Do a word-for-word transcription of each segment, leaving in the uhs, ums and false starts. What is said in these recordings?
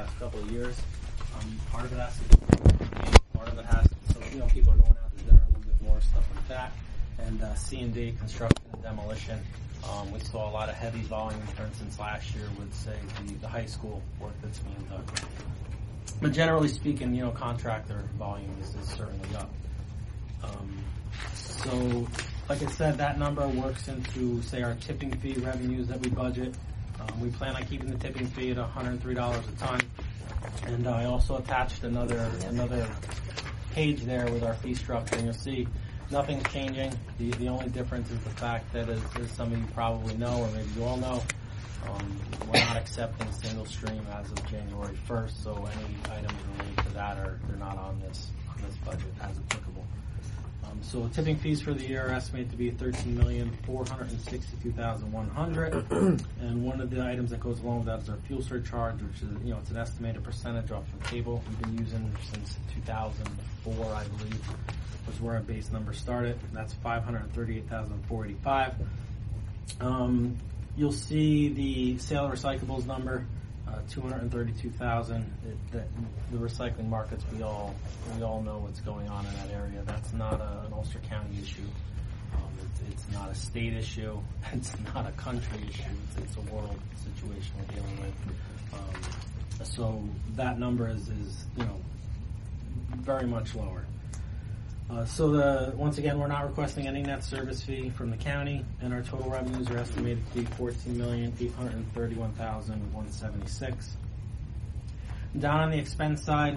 last couple of years. Um, part of it has to do with part of it has to, so, you know, people are going out to dinner a little bit more, stuff like that. And uh, C and D, construction and demolition. Um, we saw a lot of heavy volume, for instance, last year with, say, the, the high school work that's being done. But generally speaking, you know, contractor volume is, is certainly up. Um, so, like I said, that number works into, say, our tipping fee revenues that we budget. Um, we plan on keeping the tipping fee at one hundred three dollars a ton. And uh, I also attached another another page there with our fee structure, and you'll see nothing's changing. The the only difference is the fact that, as, as some of you probably know, or maybe you all know, um, we're not accepting single stream as of January first, so any items related to that are they're not on this on this budget as applicable. Um, so tipping fees for the year are estimated to be thirteen million four hundred sixty-two thousand one hundred, and one of the items that goes along with that is our fuel surcharge, which is, you know, it's an estimated percentage off the table we've been using since two thousand four, I believe, was where our base number started. That's five hundred thirty-eight thousand four hundred eighty-five. Um, you'll see the sale of recyclables number, uh, two hundred thirty-two thousand. The, the recycling markets, we all we all know what's going on in that area. That's not a, an Ulster County issue. Um, it's, it's not a state issue. It's not a country issue. It's, it's a world situation we're dealing with. Um, so that number is, is you know very much lower. Uh, so the once again, we're not requesting any net service fee from the county, and our total revenues are estimated to be fourteen million eight hundred thirty-one thousand one hundred seventy-six. Down on the expense side,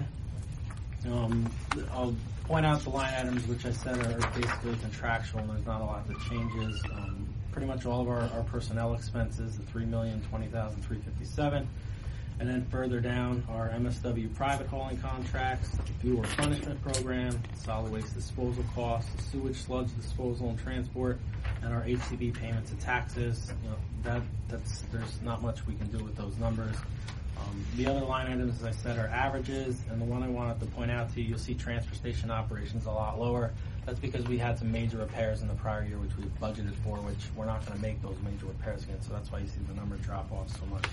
um, I'll point out the line items which I said are basically contractual, and there's not a lot that changes. Um, pretty much all of our, our personnel expenses, the three million twenty thousand three hundred fifty-seven. And then further down, our M S W private hauling contracts, the fuel replenishment program, solid waste disposal costs, the sewage sludge disposal and transport, and our H C B payments and taxes. You know, that that's there's not much we can do with those numbers. Um, the other line items, as I said, are averages, and the one I wanted to point out to you, you'll see transfer station operations a lot lower. That's because we had some major repairs in the prior year, which we budgeted for, which we're not going to make those major repairs again. So that's why you see the number drop off so much.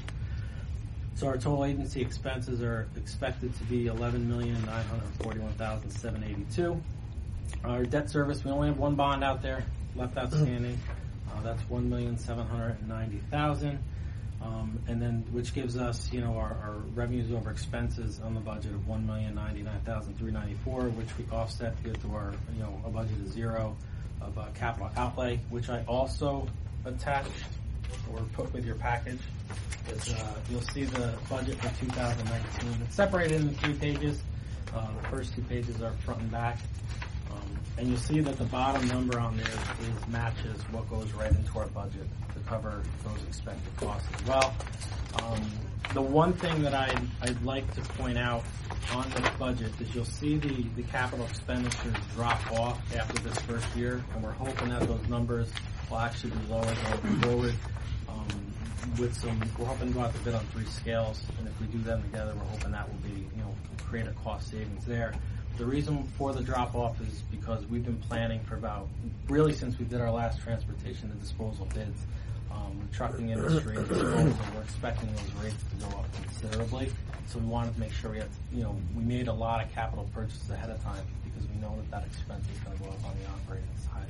So our total agency expenses are expected to be eleven million nine hundred forty-one thousand seven hundred eighty-two. Our debt service, we only have one bond out there left outstanding. Uh, that's one million seven hundred ninety thousand. Um, and then, which gives us, you know, our, our revenues over expenses on the budget of one million ninety-nine thousand three hundred ninety-four, which we offset to get to our, you know, a budget of zero of uh, capital outlay, which I also attached or put with your package. Is, uh, you'll see the budget for two thousand nineteen. It's separated into three pages. Uh, the first two pages are front and back. Um, and you'll see that the bottom number on there is matches what goes right into our budget to cover those expected costs as well. Um, the one thing that I'd, I'd like to point out on this budget is you'll see the, the capital expenditures drop off after this first year, and we're hoping that those numbers will actually be lower going forward. Um, with some, we're hoping to go out to bid on three scales, and if we do them together, we're hoping that will be, you know, create a cost savings there. The reason for the drop off is because we've been planning for about, really since we did our last transportation and disposal bids, um, the trucking industry and disposal, we're expecting those rates to go up considerably. So we wanted to make sure we had, you know, we made a lot of capital purchases ahead of time because we know that that expense is going to go up on the operating side.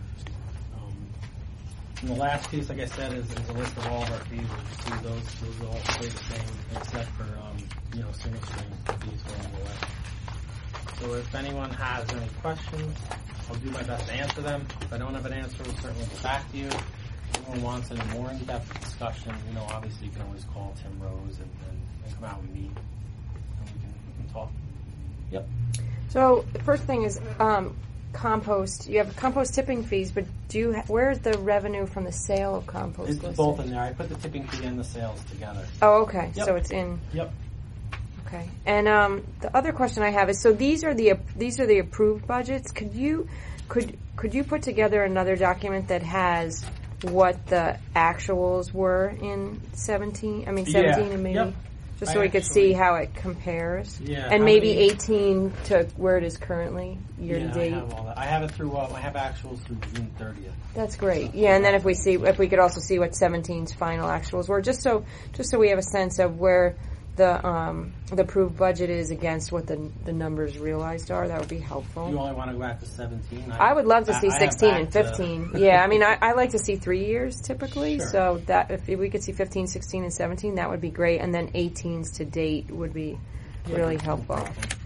And the last piece, like I said, is, is a list of all of our fees. You see those, those all stay the same, except for, um, you know, single stream fees going away. So if anyone has any questions, I'll do my best to answer them. If I don't have an answer, we'll certainly get back to you. If anyone wants any more in-depth discussion, you know, obviously you can always call Tim Rose and, and, and come out and meet, and we can, we can talk. Yep. So the first thing is, um, compost. You have compost tipping fees, but do you ha- where's the revenue from the sale of compost? It's listed? Both in there. I put the tipping fee and the sales together. Oh, okay. Yep. So it's in. Yep. Okay. And um, the other question I have is: so these are the these are the approved budgets. Could you could could you put together another document that has what the actuals were in seventeen? I mean seventeen yeah. and maybe. Yep. Just so I we could actually, see how it compares. Yeah. And maybe many, eighteen to where it is currently, year yeah, to date. I have all that. I have it through, uh, I have actuals through June thirtieth. That's great. Yeah, and then if we see, if we could also see what seventeen's final actuals were, just so, just so we have a sense of where the um, the approved budget is against what the the numbers realized are, that would be helpful. You only want to go back to seventeen? I, I would love to see I, sixteen I and fifteen. Yeah, I mean, I, I like to see three years typically, Sure. so that if, if we could see fifteen, sixteen, and seventeen, that would be great, and then eighteens to date would be really Yeah. helpful.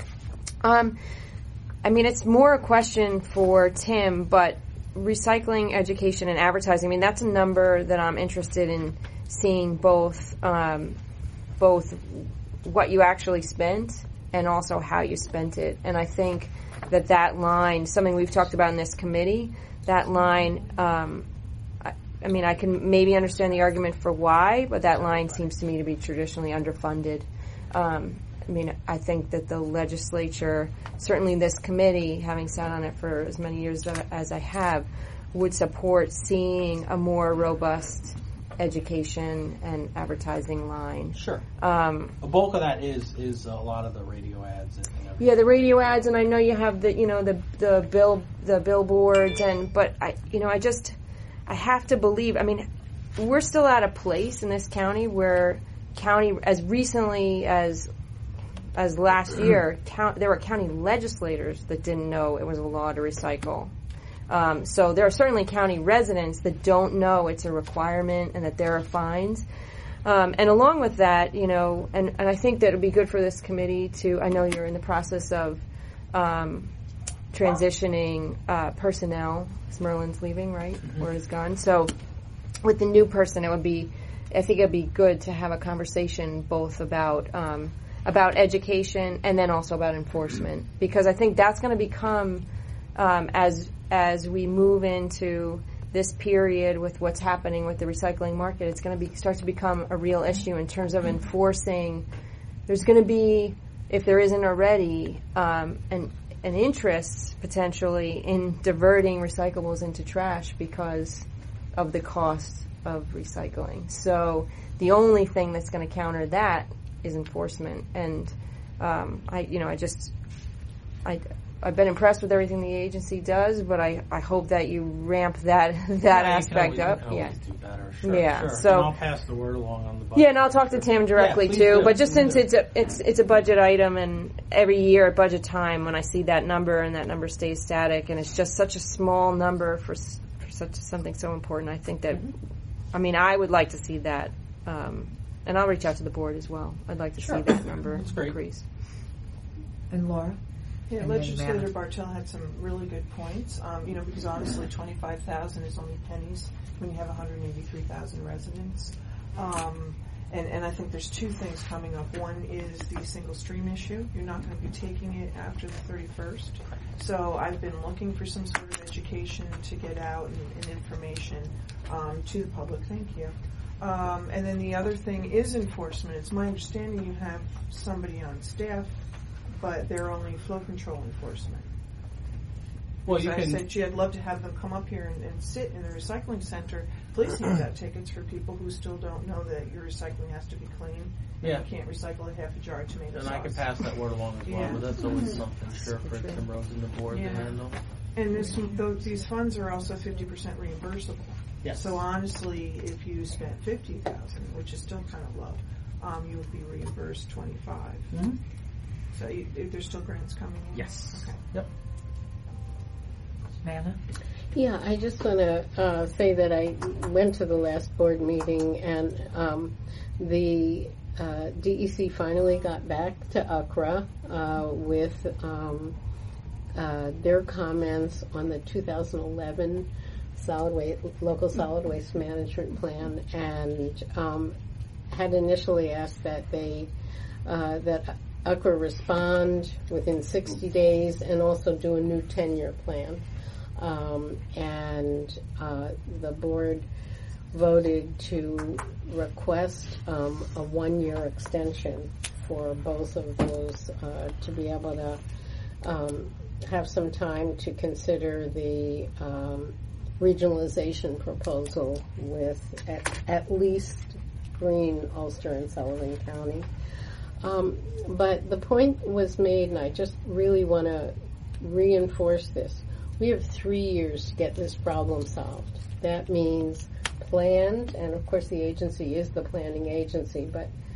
Um, I mean, it's more a question for Tim, but recycling, education, and advertising, I mean, that's a number that I'm interested in seeing both, um, both what you actually spent and also how you spent it. And I think that that line, something we've talked about in this committee, that line, um, I, I mean, I can maybe understand the argument for why, but that line seems to me to be traditionally underfunded. Um, I mean, I think that the legislature, certainly this committee, having sat on it for as many years as I have, would support seeing a more robust education and advertising line. Sure. Um, A bulk of that is is a lot of the radio ads and everything. yeah, the radio ads, and I know you have the, you know, the the bill the billboards, and but I, you know, I just I have to believe. I mean, we're still at a place in this county where county, as recently as as last year, count, there were county legislators that didn't know it was a law to recycle. Um, so there are certainly county residents that don't know it's a requirement and that there are fines. Um, and along with that, you know, and, and I think that it would be good for this committee to, I know you're in the process of um, transitioning uh, personnel. Merlin's leaving, right? Mm-hmm. Word is gone. So with the new person, it would be, I think it would be good to have a conversation both about um, about education and then also about enforcement, because I think that's going to become, um, as as we move into this period with what's happening with the recycling market, it's going to be start to become a real issue in terms of enforcing. There's going to be, if there isn't already, um, an an interest potentially in diverting recyclables into trash because of the cost of recycling. So the only thing that's going to counter that is enforcement. And um, I, you know, I just, I, I've been impressed with everything the agency does, but I, I hope that you ramp that that yeah, aspect you can always, up. you can Yeah. always do better. Sure, Yeah, sure. so- and I'll pass the word along on the budget. Yeah, and I'll talk to Tim directly Yeah, please too. do. But just Please since do. it's a it's it's a budget item, and every year at budget time, when I see that number and that number stays static, and it's just such a small number for, s- for such something so important, I think that, I mean, I would like to see that, um, and I'll reach out to the board as well. I'd like to Sure. see that number That's great. increase. And Laura? Yeah, And then Legislator Madam. Bartell had some really good points. Um, you know, because honestly, twenty-five thousand is only pennies when you have one hundred eighty-three thousand residents. Um, and, and I think there's two things coming up. One is the single stream issue. You're not going to be taking it after the thirty-first. So I've been looking for some sort of education to get out and, and information um, to the public. Thank you. Um, and then the other thing is enforcement. It's my understanding you have somebody on staff, but they're only flow control enforcement. Well, So you I can. said, gee, I'd love to have them come up here and, and sit in the recycling center. Please hand out tickets for people who still don't know that your recycling has to be clean. Yeah. You can't recycle a half a jar of tomato And sauce. I can pass that word along as well, Yeah. but that's always something sure for Tim Rose and the board Yeah. to handle. And this, those, these funds are also fifty percent reimbursable. Yes. So honestly, if you spent fifty thousand, which is still kind of low, um, you would be reimbursed twenty-five. Mhm. So you, if there's still grants coming in. Yes. Okay. Yep. Manna? Yeah, I just want to uh, say that I went to the last board meeting, and um, the uh, D E C finally got back to U C R A uh, with um, uh, their comments on the two thousand eleven solid waste, local solid waste management plan, and um, had initially asked that they uh, that U C R A respond within sixty days and also do a new ten-year plan. Um, and uh, the board voted to request um, a one-year extension for both of those uh, to be able to um, have some time to consider the um, regionalization proposal with at, at least Greene, Ulster, and Sullivan County. Um, but the point was made, and I just really want to reinforce this. We have three years to get this problem solved. That means planned, and of course the agency is the planning agency, but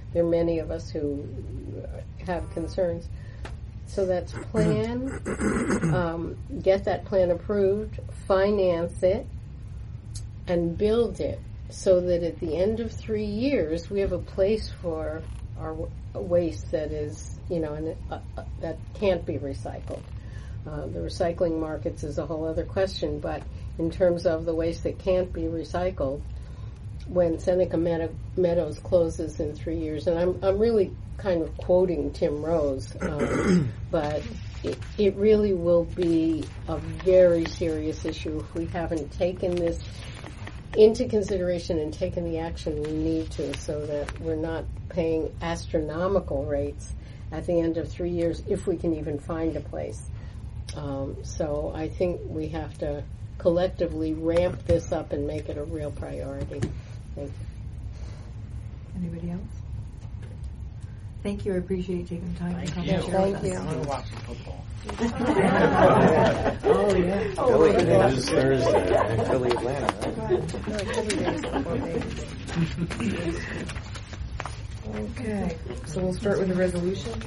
there are many of us who have concerns. So that's plan, um, get that plan approved, finance it, and build it so that at the end of three years we have a place for our w- waste that is, you know, and uh, uh, that can't be recycled. Uh, the recycling markets is a whole other question, but in terms of the waste that can't be recycled, when Seneca Meadow, Meadows closes in three years, and I'm I'm really kind of quoting Tim Rose, um, but it, it really will be a very serious issue if we haven't taken this into consideration and taken the action we need to, so that we're not paying astronomical rates at the end of three years if we can even find a place. Um, so I think we have to collectively ramp this up and make it a real priority. Thank you. Anybody else? Thank you. I appreciate you taking the time to come you. and share with Thank us. you. We're watching football. Oh, yeah. Philly, it is Thursday. Philly, Atlanta. Okay, so we'll start with the resolutions.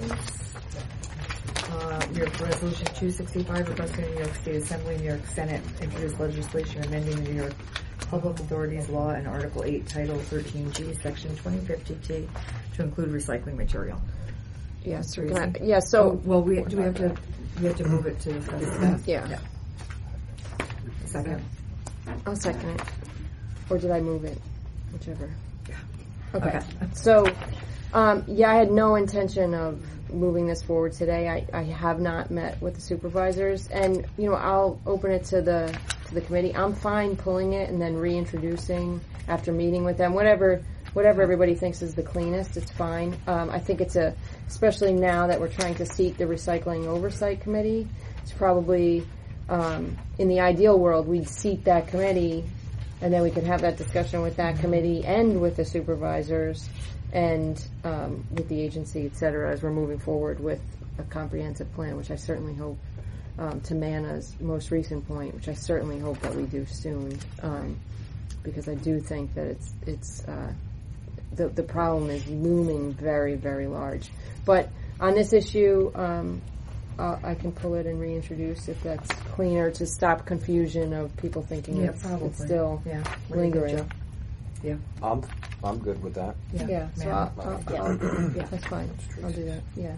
Uh, we have Resolution two sixty-five requesting the New York State Assembly, New York Senate introduce legislation amending the New York Public Authorities Law and Article eight, Title thirteen G, Section twenty fifty T to include recycling material. Yes. Tracy? Can I- yeah. So Oh, well, we do we have to we have to move it to discuss. yeah. Second. I'll second it. Or did I move it? Whichever. Yeah. Okay. Okay. So, um, yeah, I had no intention of moving this forward today. I, I have not met with the supervisors, and you know, I'll open it to the to the committee. I'm fine pulling it and then reintroducing after meeting with them. Whatever whatever everybody thinks is the cleanest, it's fine. Um, I think it's a, especially now that we're trying to seat the recycling oversight committee, it's probably um, in the ideal world we'd seat that committee, and then we could have that discussion with that committee and with the supervisors and um, with the agency, et cetera, as we're moving forward with a comprehensive plan, which I certainly hope, um, to Mana's most recent point, which I certainly hope that we do soon, um, because I do think that it's it's uh, the the problem is looming very, very large. But on this issue, um, uh, I can pull it and reintroduce if that's cleaner to stop confusion of people thinking Yeah, it's, probably. it's still Yeah. lingering. Yeah. I'm I'm good with that. Yeah. Yeah, so Man. I'll, I'll, Yeah. I'll, yeah, that's fine. I'll do that. Yeah.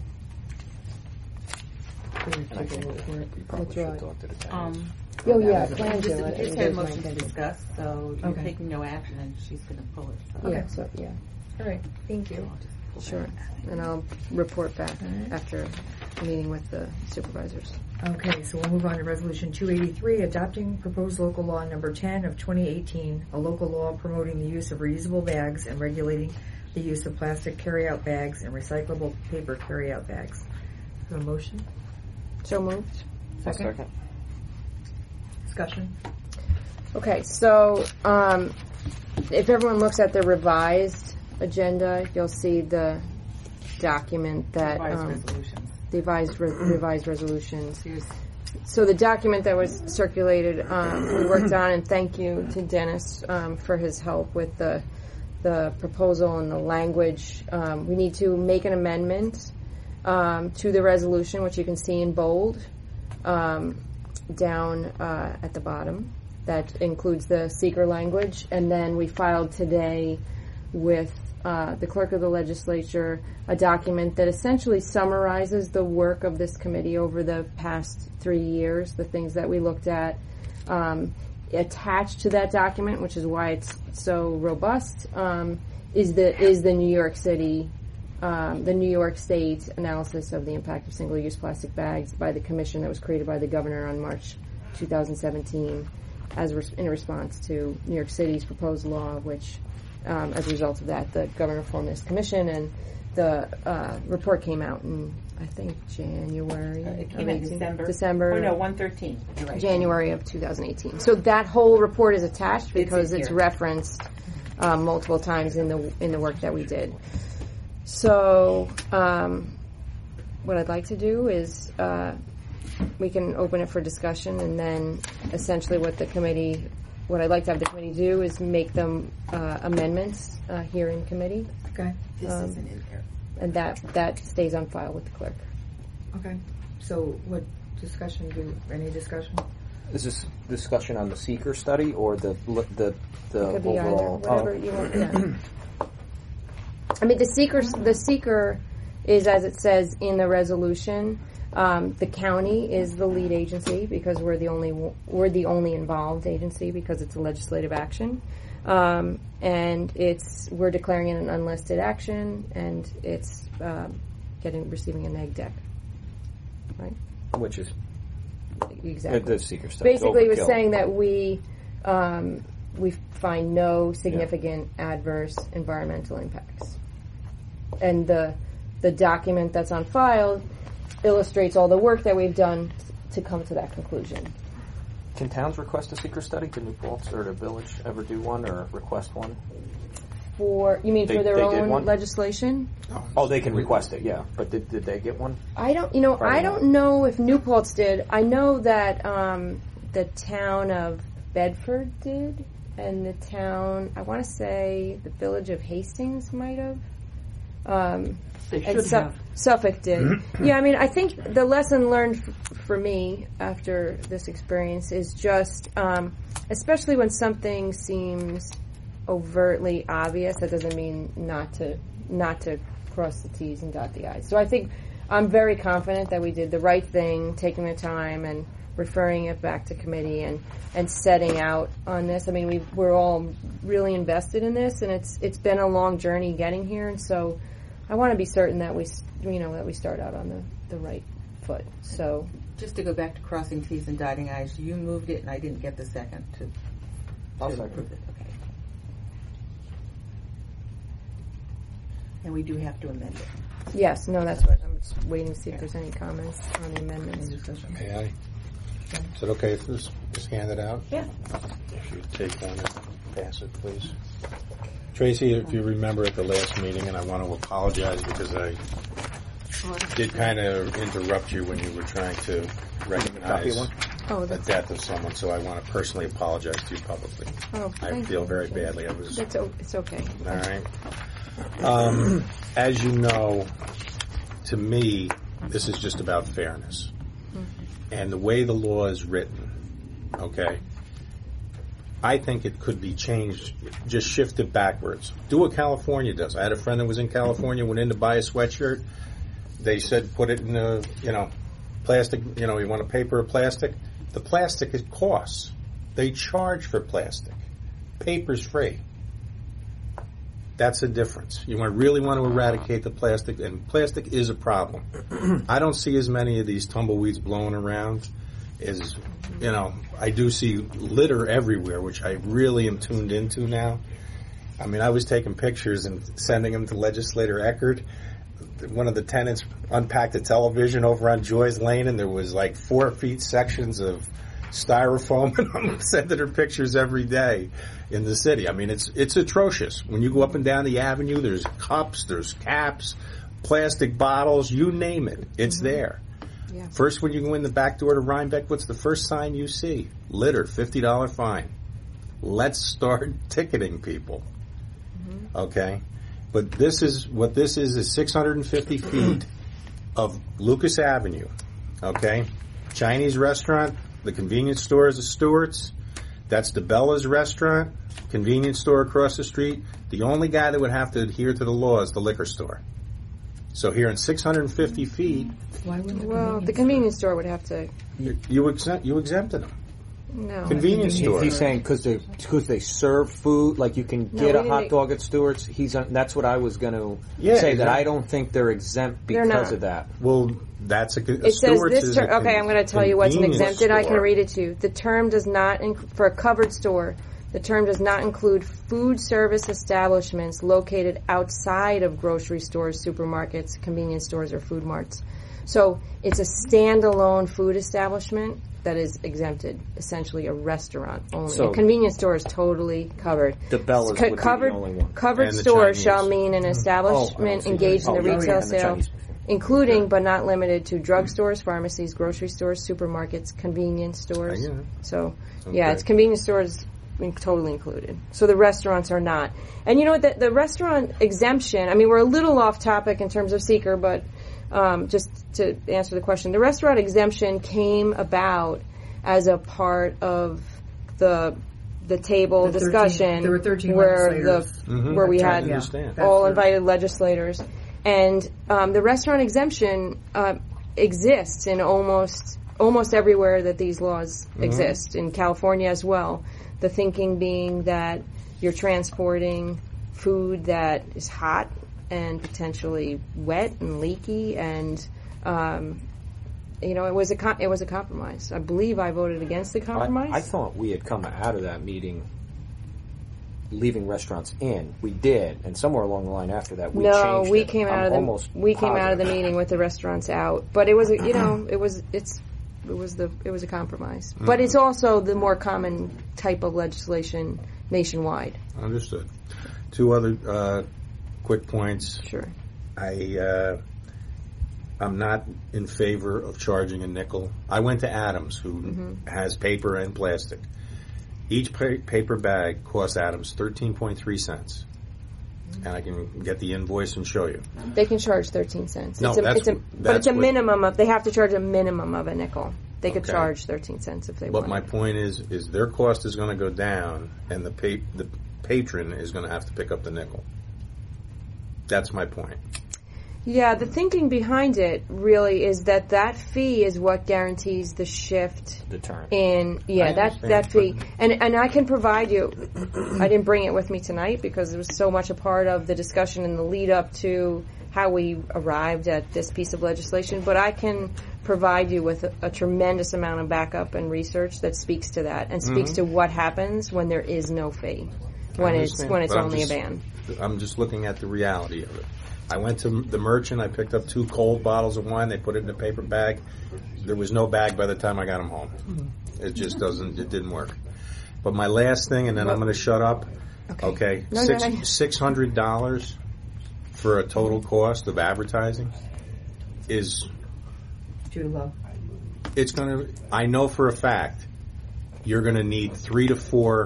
We're And I taking think a look for it. we probably Withdraw should it. talk to the tenants. Um, Oh yeah, Yeah. plan just, to. we just had a motion to discuss, so you're Okay. taking no action, and she's going to pull it. So. Yeah, so yeah, All right. Thank you. sure. And I'll report back Alright. after a meeting with the supervisors. Okay, so we'll move on to Resolution two eighty-three, adopting proposed local law number ten of twenty eighteen, a local law promoting the use of reusable bags and regulating the use of plastic carryout bags and recyclable paper carryout bags. So a motion? So moved. I'll second. Discussion? Okay, so um, if everyone looks at the revised agenda, you'll see the document that Revised um, resolutions. the revised, re- revised resolutions. Here's So the document that was circulated, um, we worked on, and thank you to Dennis um, for his help with the the proposal and the language. Um, we need to make an amendment um, to the resolution, which you can see in bold um, down uh, at the bottom. That includes the seeker language, and then we filed today with uh, the clerk of the legislature a document that essentially summarizes the work of this committee over the past three years, the things that we looked at. Um, attached to that document, which is why it's so robust, um, is the is the New York City, um, the New York State analysis of the impact of single-use plastic bags by the commission that was created by the governor on March two thousand seventeen, as res- in response to New York City's proposed law, which, um, as a result of that, the governor formed this commission, and the uh, report came out in, I think, January. Uh, it of came out in eighteen December. December. Oh no, one thirteen. You're right. January of two thousand eighteen. So that whole report is attached because in it's here. referenced um, multiple times in the in the work that we did. So um, what I'd like to do is uh, we can open it for discussion, and then essentially what the committee what I'd like to have the committee do is make them uh, amendments uh, here in committee, Okay. This Um, isn't in there. and that that stays on file with the clerk. Okay. So what discussion do, any discussion? Is this discussion on the seeker study or the the the It could be either, overall? whatever oh. you want. Yeah. I mean, the seeker the seeker is, as it says in the resolution, um, the county is the lead agency because we're the only we're the only involved agency because it's a legislative action, um, and it's we're declaring it an unlisted action, and it's um, getting receiving a neg deck, right? Which is Exactly. the seeker study. Basically, it was Overkill. saying that we um, we find no significant adverse environmental impacts, and the the document that's on file illustrates all the work that we've done to come to that conclusion. Can towns request a seeker study? Can New Paltz or the village ever do one or request one? For you mean They- for their they did own one? legislation? Oh, they can request it, yeah. But did, did they get one? I don't, you know, Probably I don't not. know if New Paltz did. I know that um, the town of Bedford did, and the town, I want to say the village of Hastings might have. Um, They and should Su- have. Suffolk did. Yeah, I mean, I think the lesson learned f- for me after this experience is just, um, especially when something seems overtly obvious, that doesn't mean not to not to cross the T's and dot the I's. So I think I'm very confident that we did the right thing, taking the time and referring it back to committee and, and setting out on this. I mean, we we're all really invested in this, and it's it's been a long journey getting here, and so I want to be certain that we s- you know that we start out on the, the right foot. So Just to go back to crossing T's and dotting I's, you moved it and I didn't get the second to, I'll to second. approve it. Okay. And we do have to amend it. yes, no, that's what I'm just waiting to see if there's any comments on the amendments. May I? Is it okay if this is handed out? Yeah. If you take one and pass it, please. Tracy, if you remember at the last meeting, and I want to apologize because I did kind of interrupt you when you were trying to Copy recognize one? Oh, the that's death of someone, so I want to personally apologize to you publicly. oh, I thank feel you. very badly. I was That's o- it's okay. all right. Um, as you know, to me, this is just about fairness. And the way the law is written, okay, I think it could be changed, just shifted backwards. Do what California does. I had a friend that was in California, went in to buy a sweatshirt. They said put it in a, you know, plastic, you know, you want a paper or plastic? The plastic, it costs. They charge for plastic. Paper's free. That's the difference. You want, really want to eradicate the plastic, and plastic is a problem. I don't see as many of these tumbleweeds blowing around as, you know, I do see litter everywhere, which I really am tuned into now. I mean, I was taking pictures and sending them to Legislator Eckert. One of the tenants unpacked a television over on Joy's Lane, and there was like four feet sections of styrofoam, and I'm sending her pictures every day in the city. I mean, it's it's atrocious. When you go up and down the avenue, there's cups, there's caps, plastic bottles, you name it. It's mm-hmm. there. Yeah. First, when you go in the back door to Rhinebeck, what's the first sign you see? Litter, fifty dollars fine. Let's start ticketing people. Mm-hmm. Okay? But this is, what this is, is six hundred fifty feet of Lucas Avenue. Okay? Chinese restaurant, the convenience store is the Stewart's. That's the Bella's restaurant, convenience store across the street. The only guy that would have to adhere to the law is the liquor store. So here in six hundred fifty feet, Why wouldn't the Well, the convenience store would have to. you, you, exempt, you exempted them. No. Convenience store. He's saying because they because they serve food, like you can No, get we a didn't hot make- dog at Stewart's. He's on, that's what I was going to Yeah, say. That exactly. I don't think they're exempt They're because not. of that. Well, that's a, a It says Stewart's this is term. a Okay, I'm going to tell you what's an convenience exempted. I can store. read it to you. The term does not inc- for a covered store. The term does not include food service establishments located outside of grocery stores, supermarkets, convenience stores, or food marts. So it's a standalone food establishment that is exempted, essentially a restaurant only. So- a convenience store is totally covered. The Bella's Co- would covered, be the only one. Covered And the store Chinese. shall mean an Oh, I establishment see. engaged in Oh, the yeah, retail and the sale, Chinese. including but not limited to drugstores, pharmacies, grocery stores, supermarkets, convenience stores. I get it. So, yeah, Okay. it's convenience stores totally included. So the restaurants are not. And you know what? The, the restaurant exemption, I mean, we're a little off topic in terms of seeker, but um, just to answer the question, the restaurant exemption came about as a part of the the table The thirteen discussion there were thirteen where the legislators. Mhm. where we That's right, had yeah. understand. That's all the- invited legislators, and um, the restaurant exemption uh, exists in almost almost everywhere that these laws exist, in California as well. The thinking being that you're transporting food that is hot and potentially wet and leaky, and um, you know, it was a com- it was a compromise. I believe I voted against the compromise. I, I thought we had come out of that meeting leaving restaurants in. We did, and somewhere along the line after that, we no, changed we it. came I'm out of the almost we came out of the positive. meeting with the restaurants out, but it was a, you know it was it's it was the it was a compromise. But it's also the more common type of legislation nationwide. Understood. Two other uh, quick points. Sure. I uh, I'm not in favor of charging a nickel. I went to Adams, who Mm-hmm. has paper and plastic. Each pa- paper bag costs Adams thirteen point three cents, and I can get the invoice and show you. They can charge thirteen cents. No, it's a, that's it's a, what- but it's that's a what- minimum of. They have to charge a minimum of a nickel. They could Okay. charge thirteen cents if they But want. my point is, is their cost is going to go down, and the pa- the patron is going to have to pick up the nickel. That's my point. Yeah, the thinking behind it really is that that fee is what guarantees the shift Deterrent. in yeah I that understand, that fee but- and and I can provide you. I didn't bring it with me tonight because it was so much a part of the discussion in the lead up to how we arrived at this piece of legislation. But I can provide you with a, a tremendous amount of backup and research that speaks to that and speaks to what happens when there is no fee, when it's understand, when it's but I'm only just- a ban. I'm just looking at the reality of it. I went to the merchant. I picked up two cold bottles of wine. They put it in a paper bag. There was no bag by the time I got them home. It just doesn't. It didn't work. But my last thing, and then I'm going to shut up. Okay. Okay, No, no, six no. six hundred dollars for a total cost of advertising is Too low. it's going to. I know for a fact you're going to need three to four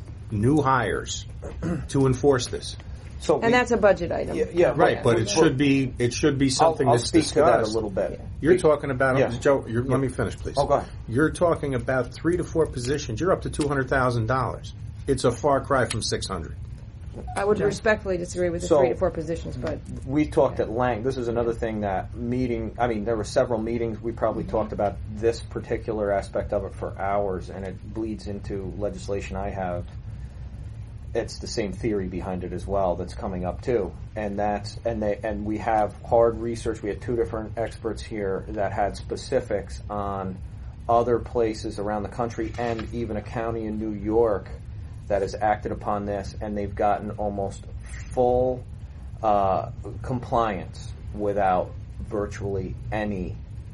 new hires to enforce this. So we- And that's a budget item. yeah, yeah, Right, but it should be it should be I'll, something I'll that's speak discussed. to that a little bit. You're We- talking about Yeah. Joe. You're, Let me finish, please. Oh, go ahead. You're talking about three to four positions. You're up to two hundred thousand dollars. It's a far cry from six hundred. I would respectfully disagree with the So- three to four positions, but We talked at length. This is another thing that meeting, I mean, there were several meetings. We probably talked about this particular aspect of it for hours, and it bleeds into legislation I have. It's the same theory behind it as well that's coming up too. And that's, and they, and we have hard research. We had two different experts here that had specifics on other places around the country and even a county in New York that has acted upon this, and they've gotten almost full uh, compliance without virtually any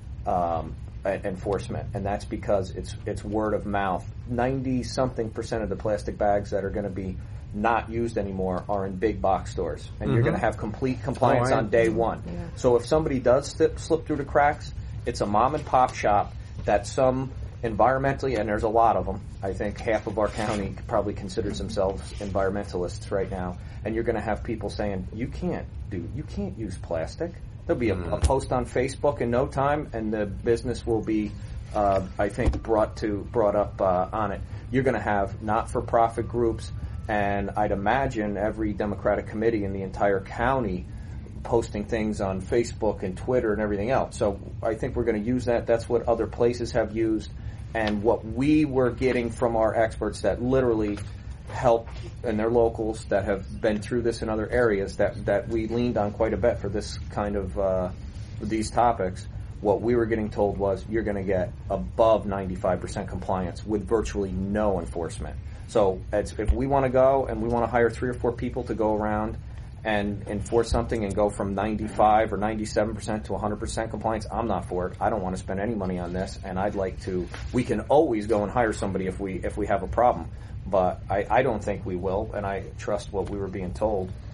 um, enforcement, and that's because it's it's word of mouth. Ninety something percent of the plastic bags that are going to be not used anymore are in big box stores, and you're going to have complete compliance Oh, I- on day one. So if somebody does slip, slip through the cracks, it's a mom and pop shop that some environmentally, and there's a lot of them. I think half of our county probably considers themselves environmentalists right now, and you're going to have people saying you can't do, you can't use plastic. There'll be a, a post on Facebook in no time, and the business will be, uh, I think, brought to brought up uh, on it. You're going to have not-for-profit groups, and I'd imagine every Democratic committee in the entire county posting things on Facebook and Twitter and everything else. So I think we're going to use that. That's what other places have used, and what we were getting from our experts that literally help, and they're locals that have been through this in other areas that, that we leaned on quite a bit for this kind of uh, these topics. What we were getting told was you're going to get above ninety-five percent compliance with virtually no enforcement. So it's, if we want to go and we want to hire three or four people to go around and enforce something and go from ninety-five or ninety-seven percent to one hundred percent compliance, I'm not for it. I don't want to spend any money on this, and I'd like to. We can always go and hire somebody if we if we have a problem, but I, I don't think we will, and I trust what we were being told.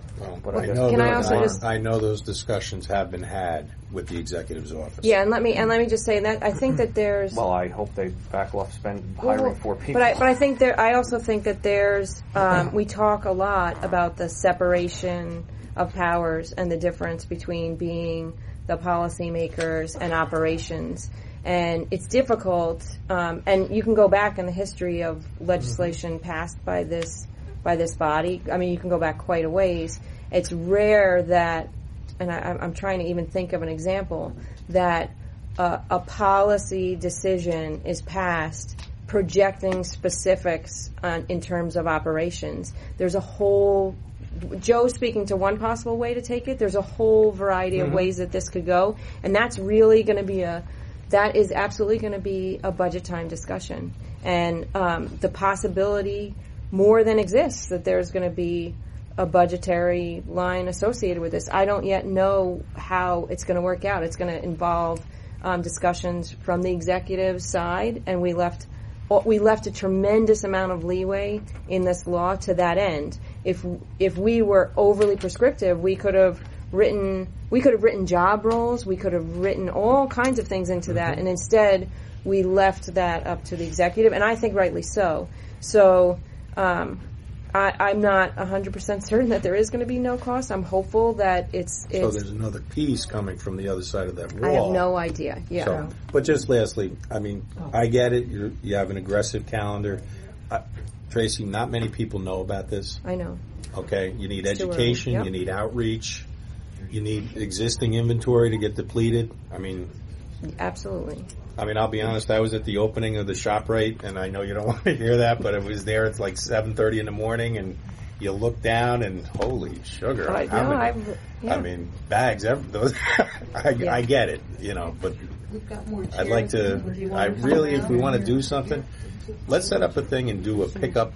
Well, But I I guess- know Can I those, also I, just- I know those discussions have been had with the executive's office. Yeah, and let me and let me just say that I think that there's Well, I hope they back off spend Well, hiring four people. But I, but I think there. I also think that there's. Um, we talk a lot about the separation of powers and the difference between being the policymakers and operations, and it's difficult. Um, and you can go back in the history of legislation passed by this by this body. I mean, you can go back quite a ways. It's rare that, and I, I'm I'm trying to even think of an example that uh, a policy decision is passed projecting specifics on, in terms of operations. There's a whole, Joe's speaking to one possible way to take it. There's a whole variety mm-hmm. of ways that this could go, and that's really going to be a, that is absolutely going to be a budget time discussion. And um, the possibility more than exists that there's going to be a budgetary line associated with this. I don't yet know how it's going to work out. It's going to involve um, discussions from the executive side, and we left we left a tremendous amount of leeway in this law to that end. If if we were overly prescriptive, we could have written we could have written job roles, we could have written all kinds of things into that, and instead we left that up to the executive, and I think rightly so. So. Um, I, I'm not one hundred percent certain that there is going to be no cost. I'm hopeful that it's, it's... So there's another piece coming from the other side of that wall. I have no idea, yeah. So, but just lastly, I mean, I get it. You're, you have an aggressive calendar. Uh, Tracy, not many people know about this. I know. Okay? You need It's too education. early. Yep. You need outreach. You need existing inventory to get depleted. I mean... Absolutely. I mean, I'll be honest, I was at the opening of the ShopRite, and I know you don't want to hear that, but it was there. It's like seven thirty in the morning, and you look down, and holy sugar. I, how no, many- I've, yeah. I mean, bags, every, those, I, Yeah. I get it, you know, but We've got more I'd like to, chairs. Do you I wanna come really, if down? we want to do something, let's set up a thing and do a pickup,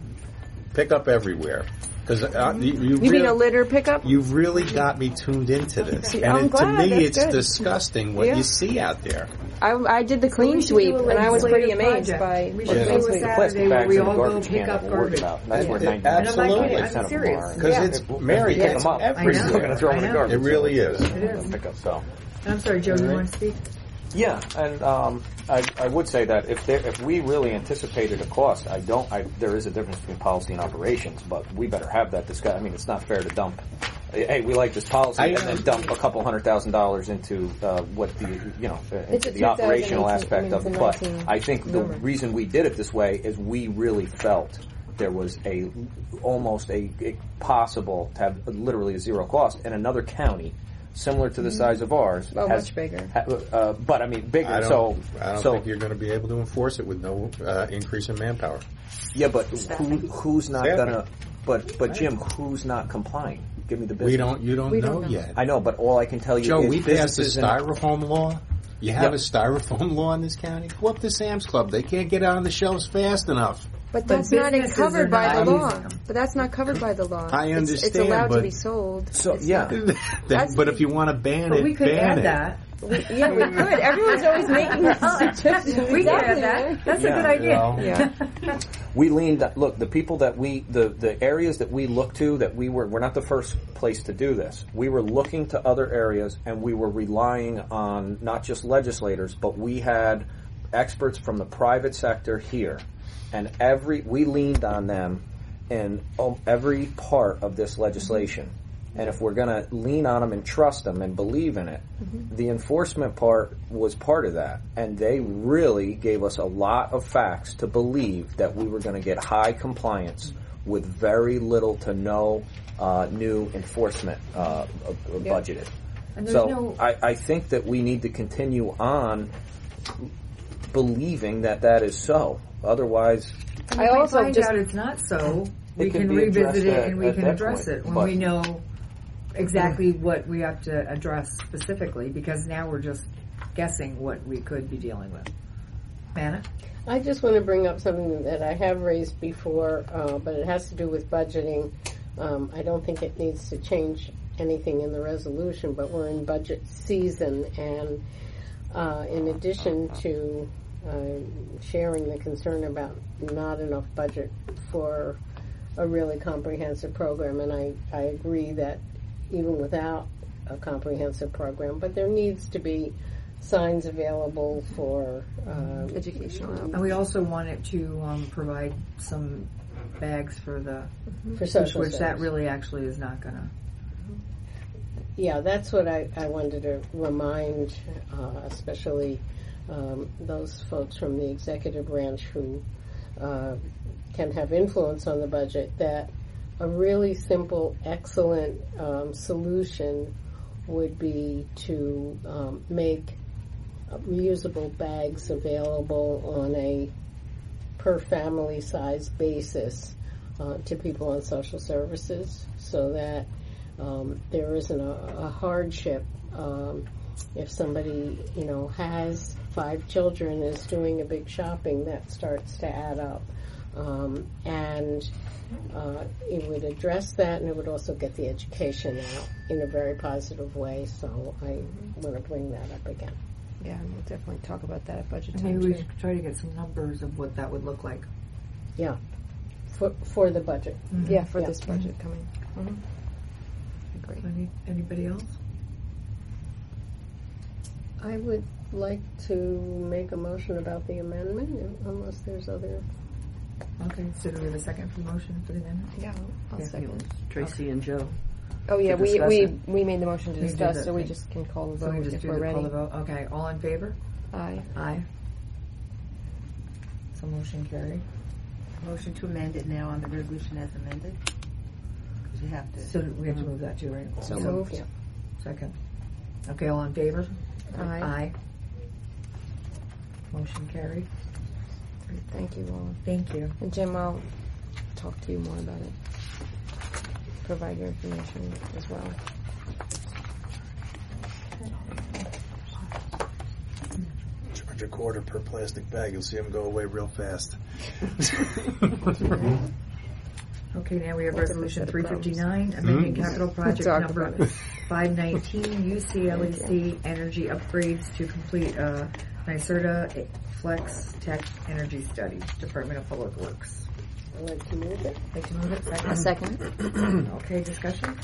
pickup everywhere. Because uh, you, you, You really, mean a litter pickup? you've really got me tuned into this. And I'm it, to glad, me, that's it's good. disgusting what Yeah. you see out there. I, I did the clean We should sweep, do a and I was pretty legislative amazed project. by We the should Yeah. do clean a sweep. The plastic Saturday where bags we in the all go garbage pick can up that we're worried garbage. about. That's where It- ninety absolutely. I'm percent of them serious. are. Because Yeah. it's, Mary, Pick it's them up. everywhere. We're going to throw them in the I know. garbage. It really is. It is. Pick up, so. I'm sorry, Joe, you want to speak? Yeah, and um, I, I would say that if there, if we really anticipated a cost, I don't. I, there is a difference between policy and operations, but we better have that discussion. I mean, it's not fair to dump. Hey, we like this policy, I- and then dump a couple hundred thousand dollars into uh, what the you know uh, It's into a the operational two thousand eighteen, aspect I mean, of it. it's a But nineteen I think the number. reason we did it this way is we really felt there was a almost a, a possible to have literally a zero cost in another county. Similar to the size of ours, Oh, has- much bigger. ha- uh, but I mean bigger. I don't, so, I don't so think you're going to be able to enforce it with no uh, increase in manpower. yeah, but who, who's not Staffing. gonna? But but Jim, who's not complying? Give me the business. We don't. You don't We know don't know. yet. I know, but all I can tell you Joe, is we passed a businesses and- styrofoam law. You have Yep. a styrofoam law in this county? Go up to Sam's Club. They can't get out on the shelves fast enough. But But that's not businesses covered are by not the law. using them. But that's not covered by the law. I It's- It's, understand, allowed to but- be sold. So It's yeah, not- That's- but if you want to ban But it, we could ban add it. that. Yeah, we could. Everyone's always making this suggestion. We can Exactly, add that. right? That's Yeah, a good idea. well, Yeah. we leaned. Look, the people that we, the the areas that we look to, that we were, we're not the first place to do this. We were looking to other areas, and we were relying on not just legislators, but we had experts from the private sector here, and every we leaned on them in um, every part of this legislation. And if we're going to lean on them and trust them and believe in it, Mm-hmm. the enforcement part was part of that. And they really gave us a lot of facts to believe that we were going to get high compliance with very little to no uh, new enforcement uh, uh, Yeah. budgeted. And there's So no- I, I think that we need to continue on believing that that is so. Otherwise, And I if we also find just- out it's not so, we It can can be revisit addressed it at- and we at can that address point, it when but- we know exactly what we have to address specifically, because now we're just guessing what we could be dealing with. Anna? I just want to bring up something that I have raised before, uh, but it has to do with budgeting. Um, I don't think it needs to change anything in the resolution, but we're in budget season, and uh, in addition to uh, sharing the concern about not enough budget for a really comprehensive program, and I, I agree that even without a comprehensive program, but there needs to be signs available for uh, Educational. And we also wanted to um, provide some bags for the for social which that service. really actually is not gonna. Yeah, that's what I, I wanted to remind, uh, especially um, those folks from the executive branch who uh, can have influence on the budget, that a really simple, excellent um, solution would be to um, make reusable bags available on a per family size basis uh, to people on social services, so that um, there isn't a, a hardship um, if somebody, you know, has five children, is doing a big shopping, that starts to add up. Um, and uh, it would address that, and it would also get the education out in a very positive way. So I want to bring that up again. Yeah, we'll definitely talk about that at budget Maybe time we too. should try to get some numbers of what that would look like. Yeah, for for the budget. Mm-hmm. Yeah, for Yeah. this budget coming. Mm-hmm. Great. Any, anybody else? I would like to make a motion about the amendment, unless there's other. Okay, so do we have a second for the motion for the amendment? Yeah, I'll Yeah. second. Tracy and Joe. Oh yeah, To we discuss we it. we made the motion to We did discuss, that so we thing. just can call the So we vote just if do we're the ready. call the vote. Okay, all in favor? Aye. Aye. So motion carried. Motion to amend it now on the resolution as amended. Because you have to. So we have to move that too, right? So moved. Yeah. Second. Okay, all in favor? Aye. Aye. Motion carried. Great, thank you all. Thank you. And Jim, I'll talk to you more about it. Provide your information as well. Charge a quarter per plastic bag. You'll see them go away real fast. Okay, now we have Welcome resolution to three the pros. fifty-nine, amending capital project Talk number about it. five nineteen, U C L E C energy upgrades to complete a NYSERDA Flex Tech energy study, Department of Public Works. I'd like to move it. Like to move it, second? A second. Okay, discussion?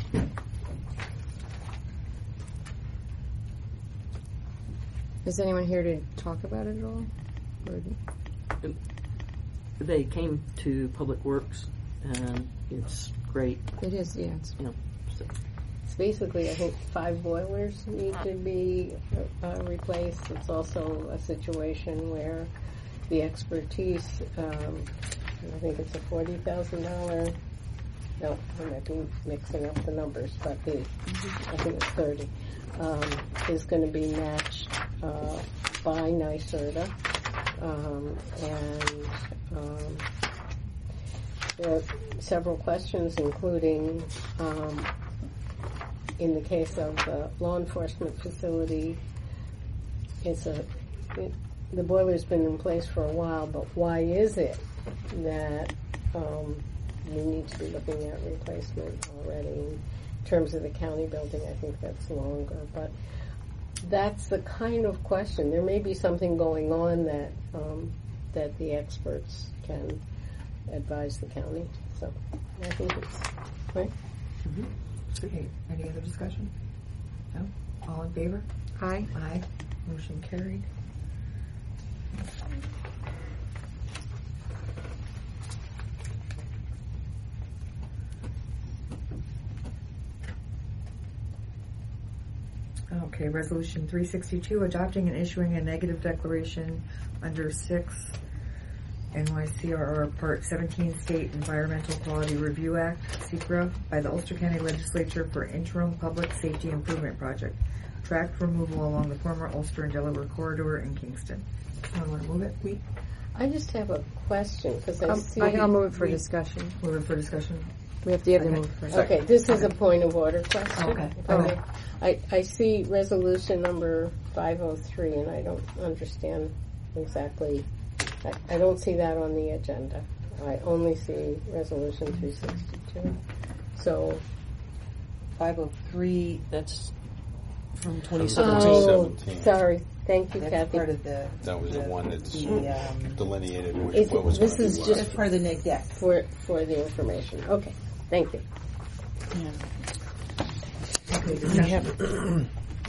Is anyone here to talk about it at all? Or, They came to Public Works, and it's great. it is, yeah. It's, You know, so It's basically, I think, five boilers need to be uh, replaced. It's also a situation where the expertise, um, I think it's a forty thousand dollars, no, I might be mixing up the numbers, but the, I think it's thirty, um, is going to be matched uh, by NYSERDA. Um, and um, there are several questions, including um, in the case of the law enforcement facility, it's a it, the boiler's been in place for a while, but why is it that um, we need to be looking at replacement already? In terms of the county building, I think that's longer, but that's the kind of question. There may be something going on that um, that the experts can advise the county. So I think it's right. Okay, any other discussion? No? All in favor? Aye. Aye. Motion carried. Okay, resolution three sixty-two, adopting and issuing a negative declaration under six N Y C R R Part seventeen State Environmental Quality Review Act, SECRA, by the Ulster County Legislature for interim public safety improvement project, tract removal along the former Ulster and Delaware corridor in Kingston. Someone want to move it? We I just have a question because I Um, see. I- I'll move it for we- discussion. move it for discussion. We have to have the Okay. move first. Okay, this is a point of order question. Okay. Okay. I, I see resolution number five oh three, and I don't understand exactly. I, I don't see that on the agenda. I only see resolution three sixty-two. So, five oh three, that's From twenty Oh, seventeen. sorry. Thank you, That's Kathy. part of the. That was the the- one that's the, um, delineated which, Is it- what was this going is to be just- That's part of the neg deck. for for the information. Okay, thank you. Okay, discussion.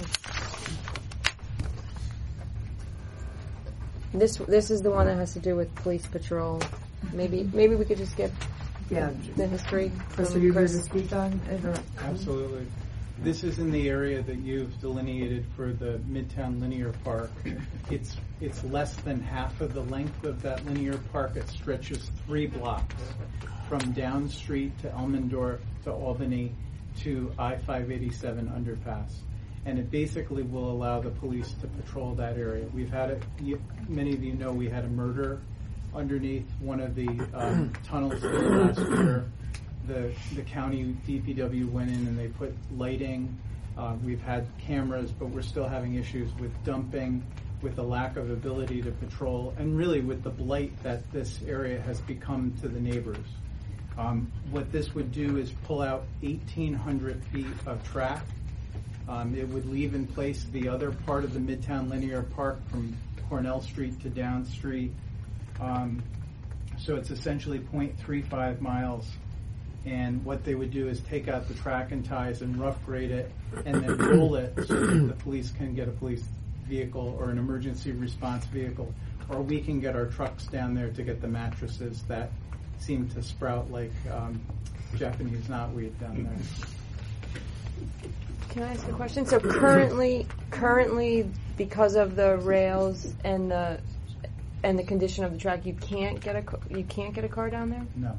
This this is the one that has to do with police patrol. Maybe maybe we could just get Yeah, the history Chris, are from you here to Chris. speak on it? Or? Absolutely. This is in the area that you've delineated for the Midtown Linear Park. It's it's less than half of the length of that linear park. It stretches three blocks from Down Street to Elmendorf to Albany to I five eighty-seven underpass. And it basically will allow the police to patrol that area. We've had it, you, many of you know we had a murder underneath one of the um, tunnels there last year. The the county D P W went in and they put lighting. Uh, we've had cameras, but we're still having issues with dumping, with the lack of ability to patrol, and really with the blight that this area has become to the neighbors. Um, what this would do is pull out eighteen hundred feet of track. Um, it would leave in place the other part of the Midtown Linear Park from Cornell Street to Down Street. Um, so it's essentially zero point three five miles. And what they would do is take out the track and ties and rough grade it and then roll it so that the police can get a police vehicle or an emergency response vehicle. Or we can get our trucks down there to get the mattresses that seem to sprout like um, Japanese knotweed down there. Can I ask a question? So currently, currently, because of the rails and the and the condition of the track, you can't get a ca- you can't get a car down there. No.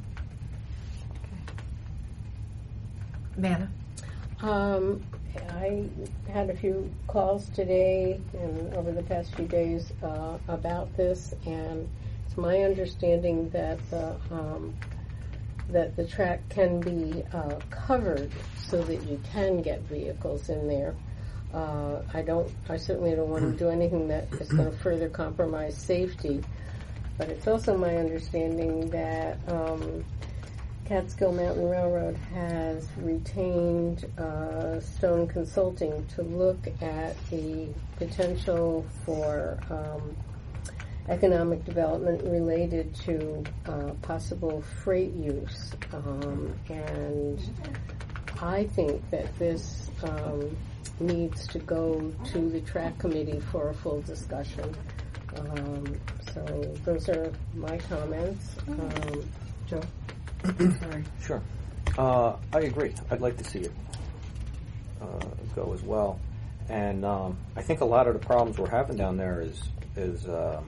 Manna. Um, I had a few calls today and over the past few days uh, about this, and it's my understanding that the um, that the track can be uh, covered so that you can get vehicles in there. Uh, I don't. I certainly don't want to do anything that is going to further compromise safety. But it's also my understanding that um, Catskill Mountain Railroad has retained uh, Stone Consulting to look at the potential for um, economic development related to uh, possible freight use. Um, and I think that this um, needs to go to the track committee for a full discussion. Um, so those are my comments. Um, Joe? Sorry. Sure. Uh, I agree. I'd like to see it uh, go as well. And um, I think a lot of the problems we're having down there is is um,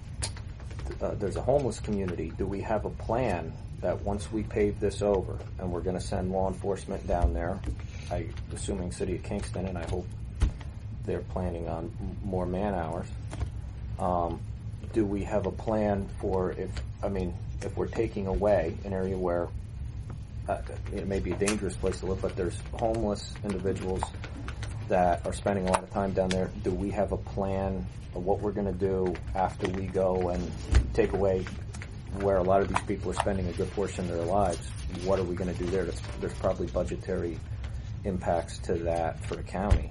uh, there's a homeless community. Do we have a plan that once we pave this over and we're going to send law enforcement down there, I assuming City of Kingston, and I hope they're planning on m- more man hours. Um, do we have a plan for if I mean if we're taking away an area where uh, it may be a dangerous place to live, but there's homeless individuals that are spending a lot of time down there. Do we have a plan of what we're going to do after we go and take away where a lot of these people are spending a good portion of their lives? What are we going to do there? There's, there's probably budgetary impacts to that for the county.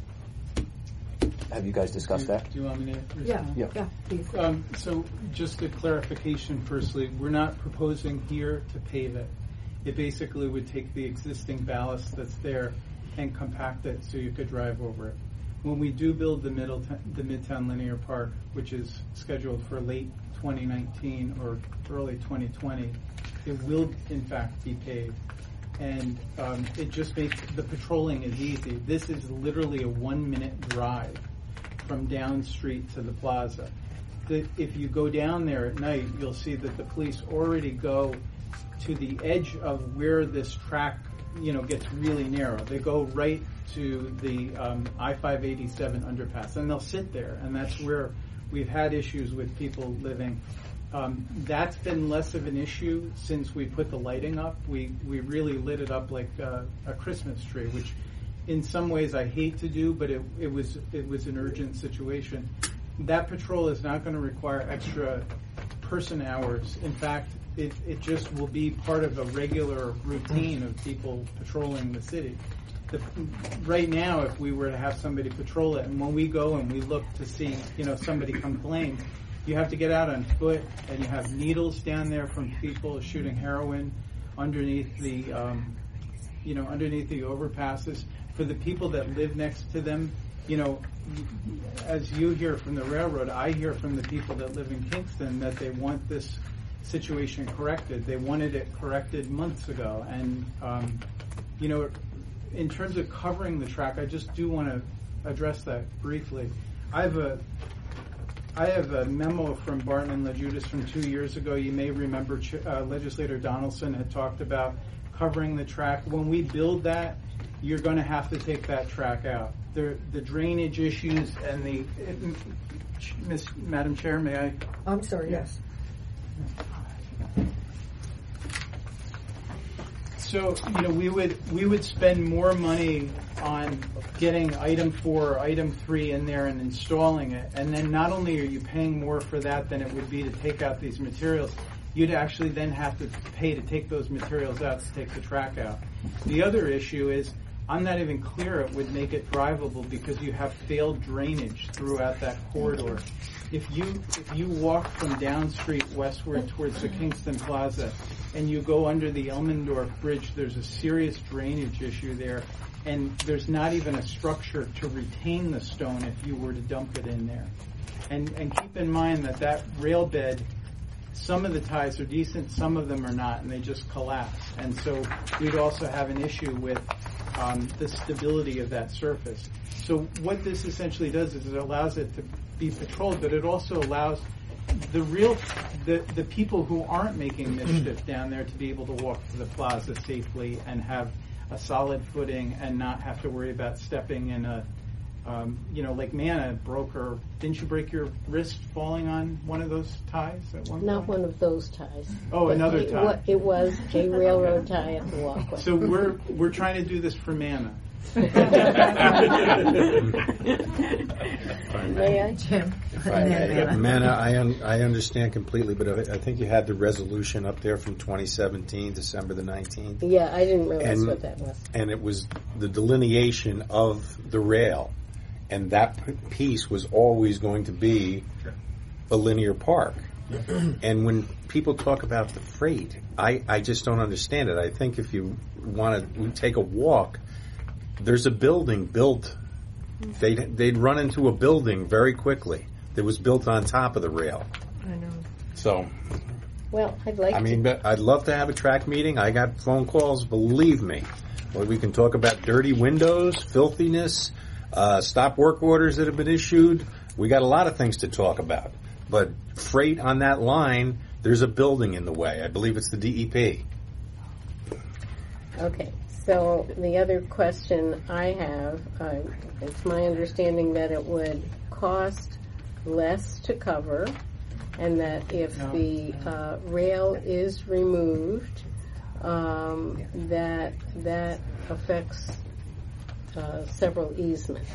Have you guys discussed do, that? Do you want me to respond? Yeah. Yeah. Yeah. Please. Um, so just a clarification firstly, we're not proposing here to pave it. It basically would take the existing ballast that's there and compact it so you could drive over it. When we do build the middle t- the Midtown Linear Park, which is scheduled for late twenty nineteen or early twenty twenty, it will in fact be paved. And um, it just makes the patrolling is easy. This is literally a one minute drive from Down Street to the plaza. The, if you go down there at night, you'll see that the police already go to the edge of where this track, you know, gets really narrow. They go right to the um, I five eighty-seven underpass, and they'll sit there, and that's where we've had issues with people living. Um, that's been less of an issue since we put the lighting up. We we really lit it up like uh, a Christmas tree, which in some ways I hate to do, but it, it was it was an urgent situation. That patrol is not going to require extra person hours. In fact, it, it just will be part of a regular routine of people patrolling the city. the, right now, if we were to have somebody patrol it, and when we go and we look to see, you know, somebody complain, you have to get out on foot, and you have needles down there from people shooting heroin underneath the, um, you know, underneath the overpasses. For the people that live next to them, you know, as you hear from the railroad, I hear from the people that live in Kingston that they want this situation corrected. They wanted it corrected months ago. And, um, you know, in terms of covering the track, I just do want to address that briefly. I have a I have a memo from Barton and LaJudas from two years ago. You may remember uh, Legislator Donaldson had talked about covering the track. When we build that, you're going to have to take that track out. The, the drainage issues and the, it, Miss Madam Chair, may I? I'm sorry, yes. So, you know, we would we would spend more money on getting item four or item three in there and installing it, and then not only are you paying more for that than it would be to take out these materials, you'd actually then have to pay to take those materials out to take the track out. The other issue is, I'm not even clear it would make it drivable because you have failed drainage throughout that corridor. If you if you walk from Down Street westward towards the Kingston Plaza and you go under the Elmendorf Bridge, there's a serious drainage issue there, and there's not even a structure to retain the stone if you were to dump it in there. And and keep in mind that that rail bed, some of the ties are decent, some of them are not, and they just collapse. And so we'd also have an issue with um, the stability of that surface. So what this essentially does is it allows it to be patrolled, but it also allows the real the the people who aren't making mischief down there to be able to walk to the plaza safely and have a solid footing and not have to worry about stepping in a um, you know, like Manna broke her. Didn't you break your wrist falling on one of those ties at one Not point? one of those ties. Oh, But another it, tie. wa- It was a railroad tie at the walkway. So we're we're trying to do this for Manna. May I? Jim. If I may, Manna, I un- I understand completely, but I I think you had the resolution up there from twenty seventeen, December the nineteenth. Yeah, I didn't realize And- what that was. And it was the delineation of the rail, and that p- piece was always going to be a linear park. And when people talk about the freight, I, I just don't understand it. I think if you want to take a walk, there's a building built. They'd, they'd run into a building very quickly that was built on top of the rail. I know. So, Well, I'd like I to. mean, but I'd love to have a track meeting. I got phone calls, believe me. Where we can talk about dirty windows, filthiness, uh, stop work orders that have been issued. We got a lot of things to talk about. But freight on that line, there's a building in the way. I believe it's the D E P. Okay, so the other question I have, uh, it's my understanding that it would cost less to cover, and that if No. the uh, rail is removed, um, that that affects uh, several easements.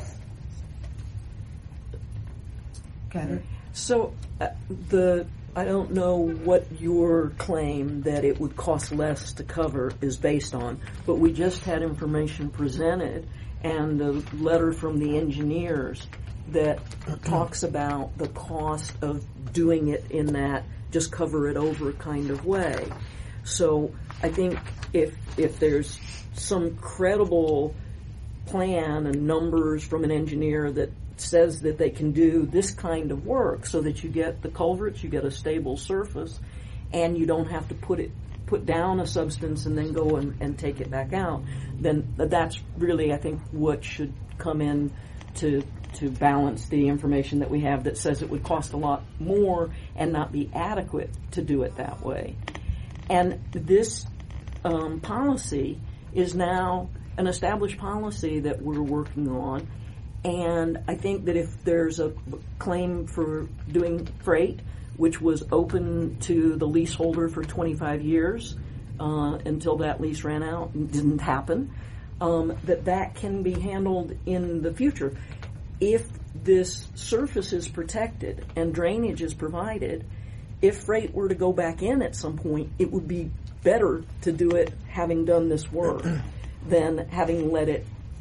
Got it. So uh, the I don't know what your claim that it would cost less to cover is based on, but we just had information presented and a letter from the engineers that talks about the cost of doing it in that just cover it over kind of way. So I think if if there's some credible plan and numbers from an engineer that says that they can do this kind of work so that you get the culverts, you get a stable surface, and you don't have to put it put down a substance and then go and, and take it back out, then that's really, I think, what should come in to to balance the information that we have that says it would cost a lot more and not be adequate to do it that way. And this um, policy is now an established policy that we're working on. And I think that if there's a claim for doing freight, which was open to the leaseholder for twenty-five years uh, until that lease ran out and didn't happen, um, that that can be handled in the future. If this surface is protected and drainage is provided, if freight were to go back in at some point, it would be better to do it having done this work than having let it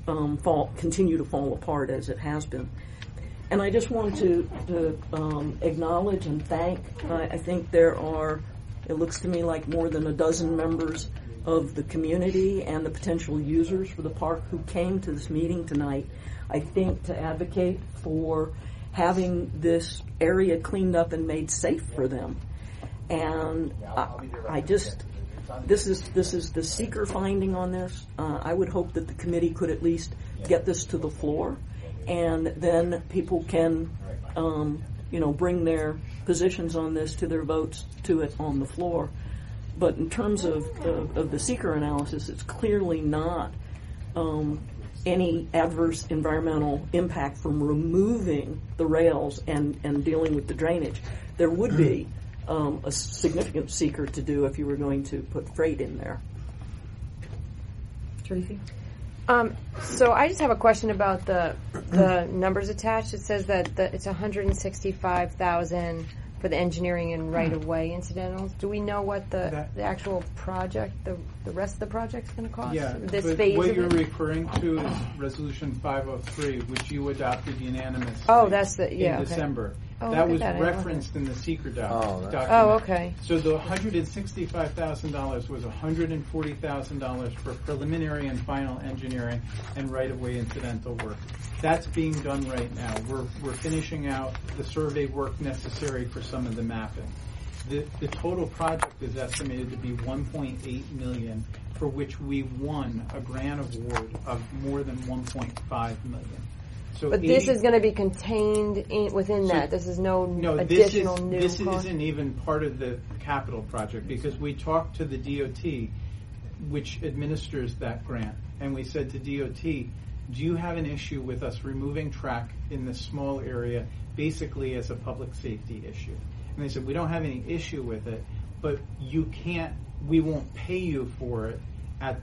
um, fall continue to fall apart as it has been. And I just want to, to um, acknowledge and thank. Uh, I think there are, it looks to me like more than a dozen members of the community and the potential users for the park who came to this meeting tonight, I think, to advocate for having this area cleaned up and made safe for them. And I, I just, this is this is the seeker finding on this. Uh, I would hope that the committee could at least get this to the floor, and then people can, um, you know, bring their positions on this to their votes to it on the floor. But in terms of, of, of the seeker analysis, it's clearly not um, any adverse environmental impact from removing the rails and, and dealing with the drainage. There would be um, a significant seeker to do if you were going to put freight in there. Tracy? Um, so I just have a question about the the numbers attached. It says that the, it's one hundred sixty-five thousand for the engineering and right-of-way incidentals. Do we know what the, That- the actual project, the the rest of the project's going to cost? Yeah, This but phase what of you're it? referring to is Resolution five oh three, which you adopted unanimously. Oh, that's the- yeah, in okay. December. Oh, that look at was that, I didn't know referenced in the seeker doc- Oh, document. that's- Oh, okay. So the one hundred sixty-five thousand dollars was one hundred forty thousand dollars for preliminary and final engineering and right-of-way incidental work. That's being done right now. We're we're finishing out the survey work necessary for some of the mapping. The the total project is estimated to be one point eight million dollars, for which we won a grant award of more than one point five million dollars. So But this eighty is going to be contained in, within So- that. This is no, No, this is additional new this cost. isn't even part of the capital project, because we talked to the D O T, which administers that grant, and we said to D O T, do you have an issue with us removing track in this small area basically as a public safety issue? And they said, we don't have any issue with it, but you can't, we won't pay you for it at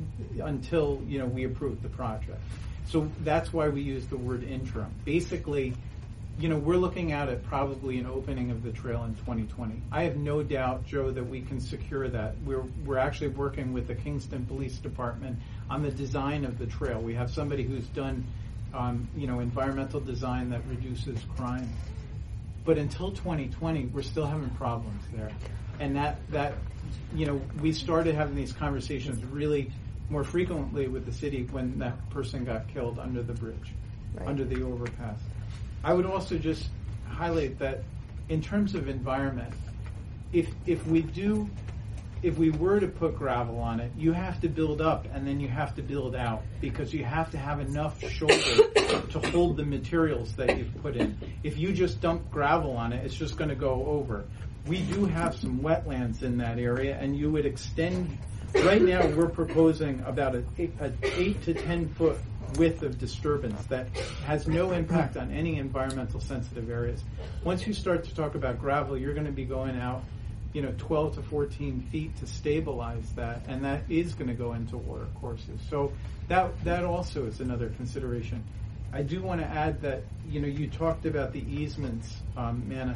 until, you know, we approve the project. So that's why we use the word interim. Basically, you know, we're looking at it probably an opening of the trail in twenty twenty. I have no doubt, Joe, that we can secure that. We're we're actually working with the Kingston Police Department on the design of the trail. We have somebody who's done, um, you know, environmental design that reduces crime. But until twenty twenty, we're still having problems there. And that, that, you know, we started having these conversations really more frequently with the city when that person got killed under the bridge, Right. under the overpass. I would also just highlight that in terms of environment, if if we do, if we were to put gravel on it, you have to build up and then you have to build out, because you have to have enough shoulder to hold the materials that you've put in. If you just dump gravel on it, it's just going to go over. We do have some wetlands in that area, and you would extend. Right now, we're proposing about a, a eight to ten foot width of disturbance that has no impact on any environmental sensitive areas. Once you start to talk about gravel, you're going to be going out, you know, twelve to fourteen feet to stabilize that, and that is going to go into water courses. So that that also is another consideration. I do want to add that, you know, you talked about the easements, um, Manna.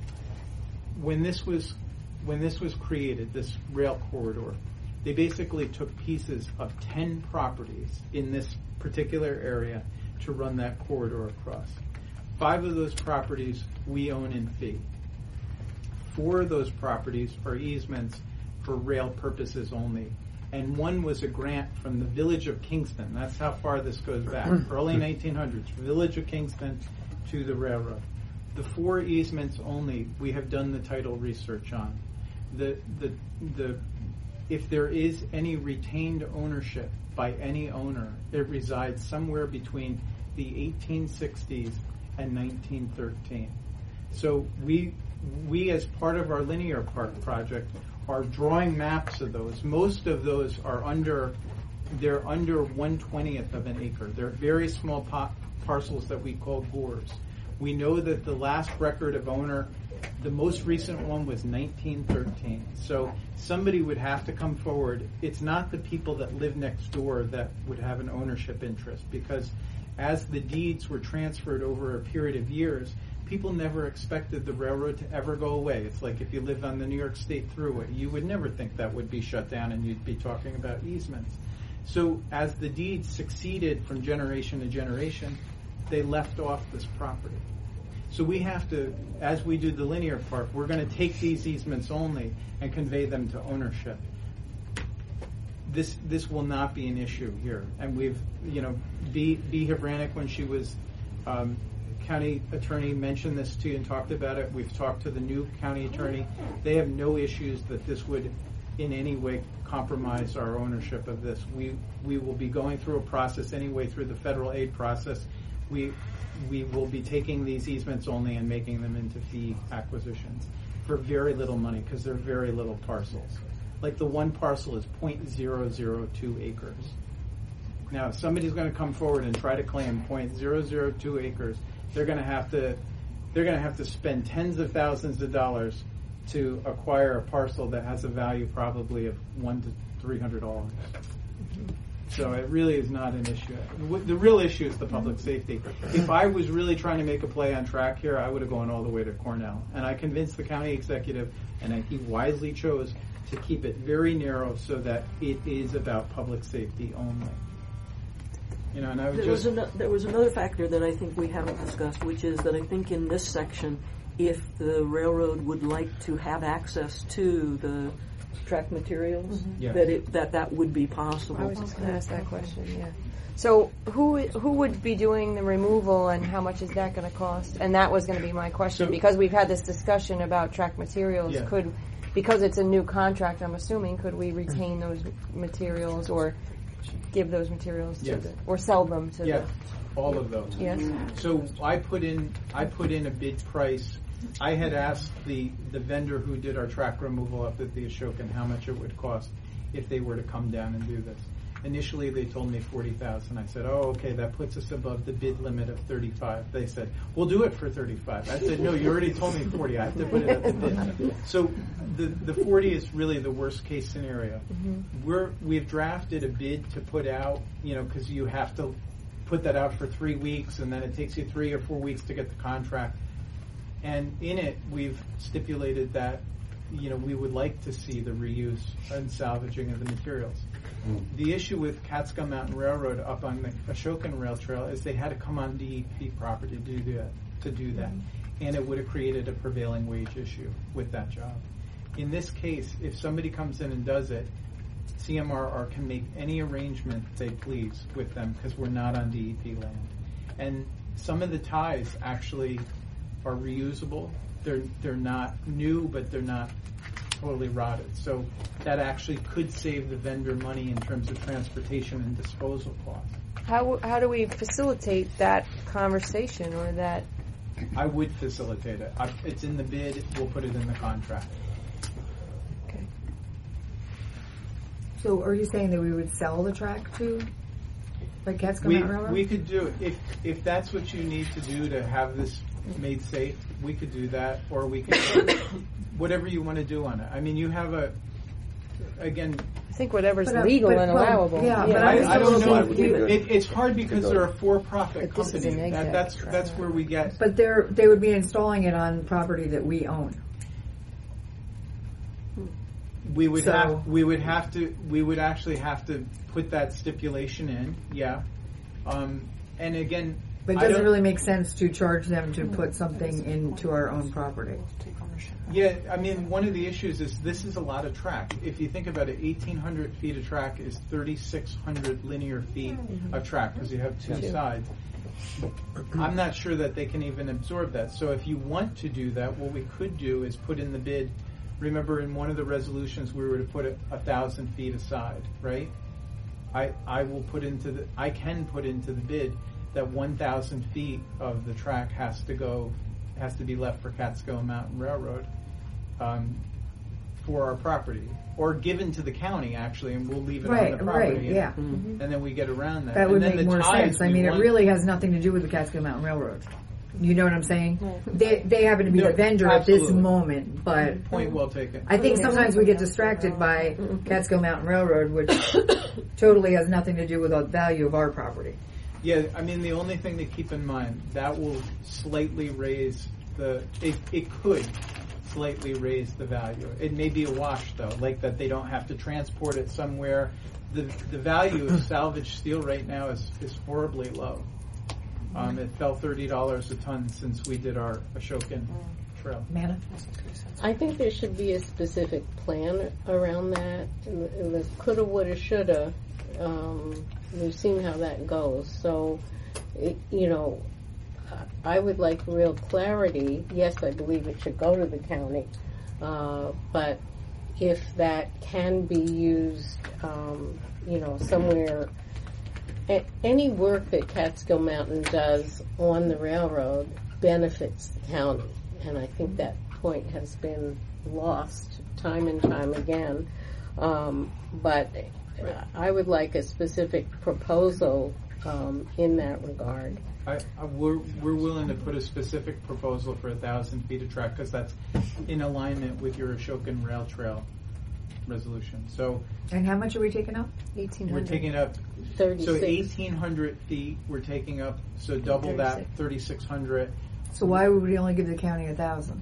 When this was when this was created, this rail corridor, they basically took pieces of ten properties in this particular area to run that corridor across. Five of those properties we own in fee. Four of those properties are easements for rail purposes only. And one was a grant from the village of Kingston. That's how far this goes back. Early nineteen hundreds, village of Kingston to the railroad. The four easements only we have done the title research on. The the the if there is any retained ownership by any owner, it resides somewhere between the eighteen sixties and nineteen thirteen. So we we as part of our linear park project are drawing maps of those. Most of those are under they're under one twentieth of an acre. They're very small po- parcels that we call gores. We know that the last record of owner, the most recent one was nineteen thirteen. So somebody would have to come forward. It's not the people that live next door that would have an ownership interest, because as the deeds were transferred over a period of years, people never expected the railroad to ever go away. It's like if you lived on the New York State Thruway, you would never think that would be shut down and you'd be talking about easements. So as the deed succeeded from generation to generation, they left off this property. So we have to, as we do the linear park, we're going to take these easements only and convey them to ownership. This this will not be an issue here. And we've, you know, B. B. Hibranek, when she was um, county attorney, mentioned this to you and talked about it. We've talked to the new county attorney. They have no issues that this would in any way compromise our ownership of this. We we will be going through a process anyway through the federal aid process. We we will be taking these easements only and making them into fee acquisitions for very little money because they're very little parcels. Like the one parcel is zero point zero zero two acres. Now, if somebody's going to come forward and try to claim zero point zero zero two acres, they're going to have to they're going to have to spend tens of thousands of dollars to acquire a parcel that has a value probably of one to three hundred dollars. So it really is not an issue. The real issue is the public safety. If I was really trying to make a play on track here, I would have gone all the way to Cornell. And I convinced the county executive, and he wisely chose to keep it very narrow so that it is about public safety only. You know, and I would there just was an, there was another factor that I think we haven't discussed, which is that I think in this section, if the railroad would like to have access to the track materials, Mm-hmm. Yeah. that it that that would be possible. I was just going to ask that question. Yeah. So who who would be doing the removal, and how much is that going to cost? And that was going to be my question So- because we've had this discussion about track materials. Yeah. Could because it's a new contract, I'm assuming, could we retain those materials or give those materials to Yes. the or sell them to yeah, all of those. the yes? So I put in I put in a bid price. I had asked the, the vendor who did our track removal up at the Ashokan how much it would cost if they were to come down and do this. Initially, they told me forty thousand. I said, "Oh, okay, that puts us above the bid limit of thirty-five." They said, "We'll do it for thirty-five." I said, "No, you already told me forty. I have to put it at the bid." So the the forty is really the worst case scenario. Mm-hmm. We're we've drafted a bid to put out, you know, because you have to put that out for three weeks, and then it takes you three or four weeks to get the contract. And in it, we've stipulated that, you know, we would like to see the reuse and salvaging of the materials. Mm. The issue with Catskill Mountain Railroad up on the Ashokan Rail Trail is they had to come on D E P property to do that, to do that. And it would have created a prevailing wage issue with that job. In this case, if somebody comes in and does it, C M R R can make any arrangement they please with them because we're not on D E P land. And some of the ties actually are reusable. They're they're not new, but they're not totally rotted. So that actually could save the vendor money in terms of transportation and disposal costs. How how do we facilitate that conversation or that? I would facilitate it. I, it's in the bid. We'll put it in the contract. Okay. So are you saying that we would sell the track to, like, Catskill We Mountain Railroad? we could do it if if that's what you need to do to have this made safe. We could do that, or we could whatever you want to do on it. I mean, you have a again. I think whatever's But, uh, legal but- and well, allowable. yeah, but I, was I don't still know. looking at- It, it's hard because they're a for-profit But this is company. an That, exec that's track. that's where we get. But they're they would be installing it on property that we own. We would So- have we would have to we would actually have to put that stipulation in. Yeah, um, and again, But it I doesn't don't- really make sense to charge them to put something into our own property. Yeah, I mean, one of the issues is this is a lot of track. If you think about it, eighteen hundred feet of track is thirty-six hundred linear feet of track because you have two sides. I'm not sure that they can even absorb that. So if you want to do that, what we could do is put in the bid. Remember, in one of the resolutions, we were to put a, a thousand feet aside, right? I I will put into the I can put into the bid that one thousand feet of the track has to go has to be left for Catskill Mountain Railroad um, for our property, or given to the county actually, and we'll leave it Right, on the property. right, yeah. And then we get around that. That and would then make the more ties sense. I we mean, it want- really has nothing to do with the Catskill Mountain Railroad. You know what I'm saying? They they happen to be No, the vendor at this absolutely. moment, but Point well taken. I think sometimes we get distracted by Catskill Mountain Railroad, which totally has nothing to do with the value of our property. Yeah, I mean, the only thing to keep in mind, that will slightly raise the, it, it could slightly raise the value. It may be a wash, though, like that they don't have to transport it somewhere. the the value of salvage steel right now is, is horribly low. Um, it fell thirty dollars a ton since we did our Ashokan trail. Manna? I think there should be a specific plan around that. And the, and the coulda, woulda, shoulda. Um, we've seen how that goes. So, it, you know, I would like real clarity. Yes, I believe it should go to the county, uh, but if that can be used, um, you know, somewhere. A- any work that Catskill Mountain does on the railroad benefits the county, and I think that point has been lost time and time again. Um, but uh, I would like a specific proposal um, in that regard. I, I, we're, we're willing to put a specific proposal for a thousand feet of track because that's in alignment with your Ashokan Rail Trail resolution. So, And how much are we taking up? eighteen we're hundred. taking up thirty-six. so eighteen hundred feet. We're taking up so double that thirty-six hundred. So why would we only give the county a thousand?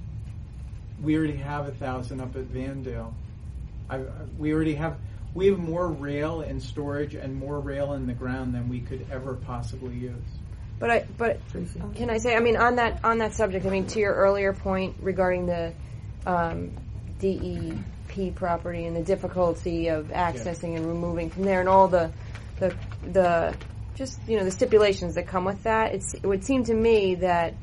We already have a thousand up at Vandale. I, I, we already have we have more rail in storage and more rail in the ground than we could ever possibly use. But I, but can I say? I mean, on that on that subject. I mean, to your earlier point regarding the um, D E P property and the difficulty of accessing yeah. and removing from there, and all the the the just you know the stipulations that come with that. It's, it would seem to me that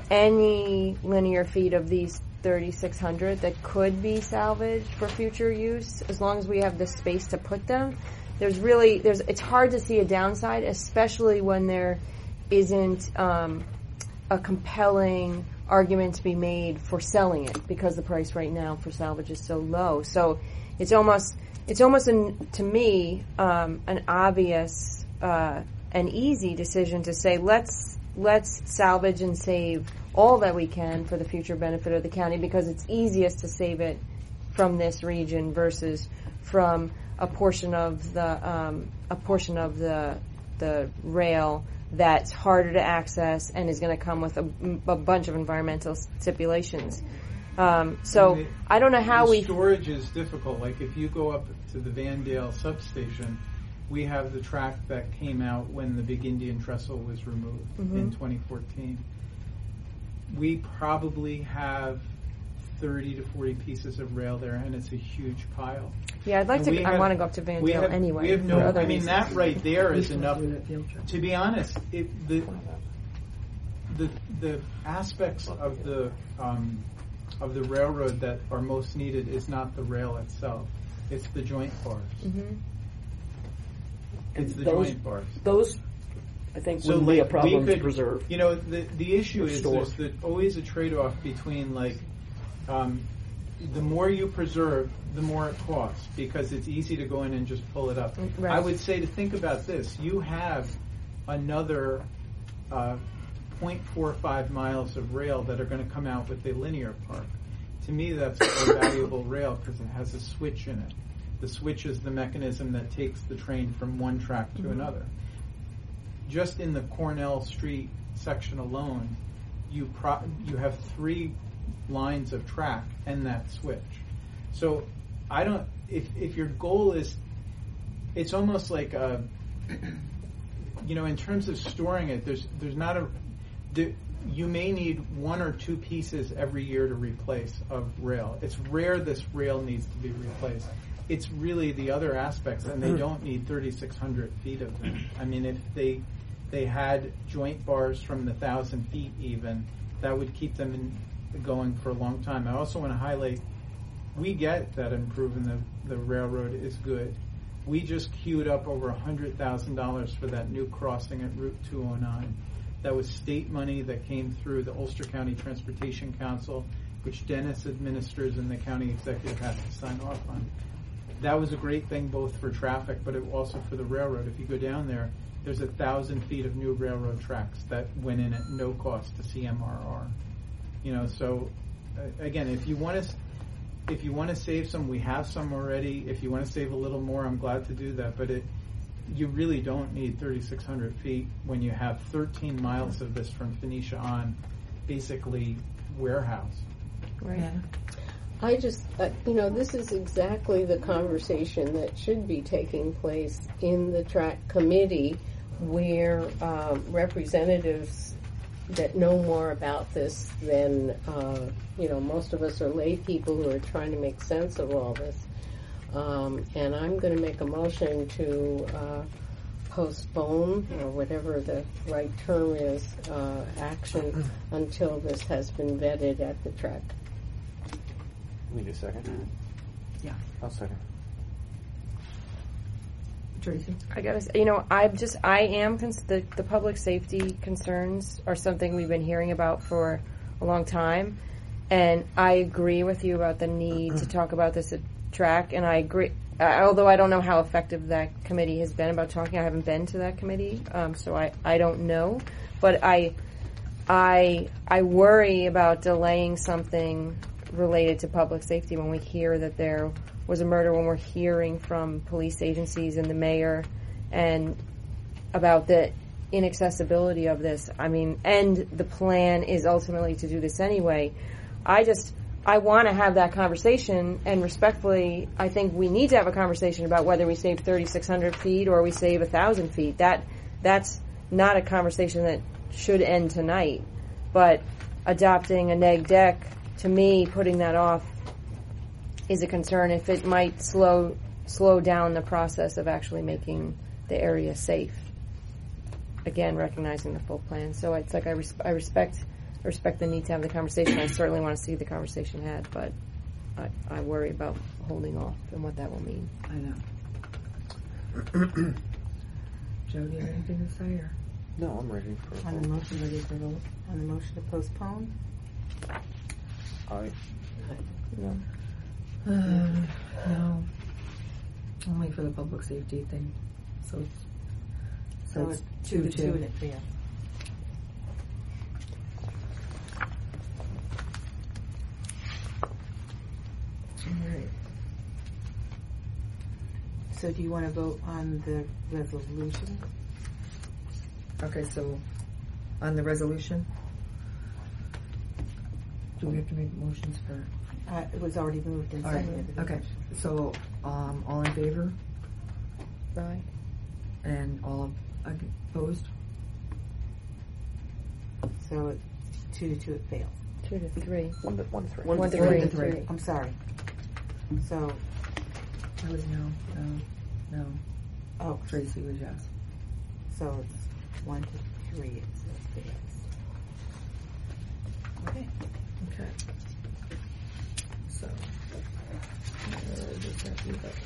any linear feet of these thirty-six hundred that could be salvaged for future use, as long as we have the space to put them. There's really there's it's hard to see a downside, especially when there isn't um, a compelling argument to be made for selling it because the price right now for salvage is so low. So it's almost it's almost an, to me um, an obvious uh, and easy decision to say let's let's salvage and save all that we can for the future benefit of the county because it's easiest to save it from this region versus from a portion of the um, a portion of the the rail that's harder to access and is going to come with a, a bunch of environmental stipulations. Um, so the, I don't know how the we storage is difficult. Like if you go up to the Vandale substation, we have the track that came out when the big Indian trestle was removed mm-hmm. in twenty fourteen. We probably have thirty to forty pieces of rail there, and it's a huge pile. Yeah, I'd like and to. I have, want to go up to Vandale have, anyway. We have no. I mean, reasons. that right there is enough. To be honest, it, the the the aspects of the um, of the railroad that are most needed is not the rail itself; it's the joint bars. Mm-hmm. It's the those, joint bars. Those, I think, so would like, be a problem could, to preserve. You know, the the issue is store. there's the, always a trade-off between like. Um, the more you preserve, the more it costs because it's easy to go in and just pull it up. Right. I would say to think about this. You have another uh, zero point four five miles of rail that are going to come out with the linear park. To me, that's a valuable rail because it has a switch in it. The switch is the mechanism that takes the train from one track to mm-hmm. another. Just in the Cornell Street section alone, you pro- you have three lines of track and that switch. So I don't, if if your goal is, it's almost like a, you know, in terms of storing it, there's there's not a, there, you may need one or two pieces every year to replace of rail. It's rare this rail needs to be replaced. It's really the other aspects, and they don't need thirty-six hundred feet of them. I mean, if they they had joint bars from the thousand feet even, that would keep them in going for a long time. I also want to highlight, we get that improving the, the railroad is good. We just queued up over one hundred thousand dollars for that new crossing at Route two oh nine. That was state money that came through the Ulster County Transportation Council, which Dennis administers and the county executive has to sign off on. That was a great thing both for traffic, but it also for the railroad. If you go down there, there's a thousand feet of new railroad tracks that went in at no cost to C M R R. You know, so uh, again, if you want to, if you want to save some, we have some already. If you want to save a little more, I'm glad to do that. But it, you really don't need thirty-six hundred feet when you have thirteen miles of this from Phoenicia on, basically warehouse. Right. I just, uh, you know, this is exactly the conversation that should be taking place in the track committee, where um, representatives that know more about this than, uh, you know, most of us are lay people who are trying to make sense of all this. Um, and I'm going to make a motion to uh, postpone, or whatever the right term is, uh, action until this has been vetted at the track. Need a second? Yeah. I'll second. Tracy? I gotta say, you know, I'm just, I am, cons- the, the public safety concerns are something we've been hearing about for a long time. And I agree with you about the need to talk about this at track. And I agree, uh, although I don't know how effective that committee has been about talking. I haven't been to that committee, um, so I, I don't know. But I, I, I worry about delaying something related to public safety when we hear that there was a murder, when we're hearing from police agencies and the mayor and about the inaccessibility of this. I mean, and the plan is ultimately to do this anyway. I just, I want to have that conversation, and respectfully, I think we need to have a conversation about whether we save thirty-six hundred feet or we save one thousand feet. That, that's not a conversation that should end tonight. But adopting a neg deck, to me, putting that off is a concern if it might slow slow down the process of actually making the area safe. Again, recognizing the full plan. So it's like I, res- I respect I respect the need to have the conversation. I certainly want to see the conversation had, but I, I worry about holding off and what that will mean. I know. Joe, do you have anything to say? Or? No, I'm ready for On the motion, ready for vote? On the motion to postpone? Aye. No. Uh, no. Only for the public safety thing. So it's, so So it's it's two two to to two. two and it fails. All right. So do you want to vote on the resolution? Okay, so on the resolution, do we have to make motions for? Uh, it was already moved and All right. seconded. the Okay. motion. So um, all in favor Right. and all opposed? So it's two to two, it fails. Two to three. One to, one to three. One, One to to three. three. three. I'm sorry. So, I was no, no, no. oh, Tracy was yes. so it's one to three, it says fails. Okay. Okay. So, uh, just have to vote.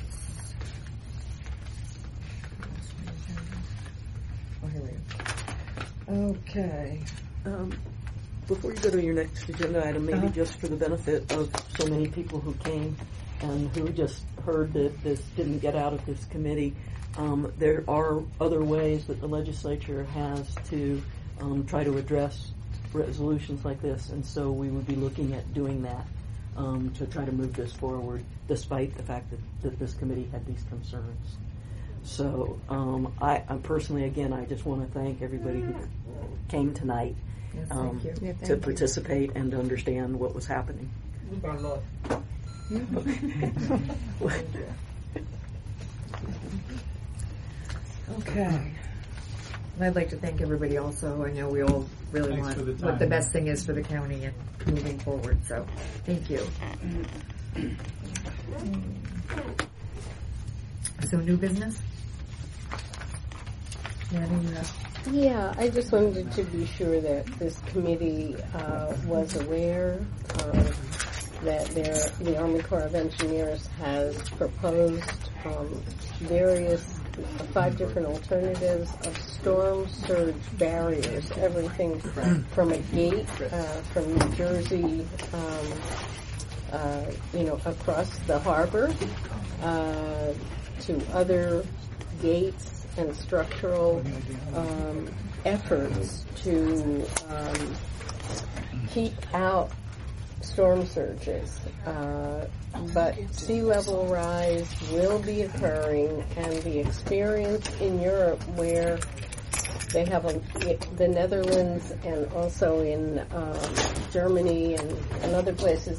Oh, here we go. Okay. Um, before you go to your next agenda item, maybe Uh-huh. just for the benefit of so many people who came and who just heard that this didn't get out of this committee, um, there are other ways that the legislature has to um, try to address resolutions like this, and so we would be looking at doing that um, to try to move this forward, despite the fact that, that this committee had these concerns. So um, I, I personally, again, I just want to thank everybody who came tonight Yes, um, thank you. Yeah, thank to you. participate and to understand what was happening. Okay. And I'd like to thank everybody also. I know we all really Thanks want for the what the time. best thing is for the county and moving forward, so thank you. So new business? Nanny, you have- Yeah, I just wanted to be sure that this committee uh, was aware um, that there, the Army Corps of Engineers has proposed um, various, uh, five different alternatives of storm surge barriers, everything from a gate uh, from New Jersey, um, uh, you know, across the harbor uh, to other gates and structural um, efforts to um, keep out storm surges. Uh, but sea level rise will be occurring, and the experience in Europe where they have a, the Netherlands and also in um, Germany and, and other places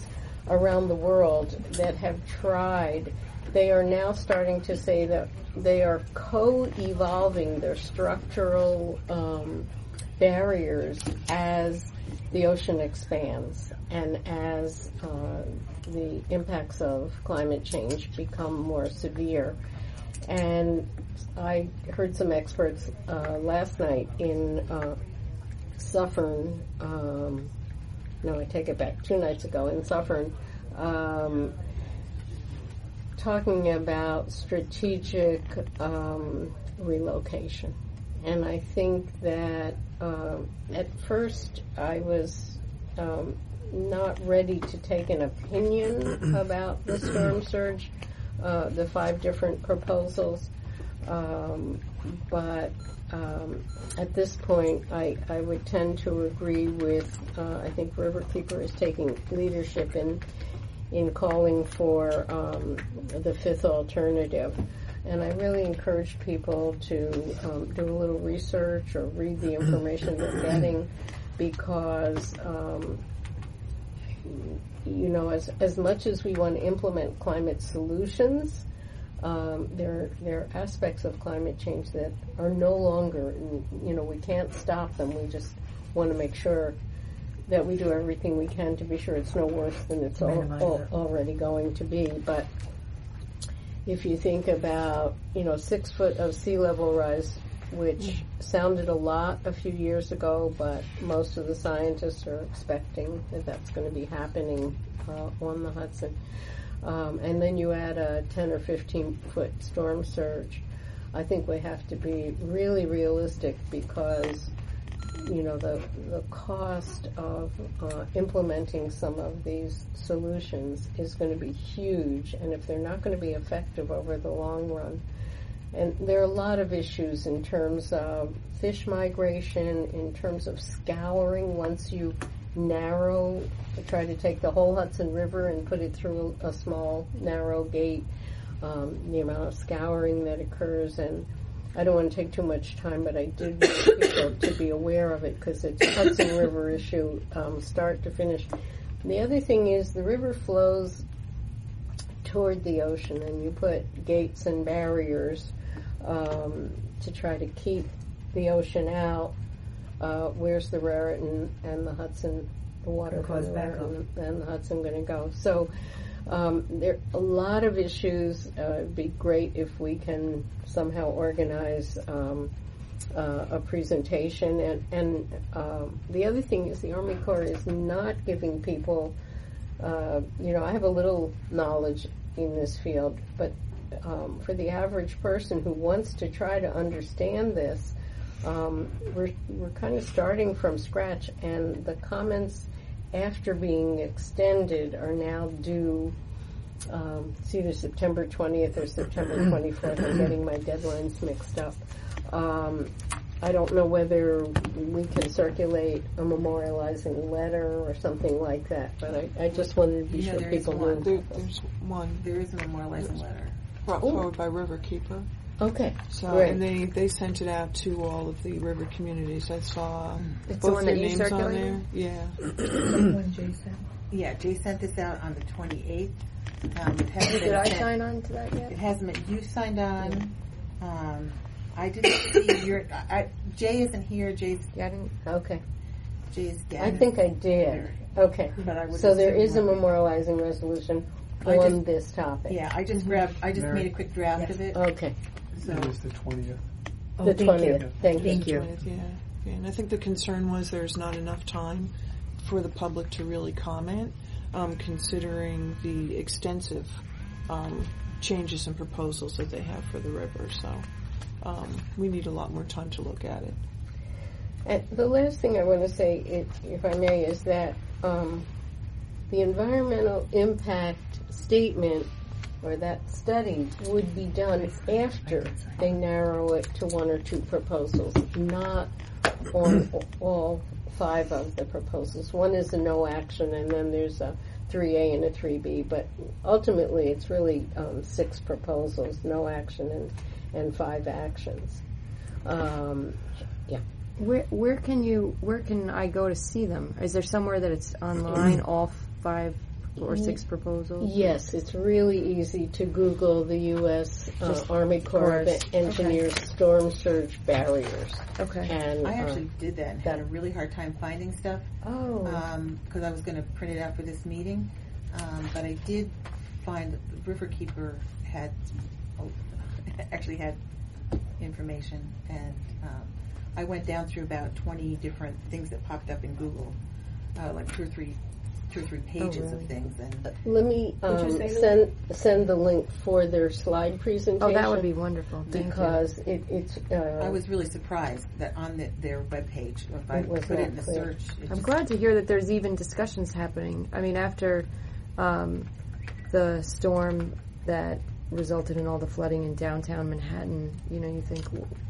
around the world that have tried, they are now starting to say that they are co-evolving their structural um, barriers as the ocean expands and as uh, the impacts of climate change become more severe. And I heard some experts uh, last night in uh, Suffern, um, no, I take it back, two nights ago in Suffern, um, talking about strategic um, relocation. And I think that um, at first I was um, not ready to take an opinion about the storm surge, uh, the five different proposals, um, but um, at this point I, I would tend to agree with, uh, I think Riverkeeper is taking leadership in in calling for um, the fifth alternative. And I really encourage people to um, do a little research or read the information they're getting, because, um, you know, as as much as we want to implement climate solutions, um, there there are aspects of climate change that are no longer, you know, we can't stop them. We just want to make sure that we do everything we can to be sure it's no worse than it's al- al- already going to be. But if you think about, you know, six foot of sea level rise, which sounded a lot a few years ago, but most of the scientists are expecting that that's going to be happening uh, on the Hudson. Um, and then you add a ten or fifteen foot storm surge. I think we have to be really realistic, because, you know, the the cost of uh, implementing some of these solutions is going to be huge, and if they're not going to be effective over the long run, and there are a lot of issues in terms of fish migration, in terms of scouring. Once you narrow, try to take the whole Hudson River and put it through a, a small narrow gate, um, the amount of scouring that occurs. And I don't want to take too much time, but I did want people to be aware of it, because it's a Hudson River issue, um, start to finish. The other thing is the river flows toward the ocean, and you put gates and barriers um, to try to keep the ocean out. Uh, where's the Raritan and the Hudson, the water from the Raritan and the Hudson going to go? So Um, there are a lot of issues. Uh, it'd be great if we can somehow organize um, uh, a presentation. And, and um, the other thing is the Army Corps is not giving people, uh, you know, I have a little knowledge in this field, but um, for the average person who wants to try to understand this, um, we're, we're kind of starting from scratch, and the comments after being extended are now due, um, it's either September twentieth or September twenty-fourth. I'm getting my deadlines mixed up. Um, I don't know whether we can circulate a memorializing letter or something like that, but I, I just wanted to be You know, sure there is people one. knew. There, there's one There is a memorializing letter. brought Ooh. forward by Riverkeeper. Okay, So, great. and they, they sent it out to all of the river communities. I saw It's the both one their that you names on there. circulated? Yeah. When Jay sent. Yeah, Jay sent this out on the twenty-eighth. Um, it hasn't Did been I sent- sign on to that yet? It hasn't been. You signed on. Um, I didn't see your. I, I, Jay isn't here. Jay's Yeah, I didn't. Okay, Jay's. I think I did. Okay, But I would so there assume is a not. memorializing resolution I on just- this topic. Yeah, I just grabbed. I just Mary. made a quick draft of it. Okay, So It was the twentieth. the twentieth. Thank you. Thank you. Yeah. Yeah. And I think the concern was there's not enough time for the public to really comment, um, considering the extensive um, changes and proposals that they have for the river. So um, we need a lot more time to look at it. And the last thing I want to say, if, if I may, is that um, the environmental impact statement or that study would be done after they narrow it to one or two proposals, not on all five of the proposals. One is a no action, and then there's a three A and a three B, but ultimately it's really um, six proposals, no action, and, and five actions. Um, yeah. Where where can you where can I go to see them? Is there somewhere that it's online, all five or six proposals? Yes, it's really easy to Google the U S Uh, Just Army Corps of Corps. Engineers storm surge barriers. Okay. And I uh, actually did that and had a really hard time finding stuff Oh. because I was going to print it out for this meeting. Um, but I did find that the Riverkeeper had oh, actually had information, and um, I went down through about twenty different things that popped up in Google, uh, like two or three, two or three pages really? of things. And let me Would you um, say that? send send the link for their slide presentation. Oh, that would be wonderful. Thank you. because it, it's. Uh, I was really surprised that on the, their webpage, if I It was put it not in the clear. search, it I'm just, glad to hear that there's even discussions happening. I mean, after um, the storm that resulted in all the flooding in downtown Manhattan, you know, you think,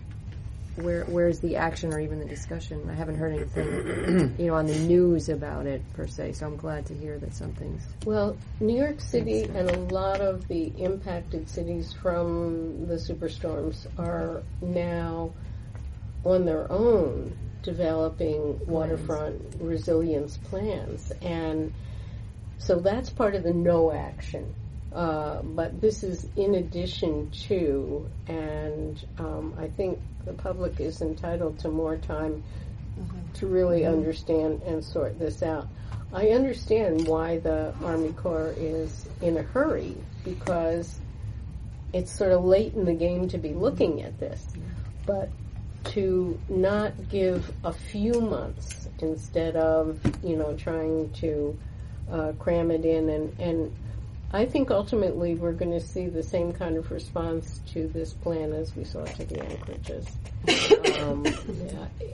where where's the action or even the discussion? I haven't heard anything, you know, on the news about it per se. So I'm glad to hear that something's. Well, New York City and a lot of the impacted cities from the superstorms are now on their own developing waterfront resilience plans. And so that's part of the no action. Uh, but this is in addition to, and um, I think the public is entitled to more time mm-hmm. to really mm-hmm. understand and sort this out. I understand why the Army Corps is in a hurry, because it's sort of late in the game to be looking at this. But to not give a few months instead of, you know, trying to uh, cram it in, and, and I think ultimately we're going to see the same kind of response to this plan as we saw to the Anchorages. um, yeah.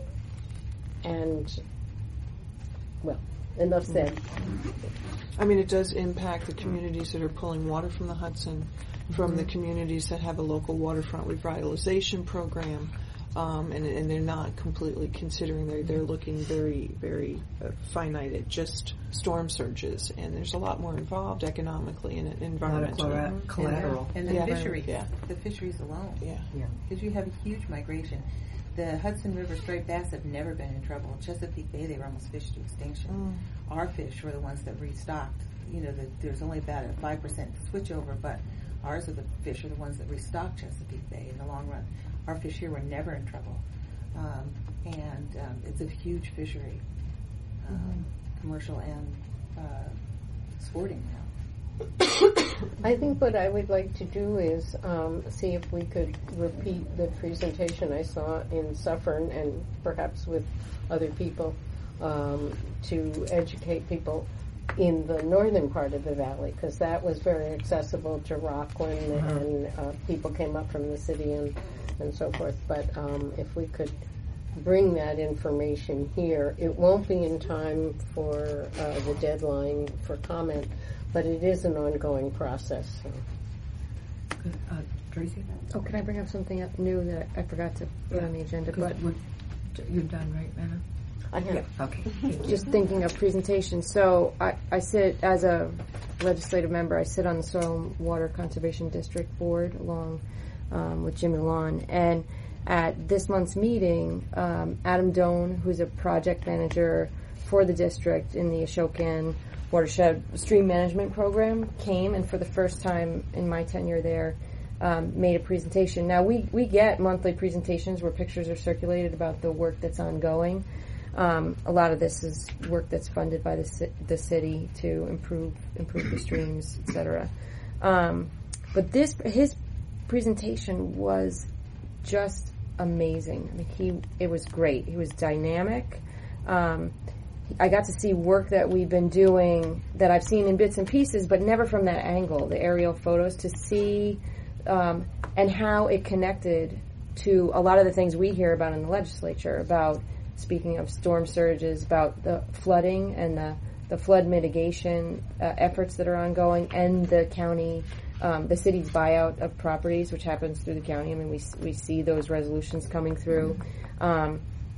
And, well, enough said. I mean, it does impact the communities that are pulling water from the Hudson, from the communities that have a local waterfront revitalization program, um, and, and they're not completely considering, they're, they're looking very, very uh, finite at just storm surges, and there's a lot more involved economically and environmentally. Not a collateral. And the Yeah. fisheries, Yeah. the fisheries alone. Yeah. Yeah. Because you have a huge migration. The Hudson River striped bass have never been in trouble. Chesapeake Bay, they were almost fished to extinction. Mm. Our fish were the ones that restocked. You know, the, there's only about a five percent switchover, but ours are the fish are the ones that restocked Chesapeake Bay in the long run. Our fish here were never in trouble. Um, and um, it's a huge fishery, um, mm-hmm. commercial and uh, sporting now. I think what I would like to do is um, see if we could repeat the presentation I saw in Suffern, and perhaps with other people, um, to educate people in the northern part of the valley, because that was very accessible to Rockland, uh-huh. and uh, people came up from the city and, and so forth. But um, if we could bring that information here, it won't be in time for uh, the deadline for comment, but it is an ongoing process. So. Good. Uh, Tracy? Oh, can I bring up something up new that I forgot to put Yeah. on the agenda? But We're, you're done, right, Anna? I have. Okay. Just thinking of presentation. So I, I sit as a legislative member. I sit on the Soil and Water Conservation District Board along um, with Jim Milan. And at this month's meeting, um, Adam Doan, who's a project manager for the district in the Ashokan Watershed Stream Management Program, came and for the first time in my tenure there, um, made a presentation. Now we we get monthly presentations where pictures are circulated about the work that's ongoing. Um, a lot of this is work that's funded by the ci- the city to improve improve the streams, et cetera. Um, but this his presentation was just amazing. I mean, he it was great. He was dynamic. Um, I got to see work that we've been doing that I've seen in bits and pieces, but never from that angle, the aerial photos, to see um, and how it connected to a lot of the things we hear about in the legislature about. Speaking of storm surges, about the flooding and the, the flood mitigation uh, efforts that are ongoing, and the county, um, the city's buyout of properties, which happens through the county. I mean, we we see those resolutions coming through. Um,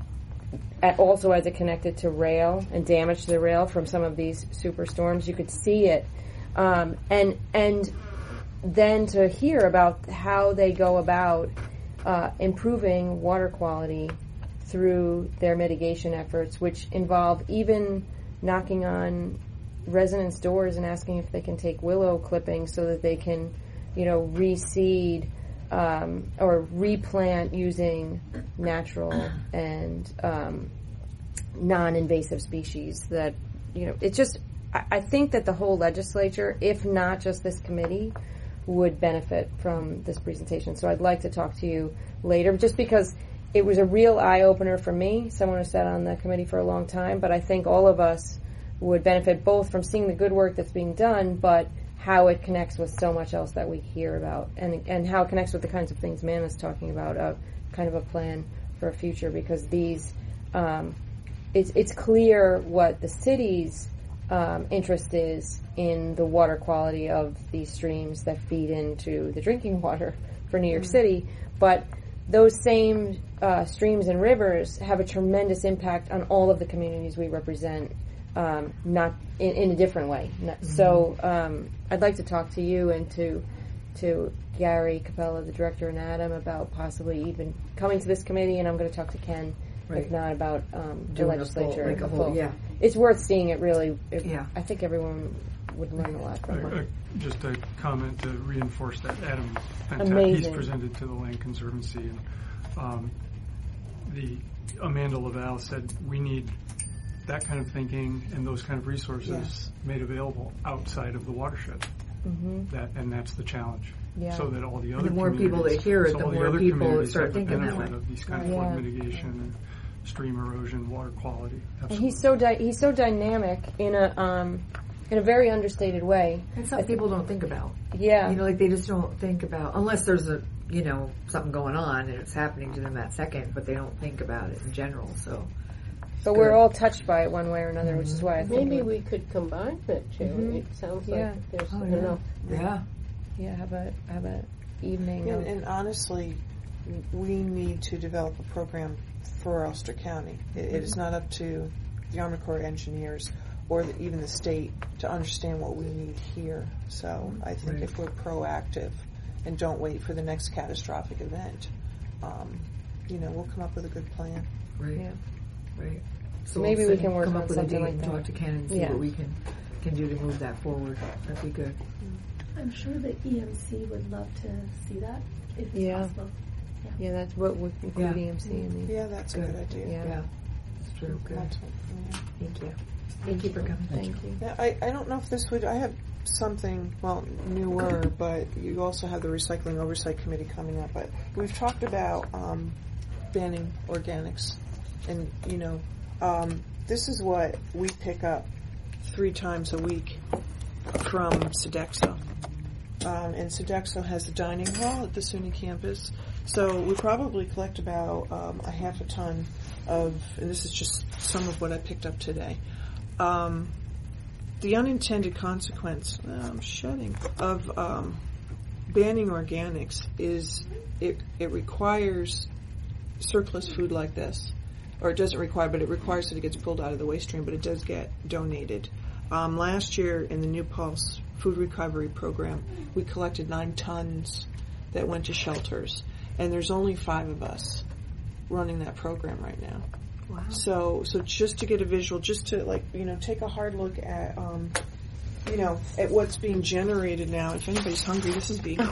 at also, as it connected to rail and damage to the rail from some of these superstorms, you could see it, um, and and then to hear about how they go about uh, improving water quality through their mitigation efforts, which involve even knocking on residents' doors and asking if they can take willow clippings so that they can, you know, reseed um, or replant using natural and um, non-invasive species. That, you know, it's just, I, I think that the whole legislature, if not just this committee, would benefit from this presentation. So I'd like to talk to you later, just because it was a real eye-opener for me, someone who sat on the committee for a long time, but I think all of us would benefit both from seeing the good work that's being done, but how it connects with so much else that we hear about, and and how it connects with the kinds of things Man is talking about, uh, kind of a plan for a future, because these, um, it's, it's clear what the city's um, interest is in the water quality of these streams that feed into the drinking water for New York mm-hmm. City, but those same uh, streams and rivers have a tremendous impact on all of the communities we represent, um, not in, in a different way. Not, mm-hmm. So um, I'd like to talk to you and to to Gary Capella, the director, and Adam about possibly even coming to this committee, and I'm going to talk to Ken, right. if not about um, the Doing legislature. A full, like a whole, yeah. It's worth seeing it, really. It, yeah. I think everyone would learn a lot from uh, it. Uh, just a comment to reinforce that Adam fantastic Amazing. He's presented to the Land Conservancy, and um, the Amanda Laval said we need that kind of thinking and those kind of resources yes. made available outside of the watershed. Mm-hmm. That and that's the challenge. Yeah. So that all the other the more people that hear it, so the all more other people start have the thinking that benefit way. of these kind of Yeah. flood mitigation and stream erosion, water quality. Absolutely. And he's so di- he's so dynamic in a um, in a very understated way. And some people don't think about. Yeah. You know, like they just don't think about, unless there's a, you know, something going on and it's happening to them that second, but they don't think about it in general, so. But we're all touched by it one way or another, mm-hmm. which is why I think Maybe it, we could combine it, too. Mm-hmm. It sounds Yeah. like there's Oh, yeah. enough. Yeah. yeah, have a have a evening. And, of, and honestly, we need to develop a program for Ulster County. It, it is not up to the Army Corps of Engineers or the, even the state to understand what we need here. So I think Right. if we're proactive and don't wait for the next catastrophic event, um, you know, we'll come up with a good plan. Right. Yeah. Right. So maybe we can work come on up with a something date like and that. talk to Ken and see Yeah. what we can can do to move that forward. That'd be good. I'm sure the E M C would love to see that if it's Yeah. possible. Yeah. Yeah, that's what would include Yeah. E M C in the. Yeah, that's a Good. good idea. Yeah. Yeah. It's true. Good. That's what- yeah. Thank you. Thank you for coming. Thank you. Yeah, I, I don't know if this would, I have something, well, newer, but you also have the Recycling Oversight Committee coming up, but we've talked about um, banning organics, and, you know, um, this is what we pick up three times a week from Sodexo. Um, and Sodexo has a dining hall at the SUNY campus, so we probably collect about um, a half a ton of, and this is just some of what I picked up today, um, the unintended consequence, uh, I'm shedding, of um, banning organics is it, it requires surplus food like this. Or it doesn't require, but it requires that it gets pulled out of the waste stream, but it does get donated. Um, last year in the New Pulse Food Recovery Program, we collected nine tons that went to shelters. And there's only five of us running that program right now. Wow. So, so just to get a visual, just to like, you know, take a hard look at, um, you know, at what's being generated now. If anybody's hungry, this is vegan.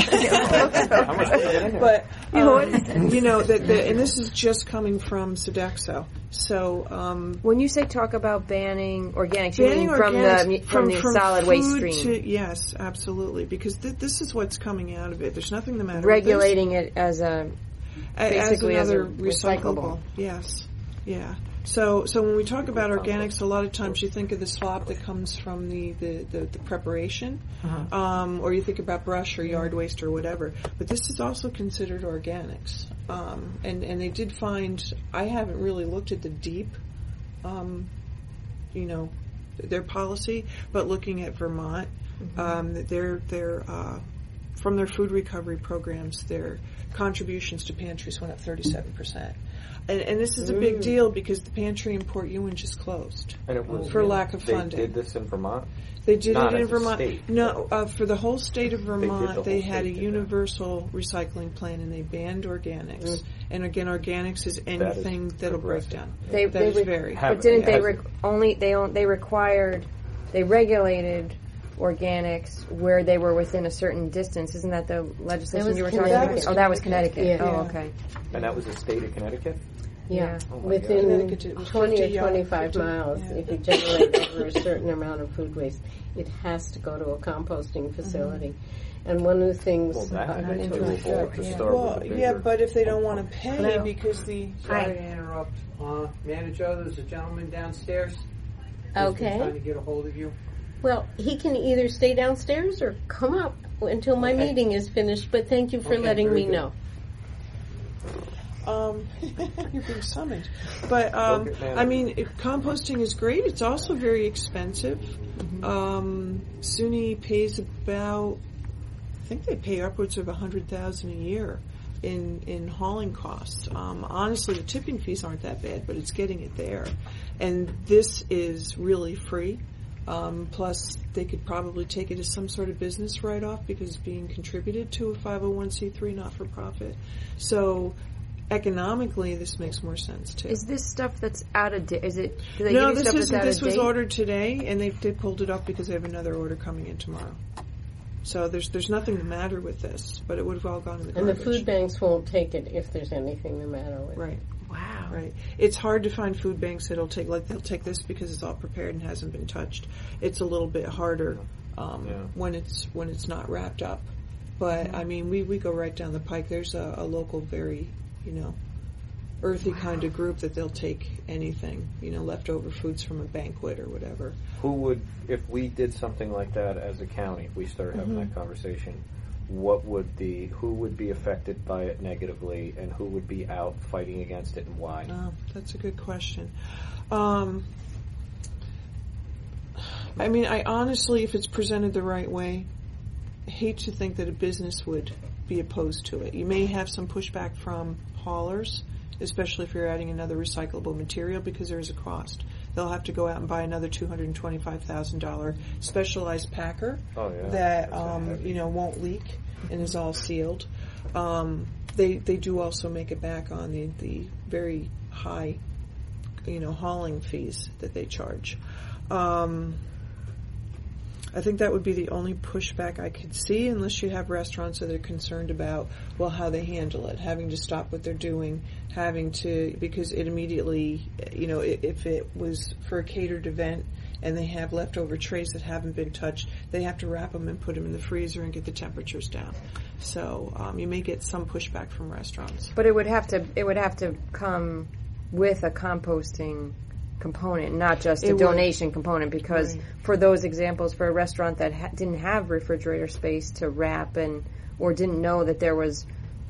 But, um, you know, the, the, and this is just coming from Sodexo. So, um, when you say talk about banning organics, you banning mean from organics the from, the from solid waste food stream, to, yes, absolutely, because th- this is what's coming out of it. There's nothing the matter regulating with it as a this. basically as another as a recyclable. Yes, yeah. So, so when we talk about organics, a lot of times you think of the slop that comes from the, the, the, the preparation, Uh-huh. um, or you think about brush or yard waste or whatever. But this is also considered organics. Um, and, and they did find, I haven't really looked at the deep, um, you know, their policy, but looking at Vermont, mm-hmm. um, their, their, uh, from their food recovery programs, their contributions to pantries went up thirty-seven percent. And, and this is a big deal because the pantry in Port Ewan just closed And it was, for lack of they funding. did this in Vermont? They did Not it in as a Vermont. state, no, uh, for the whole state of did Vermont, the they, whole had state a did that. universal recycling plan, and they banned organics. Mm. And again, organics is That anything is that'll break progressive. down. They, That they is re- very. but didn't they Has- re- only they on- they required they regulated organics where they were within a certain distance. Isn't that the legislation was you were talking Connecticut. about? Oh, that was Connecticut. Yeah. Oh, Yeah. okay. And that was the state of Connecticut? Yeah, Yeah. Oh my within Connecticut, it was twenty fifty or yard- twenty-five fifty, miles, yeah. if you generate over a certain amount of food waste, it has to go to a composting facility. And one of the things, Well, that uh, might be to- doable to yeah. start Well, with a bigger. yeah, but if they don't want to pay Hello? because the Sorry to interrupt. Uh, Manager, there's a gentleman downstairs. who's been Okay. trying to get a hold of you. well, he can either stay downstairs or come up until my Okay. meeting is finished, but thank you for Okay, letting very me good. know. Um, you're being summoned. But, um, Okay, man. I mean, it, composting is great. It's also very expensive. Mm-hmm. Um, SUNY pays about, I think they pay upwards of a hundred thousand a year in, in hauling costs. Um, honestly, the tipping fees aren't that bad, but it's getting it there. And this is really free. Um, plus, they could probably take it as some sort of business write-off because it's being contributed to a five oh one c three not-for-profit. So, economically, this makes more sense too. Is this stuff that's out of date? Is it? Do they No, give you this stuff is that's out this of was date? ordered today, and they they pulled it up because they have another order coming in tomorrow. So there's there's nothing the matter with this, but it would have all gone in the And the garbage. food banks won't take it if there's anything the matter with it. Right. Wow. Right. It's hard to find food banks that'll take like they'll take this because it's all prepared and hasn't been touched. It's a little bit harder um, Yeah. when it's when it's not wrapped up. But I mean, we, we go right down the pike. There's a, a local, very you know, earthy kind of group that they'll take anything, you know, leftover foods from a banquet or whatever. Who would, if we did something like that as a county, if we started having Mhm. that conversation, what would the, who would be affected by it negatively, and who would be out fighting against it, and why? Oh, that's a good question. Um, I mean, I honestly, if it's presented the right way, hate to think that a business would be opposed to it. You may have some pushback from haulers, especially if you're adding another recyclable material, because there is a cost. They'll have to go out and buy another two hundred twenty-five thousand dollars specialized packer Oh, yeah. that That's um, heavy. you know won't leak and is all sealed. Um, they they do also make it back on the the very high, you know, hauling fees that they charge. Um, I think that would be the only pushback I could see, unless you have restaurants that are concerned about, well, how they handle it, having to stop what they're doing, having to, because it immediately, you know, i- if it was for a catered event and they have leftover trays that haven't been touched, they have to wrap them and put them in the freezer and get the temperatures down. So um, you may get some pushback from restaurants. But it would have to it would have to come with a composting component, not just a It would. donation component. Because Right. for those examples, for a restaurant that ha- didn't have refrigerator space to wrap and or didn't know that there was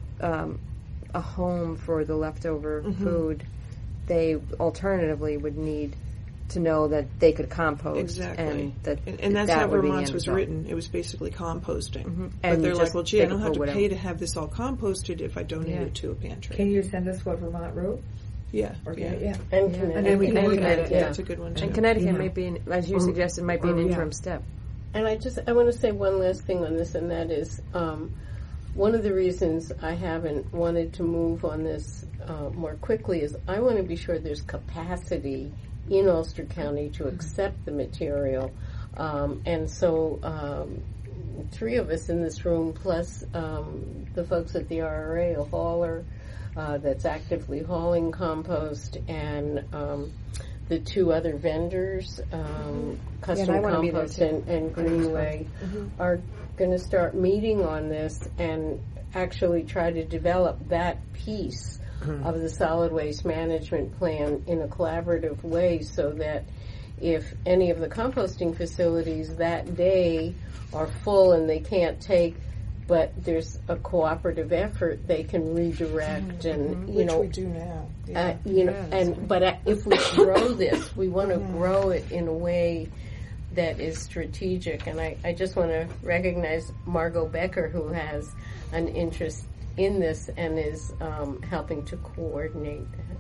um, a home for the leftover Mhm. food, they alternatively would need to know that they could compost. Exactly. And that And, and that's that how would be the Vermont's end was result. written. It was basically composting. Mhm. But And they're just like, well, gee, I take don't it have for to whatever. pay to have this all composted if I donate Yeah. it to a pantry. Can you send us what Vermont wrote? Yeah. Or yeah. yeah. And Yeah. Connecticut. And then we can And look at Connecticut, it. yeah. That's a good one too. And Connecticut Yeah. might be, an, as you Or- suggested, might be an or, yeah. interim step. And I just I want to say one last thing on this, and that is um, one of the reasons I haven't wanted to move on this uh, more quickly is I want to be sure there's capacity in Ulster County to accept the material, um, and so um, three of us in this room, plus um, the folks at the R R A, a hauler uh, that's actively hauling compost, and um, the two other vendors, um, Custom I wanna be there Compost too. and, and Greenway, are going to start meeting on this and actually try to develop that piece of the solid waste management plan in a collaborative way, so that if any of the composting facilities that day are full and they can't take, but there's a cooperative effort, they can redirect and, you Which know, we do now. uh, Yeah. you know, Yes. and but uh, if we grow this, we want to grow it in a way that is strategic. And I, I just want to recognize Margot Becker, who has an interest in this and is um, helping to coordinate that.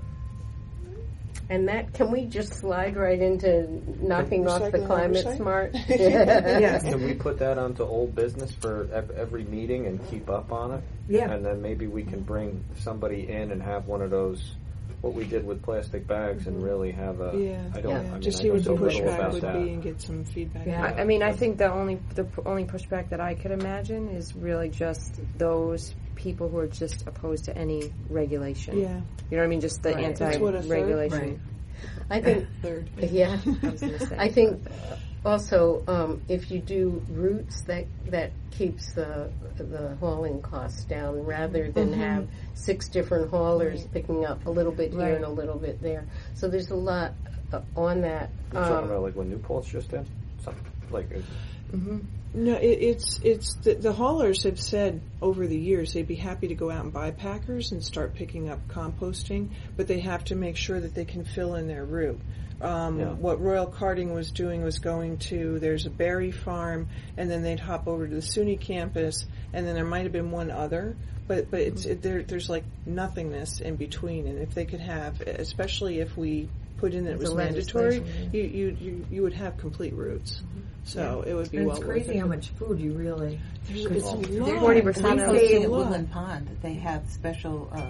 And that, can we just slide right into knocking off the Recycling climate oversight? smart? Yes. Can we put that onto old business for ev- every meeting and keep up on it? Yeah. And then maybe we can bring somebody in and have one of those what we did with plastic bags and really have a. Yeah, I don't. yeah. I mean, Just I see know what the so little pushback about would that. be and get some feedback. Yeah. I, I mean, I think the only the p- only pushback that I could imagine is really just those people who are just opposed to any regulation. Yeah. You know what I mean? Just the Right. That's what a third- anti-regulation. Right. I think, Third. yeah. I was gonna say. I think also um, if you do routes, that that keeps the the hauling costs down rather than Mhm. have six different haulers picking up a little bit here Right. and a little bit there. So there's a lot uh, on that. You're talking Um, about like what New Paltz just did, something like. It, Mm-hmm. No, it, it's it's the, the haulers have said over the years they'd be happy to go out and buy packers and start picking up composting, but they have to make sure that they can fill in their route. Um, Yeah. What Royal Carting was doing was going to, there's a berry farm, and then they'd hop over to the SUNY campus, and then there might have been one other, but but it's it, there, there's like nothingness in between. And if they could have, especially if we put in that it There's was a mandatory, legislation, you, you you you would have complete routes. So it would be And well it's worth crazy it. how much food you really. There's, could- it's a There's lot. forty percent we of say it. in Woodland Pond, they have special, uh,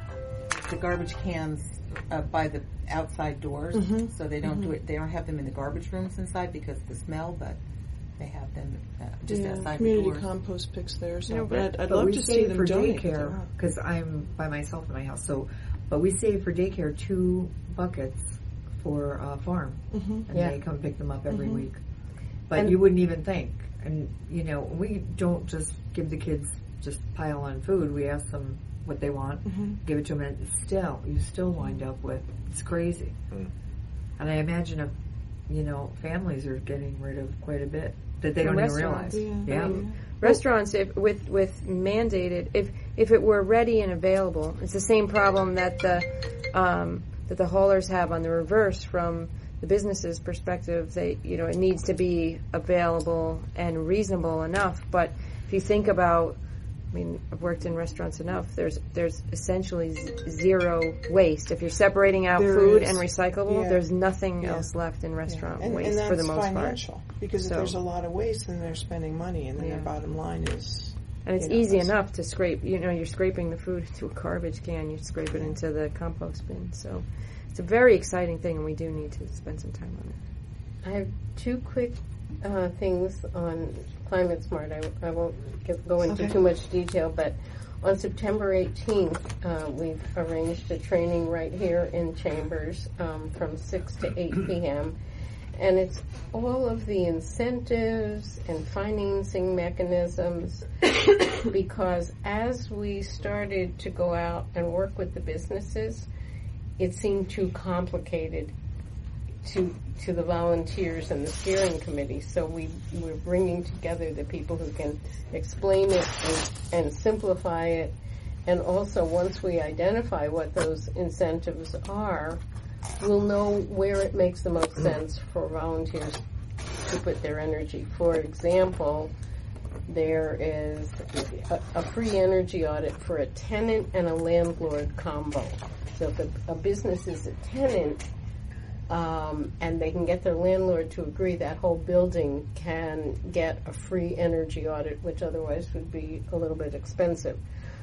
the garbage cans uh, by the outside doors, Mhm. so they don't Mhm. do it, they don't have them in the garbage rooms inside because of the smell, but they have them uh, just Yeah, outside community the doors. compost picks theirs You know, up. But I'd, I'd but love we to see save them for donate. daycare because I'm by myself in my house. So, but we save for daycare two buckets for uh, farm, Mhm. and Yeah. they come pick them up every Mhm. week. But And- you wouldn't even think, and you know, we don't just give the kids just pile on food. We ask them what they want, Mhm. give it to them, and still, you still wind up with it's crazy. Mm. And I imagine if you know families are getting rid of quite a bit that they And don't even restaurants. realize. Yeah. Yeah. I mean, restaurants, if with with mandated, if if it were ready and available, it's the same problem that the um, that the haulers have on the reverse from the business's perspective. They, you know, it needs to be available and reasonable enough. But if you think about, I mean, I've worked in restaurants enough. There's there's essentially z- zero waste. If you're separating out There food is. and recyclable, Yeah. there's nothing Yeah. else left in restaurant and, waste and that's for the most financial, part. because So- if there's a lot of waste, then they're spending money, and then Yeah. their bottom line is. And it's you know, easy less- enough to scrape. You know, you're scraping the food into a garbage can. You scrape it into the compost bin. So it's a very exciting thing, and we do need to spend some time on it. I have two quick uh, things on Climate Smart. I, I won't get, go into Okay. too much detail, but on September eighteenth, uh, we've arranged a training right here in Chambers um, from six to eight p.m. And it's all of the incentives and financing mechanisms because as we started to go out and work with the businesses, it seemed too complicated to to the volunteers and the steering committee. So we we're bringing together the people who can explain it and, and simplify it. And also, once we identify what those incentives are, we'll know where it makes the most sense for volunteers to put their energy. For example, there is a, a free energy audit for a tenant and a landlord combo. So if a, a business is a tenant, um, and they can get their landlord to agree, that whole building can get a free energy audit, which otherwise would be a little bit expensive.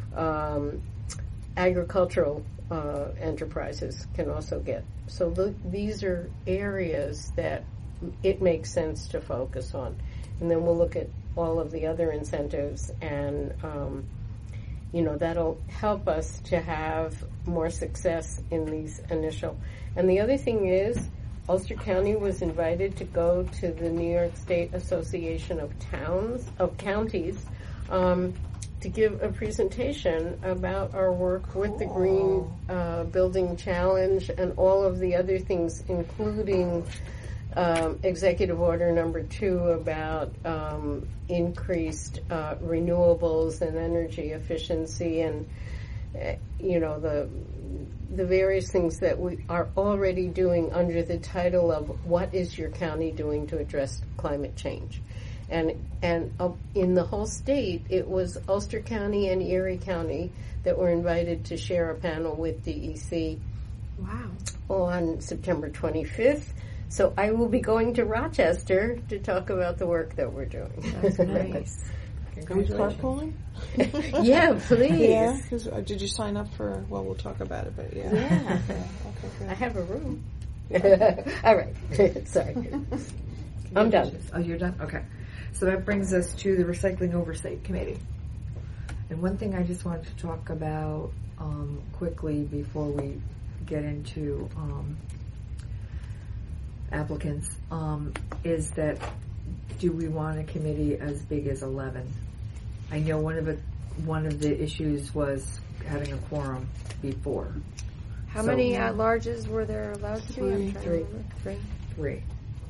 Um, agricultural uh, enterprises can also get. So the, these are areas that it makes sense to focus on. And then we'll look at all of the other incentives, and um, you know, that'll help us to have more success in these initial. And the other thing is, Ulster County was invited to go to the New York State Association of Towns, of Counties, um, to give a presentation about our work with the Green uh, Building Challenge and all of the other things, including um, Executive Order Number Two about um, increased uh, renewables and energy efficiency, and uh, you know, the the various things that we are already doing under the title of "What is your county doing to address climate change?" And and uh, in the whole state, it was Ulster County and Erie County that were invited to share a panel with D E C. Wow. On September twenty-fifth. So I will be going to Rochester to talk about the work that we're doing. That's nice. Are we carpooling? Yeah, please. Yeah. 'Cause, uh, did you sign up for? Well, we'll talk about it, but yeah. Yeah. Okay, good. I have a room. All right. Sorry. I'm done. Oh, you're done? Okay. So that brings us to the Recycling Oversight Committee. And one thing I just wanted to talk about um, quickly before we get into um, applicants um, is that do we want a committee as big as eleven? I know one of it, one of the issues was having a quorum before. How So- many at-larges were there allowed to be? I'm trying to Three. remember. Three. Three.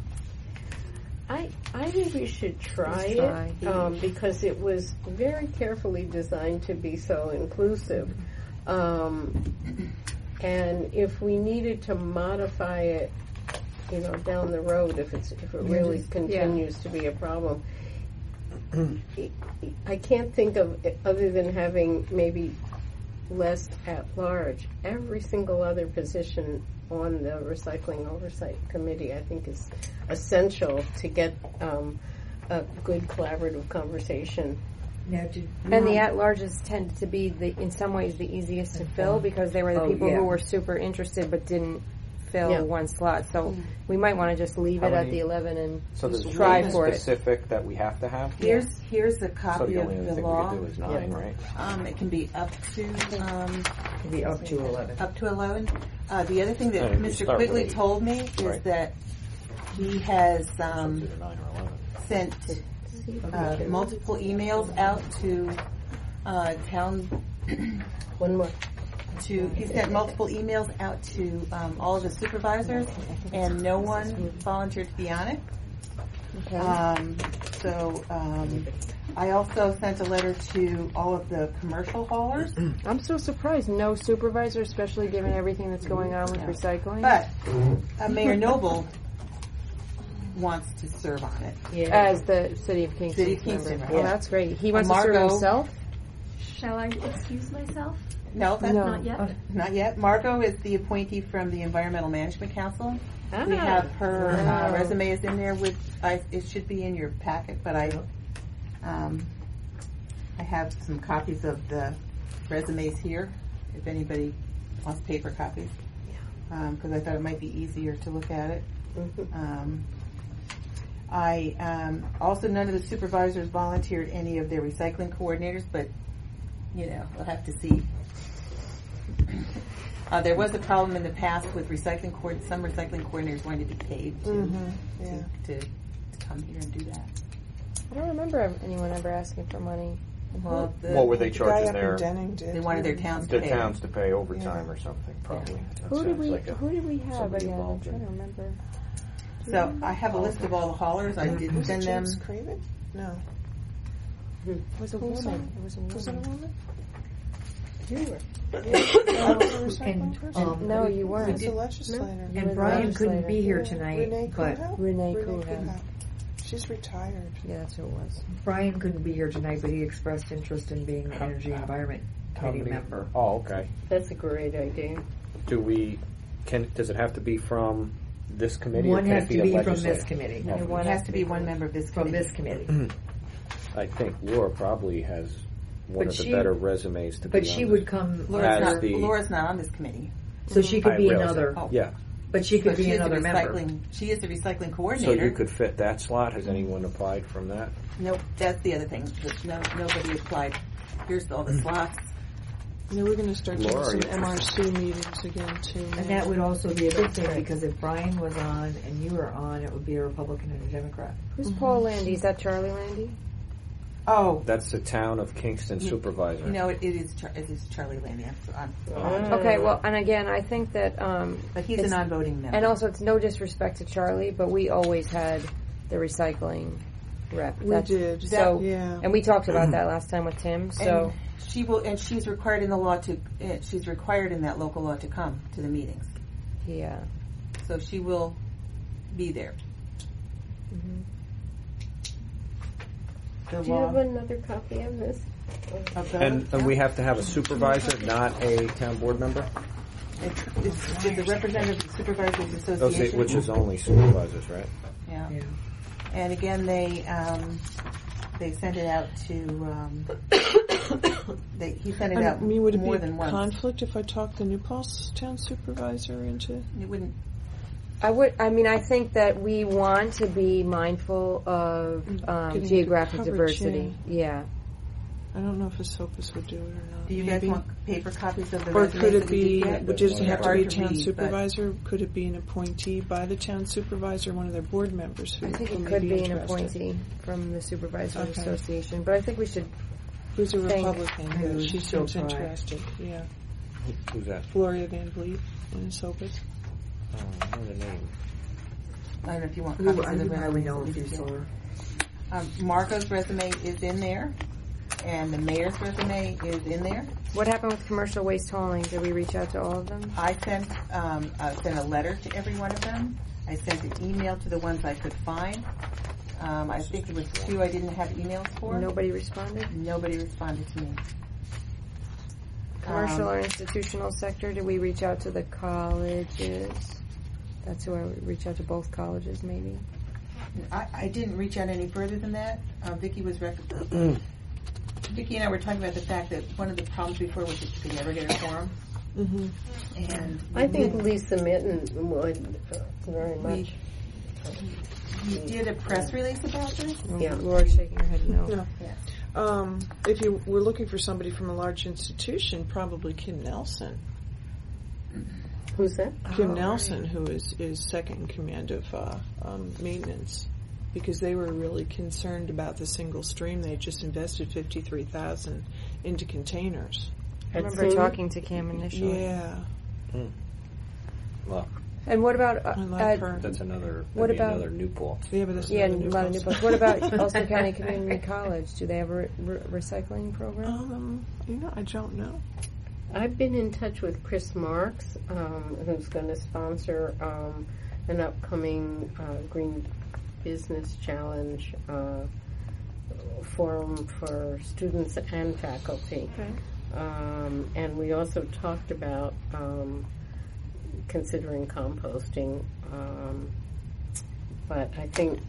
I I think we should try, Try. it um, because it was very carefully designed to be so inclusive. Um, and if we needed to modify it, you know, down the road, if it's if it Yeah, really just- continues to be a problem, I can't think of it other than having maybe less at large. Every single other position on the Recycling Oversight Committee, I think, is essential to get um, a good collaborative conversation. Now, did And the at-larges tended to be, the, in some ways, the easiest to fill because they were the Oh, people yeah. who were super interested but didn't fill Yeah. one slot. So we might want to just leave How it at many- the eleven and So there's just try one for it. specific that we have to have. Here's here's a So copy the of only the thing law. we could do is nine, right? Um, it can be up to um, Can be up to eleven. up to eleven. Uh, the other thing that Yeah, you Mister start with Quigley eight. told me is Right. that he has um, Either nine or eleven. sent uh, multiple emails out to uh, town. One more. To he sent multiple emails out to um, all of the supervisors, and no one volunteered to be on it. Okay. Um, so um, I also sent a letter to all of the commercial haulers. I'm so surprised. No supervisor, especially given everything that's going on with recycling. But uh, Mayor Noble wants to serve on it. Yeah. As the City of Kingston City of Kingston, member. right. Well, Yeah. that's great. He wants to Margot- serve himself? Shall I excuse myself? No, that's No. Not yet. not yet. Margot is the appointee from the Environmental Management Council. Ah. We have her uh, Wow. resume is in there with. I, it should be in your packet, but I, um, I have some copies of the resumes here. If anybody wants paper copies, because I thought it might be easier to look at it. Mhm. Um, I um, also none of the supervisors volunteered any of their recycling coordinators, but you know we'll have to see. Uh, there was a problem in the past with recycling coord. Some recycling coordinators wanted to be paid to, Mhm, yeah. to, to to come here and do that. I don't remember anyone ever asking for money. Well, the, What were they The guy charging up in their Denning did. they wanted their towns to their pay. towns to pay overtime or something? Probably. That Who did sounds we? like a- Who did we have somebody again? I'm involved in trying to remember. So I have a list of all the haulers. I did Was send it them. James Craven? No. It was a Who was woman. on? It was a Was it a woman. woman? You were. I was a recycling And, person. um, No, you He weren't. was a legislator. You were And the Brian couldn't be here Renee tonight, but Kuhau? Renee Renee Kuhau. Kuhau. She's retired. Yeah, that's who it was. Brian couldn't be here tonight, but he expressed interest in being the Energy and Environment How Committee many- member. Oh, okay. That's a great idea. Do we? Can does it have to be from this committee? One or can has it be to a be from legislator? this committee. Oh, It from- has to be one member of this From committee. this committee. I think Laura probably has one But of the she- better resumes to But be she on would this. come Laura's As not, the- Laura's not on this committee. so she could I be realize another. that. Yeah. But she could But be she is the another member. recycling. She is the recycling So coordinator. you could fit that slot. Has anyone applied from that? Nope, that's the other thing. that No, nobody applied. Here's all the slots. Yeah, we're going to start doing Laura, some you- M R C meetings again too. And that would also be a good thing because if Brian was on and you were on, it would be a Republican and a Democrat. Who's Paul Landy? Is that Charlie Landy? Oh, That's the town of Kingston Yeah. supervisor. you know, it, it is Char- it is Charlie Laney. I'm, Oh. I'm, Okay, well, and again, I think that, um, but he's a it's- non-voting member. and also it's no disrespect to Charlie, but we always had the recycling rep. We did. So, Yeah. and we talked about that last time with Tim. So, And she will, and she's required in the law to. Uh, she's required in that local law to come to the meetings. yeah. So she will be there. Mm-hmm. The Do you law have another copy of this? of the, And, and we have to have a supervisor, not a town board member, it's, it's, it's the representative of the supervisors Those- association, which is only supervisors, right? yeah. And again, they um, they sent it out to. Um, they, he sent it I out mean, would it more be a than once. conflict if I talked the New Paltz town supervisor into? It wouldn't. I would. I mean, I think that we want to be mindful of um, Getting geographic coverage, diversity. Yeah. I don't know if a SOPUS would do it or not. Do you Maybe. guys want paper copies of the Or resumes could it that we be, did get? would just have to Hard be a to town read, but- supervisor? Could it be an appointee by the town supervisor, one of their board members who I think who it may could be be an interested? appointee from the Supervisors Okay. Association, but I think we should. Who's a think- Republican? Who's She still seems trying. interested, yeah. Who's that? Gloria Van Vliet in SOPUS. Oh, I know the name. I don't know if you want You- copies I of the would highly resumes know that we if you did saw get. her. Um, Marco's resume is in there, and the mayor's resume is in there. What happened with commercial waste hauling? Did we reach out to all of them? I sent um, I sent a letter to every one of them. I sent an email to the ones I could find. Um, I think it was two I didn't have emails for. Nobody responded? Nobody responded to me. Commercial Um, or institutional sector, did we reach out to the colleges? That's who I would reach out to, both colleges maybe? I, I didn't reach out any further than that. Um, Vicki was rec- Vicki and I were talking about the fact that one of the problems before was that you could never get a quorum. Mm-hmm. And I think we, Lisa Mitten would uh, very much. we did a press release about this. Yeah. Laura's shaking her head no. No. Yeah. Um, if you were looking for somebody from a large institution, probably Kim Nelson. Who's that? Kim Oh, Nelson, who is, is second in command of uh, um, maintenance, because they were really concerned about the single stream. They just invested fifty-three thousand into containers. I remember Soon? talking to Cam initially. Yeah, Mm. Well, And what about, uh, I like uh, her. that's another. What that'd be about- another New Paltz? Yeah, but that's yeah, a another new lot of new post. books. What about Ulster County Community College? Do they have a re- re- recycling program? Um, you know, I don't know. I've been in touch with Chris Marks, um, who's going to sponsor um, an upcoming uh, Green Business Challenge uh, forum for students and faculty. Okay. Um, and we also talked about um, considering composting, um, but I think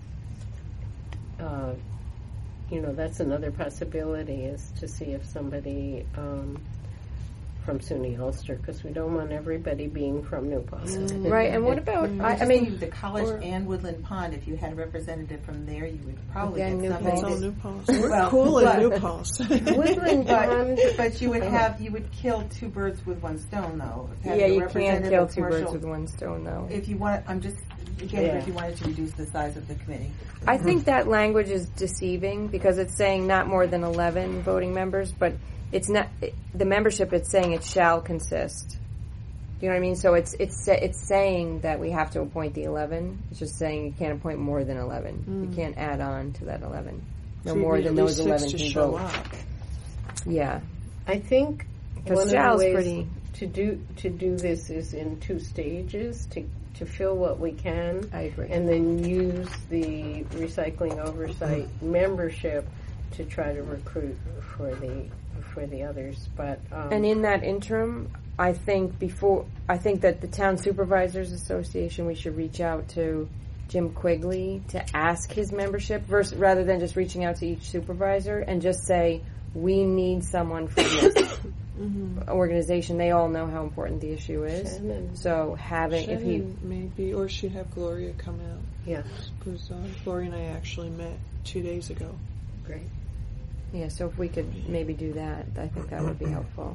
uh, you know that's another possibility is to see if somebody um, from SUNY Ulster, because we don't want everybody being from New Paltz. Right, and what about, I, I mean, the college or- and Woodland Pond. If you had a representative from there, you would probably Again, get New somebody. It's all Paltz. New Paltz. We're Well, cool in but- New Paltz. Woodland But, Pond, but you would have you would kill two birds with one stone, though. Having yeah, a you can't representative kill of two birds commercial- with one stone, though. If you want, I'm just again, Yeah. if you wanted to reduce the size of the committee. I think that language is deceiving because it's saying not more than eleven voting members, but it's not it, the membership. It's saying it shall consist. Do you know what I mean? So it's it's sa- it's saying that we have to appoint the eleven. It's just saying you can't appoint more than eleven. Mm. You can't add on to that eleven. No So you more need than at those least eleven six to can show vote. up. Yeah, I think because one of the shall's ways pretty. to do to do this is in two stages to to fill what we can. I agree. And then use the recycling oversight membership to try to recruit for the for the others. But um, And in that interim, I think before I think that the Town Supervisors Association, we should reach out to Jim Quigley to ask his membership, versus rather than just reaching out to each supervisor and just say we need someone from this Mm-hmm. organization. They all know how important the issue is. Shannon. So having if he Shannon maybe, or she'd have Gloria come out. Yeah, Because uh, Gloria and I actually met two days ago. great. yeah, so if we could maybe do that, I think that would be helpful.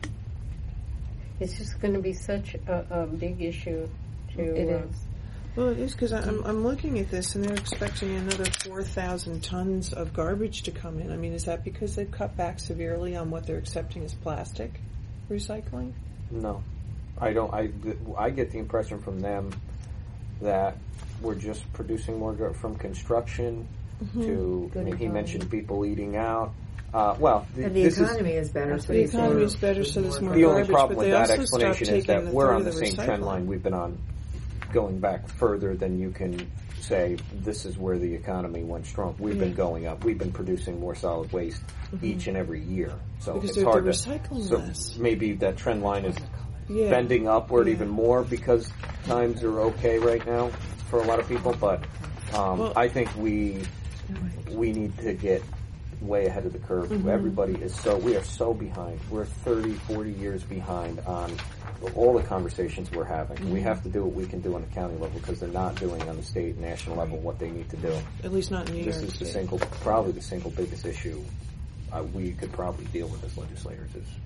It's just going to be such a, a big issue to. It uh, is. Well, it is because I'm I'm looking at this and they're expecting another four thousand tons of garbage to come in. I mean, is that because they've cut back severely on what they're accepting as plastic recycling? No, I don't. I, I get the impression from them that we're just producing more gar- from construction Mm-hmm. to. Good I mean, he economy. mentioned people eating out. Uh, well, th- And the this economy is, better, so The you economy is sort of- better, so there's more is the only garbage, problem but with they that also stopped explanation is taking that the we're third on of the the same trend recycling. line. We've been on going back further than you can say this is where the economy went strong. We've been going up. We've been producing more solid waste each and every year. So Because it's they're- hard they're to. recycling So less. maybe that trend line is Yeah. bending upward Yeah. even more because times are okay right now for a lot of people. But um, Well- I think we we need to get way ahead of the curve. Mhm. Everybody is so, we are so behind. We're thirty, forty years behind on all the conversations we're having. Mhm. We have to do what we can do on the county level because they're not doing on the state and national level what they need to do. At least not in New This York is the State. single, probably the single biggest issue uh, we could probably deal with as legislators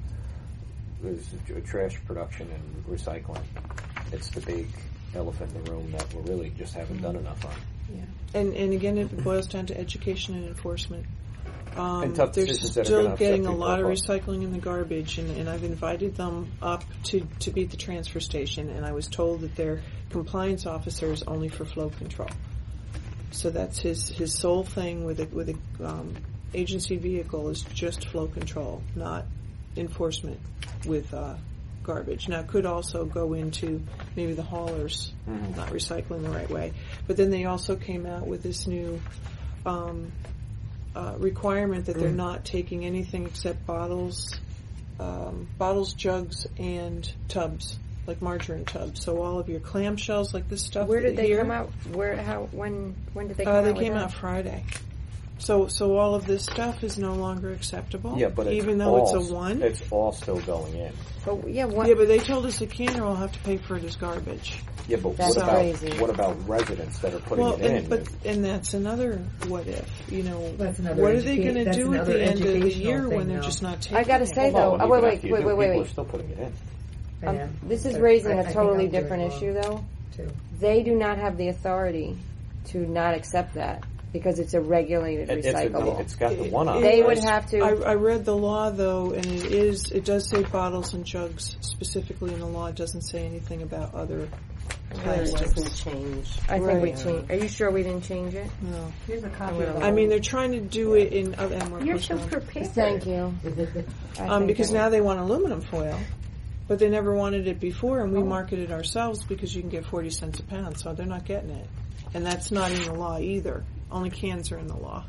is, is tr- trash production and recycling. It's the big elephant in the room that we really just haven't done enough on. Yeah. And and again, it boils down to education and enforcement. Um, And tough they're decisions that are still gonna upset getting a people lot of across. recycling in the garbage, and, and I've invited them up to, to be at the transfer station, and I was told that their compliance officer is only for flow control. So that's his, his sole thing with a, with a um, agency vehicle is just flow control, not enforcement with uh, garbage. Now, it could also go into maybe the haulers Mhm. not recycling the right way. But then they also came out with this new um, uh, requirement that they're Mm. not taking anything except bottles, um, bottles, jugs, and tubs, like margarine tubs. So all of your clamshells, like this stuff. Where did they here, come out? Where? How? When? When did they come Uh, out? they with came that? out Friday. So, so all of this stuff is no longer acceptable. Yeah, but it's even though all, it's a one. it's all still going in. But yeah, what? Yeah, but they told us the canner will have to pay for it as garbage. Yeah, but That's what about crazy. what about residents that are putting Well, it and, in? but and that's another what if. You know, That's another what are they educa- going to that's do at another the end of the educational year when thing, they're though. just not taking I gotta it? say Well, though, even oh, wait, after wait, you wait, do, wait, wait, people wait. are still putting it in. I Um, know. this is But raising I- a I think totally I'll do it different wrong, issue, though. too. They do not have the authority to not accept that because it's a regulated It- it's, a, recyclable. it's got the one on They it. would have to. I, I read the law though, and it is it does say bottles and jugs specifically in the law. It doesn't say anything about other It plastics. doesn't change. I think we Right. changed. Are you sure we didn't change it? No. Here's a copy of I mean, they're trying to do it in other, and we're You're pushing so them. prepared. Thank you. I Um, think because that- now they want aluminum foil, but they never wanted it before, and we market it ourselves because you can get forty cents a pound, so they're not getting it, and that's not in the law either. Only cans are in the law.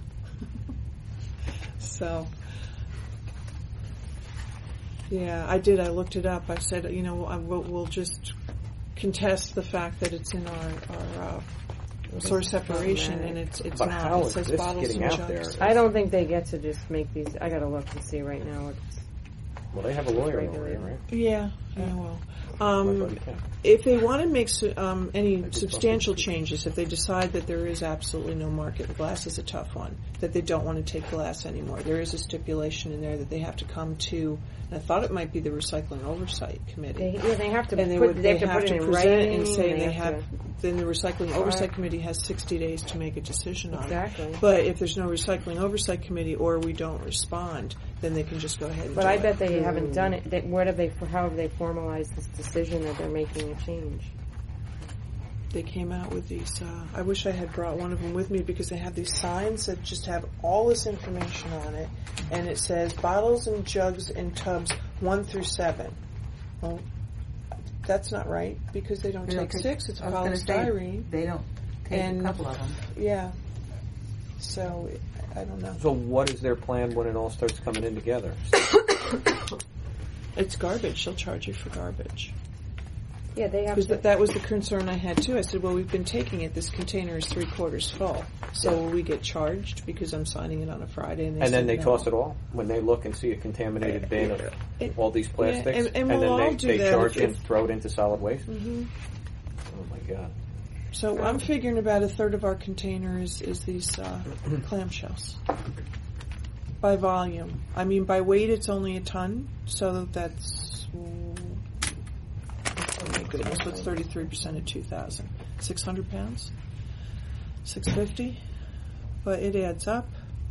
So, yeah, I did. I looked it up. I said, you know, I, we'll, we'll just contest the fact that it's in our our uh, source separation, and it's it's But not. how It is says this bottles getting and out jugs. there? I don't think they get to just make these. I gotta look and see right now. It's, Well, they have a lawyer over regulated. there, right? Yeah, yeah, well. My Um, buddy Ken. if they want to make su- um, any just substantial thought- changes, if they decide that there is absolutely no market, glass is a tough one, that they don't want to take glass anymore, there is a stipulation in there that they have to come to, and I thought it might be the Recycling Oversight Committee. they, yeah, they have to and they put. would they have to put it in present writing. and say and they have have. to- Then the Recycling Oversight Right. Committee has sixty days to make a decision on Exactly. it. But if there's no Recycling Oversight Committee or we don't respond, then they can just go ahead and But do I it. bet they haven't done it. They, what have they? How have they formalized this decision that they're making a change? They came out with these. Uh, I wish I had brought one of them with me because they have these signs that just have all this information on it, and it says bottles and jugs and tubs one through seven. Well, that's not right because they don't They don't take take- six. It's I was gonna say, polystyrene. They don't take And- a couple of them. Yeah. So I don't know. So what is their plan when it all starts coming in together? It's garbage. They'll charge you for garbage. Yeah, they have Because to. that, that was the concern I had too. I said, well, we've been taking it. This container is three quarters full. So will we get charged because I'm signing it on a Friday? And, they And then said they no. toss it all when they look and see a contaminated bin of It- all these plastics, and- and then we'll all they, do they that charge if- it and throw it into solid waste. Mm-hmm. Oh my god! So I'm figuring about a third of our container is, is these uh, clamshells. By volume. I mean, by weight it's only a ton, so that's... Oh my goodness, what's thirty-three percent of two thousand? six hundred pounds? six fifty? But it adds up.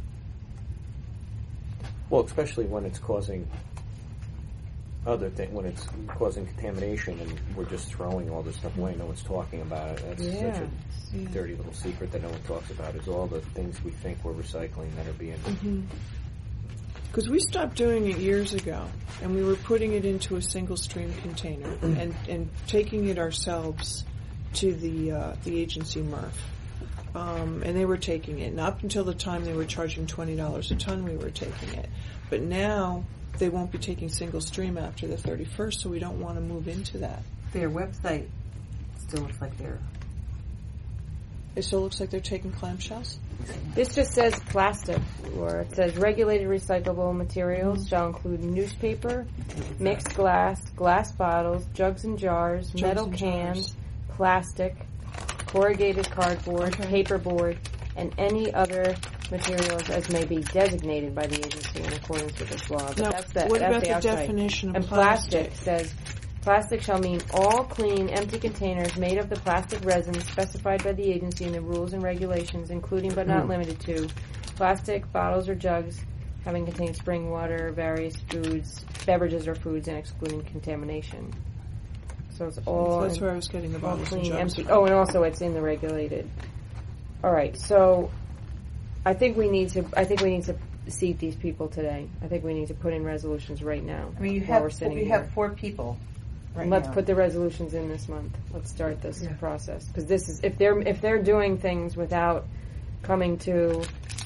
Well, especially when it's causing other thing, when it's causing contamination, and we're just throwing all this stuff away. No one's talking about it. That's Yeah. such a Yeah. dirty little secret that no one talks about. Is all the things we think we're recycling that are being. Because we stopped doing it years ago, and we were putting it into a single stream container and, and taking it ourselves to the uh, the agency M R F. Um, and they were taking it. And up until the time they were charging twenty dollars a ton, we were taking it. But now they won't be taking single stream after the thirty-first, so we don't want to move into that. Their website still looks like they're It still looks like they're taking clamshells? This just says plastic, or it says regulated recyclable materials Mm-hmm. shall include newspaper, mixed glass, glass bottles, jugs and jars, Jugs metal and cans, jars. plastic, corrugated cardboard, paperboard, and any other materials as may be designated by the agency in accordance with this law. But Now, that's the, what that's about the the outside. definition of and plastic? says plastic shall mean all clean, empty containers made of the plastic resin specified by the agency in the rules and regulations, including but not Hmm. limited to plastic bottles or jugs having contained spring water, various foods, beverages or foods, and excluding contamination. So it's all That's where I was getting the all bottles and clean, jugs empty. from. Oh, and also it's in the regulated. All right, so I think we need to. I think we need to seat these people today. I think we need to put in resolutions right now. I mean, you while have we're sitting you here. have four people. Right Let's now. put the resolutions in this month. Let's start this process because this is if they're if they're doing things without coming to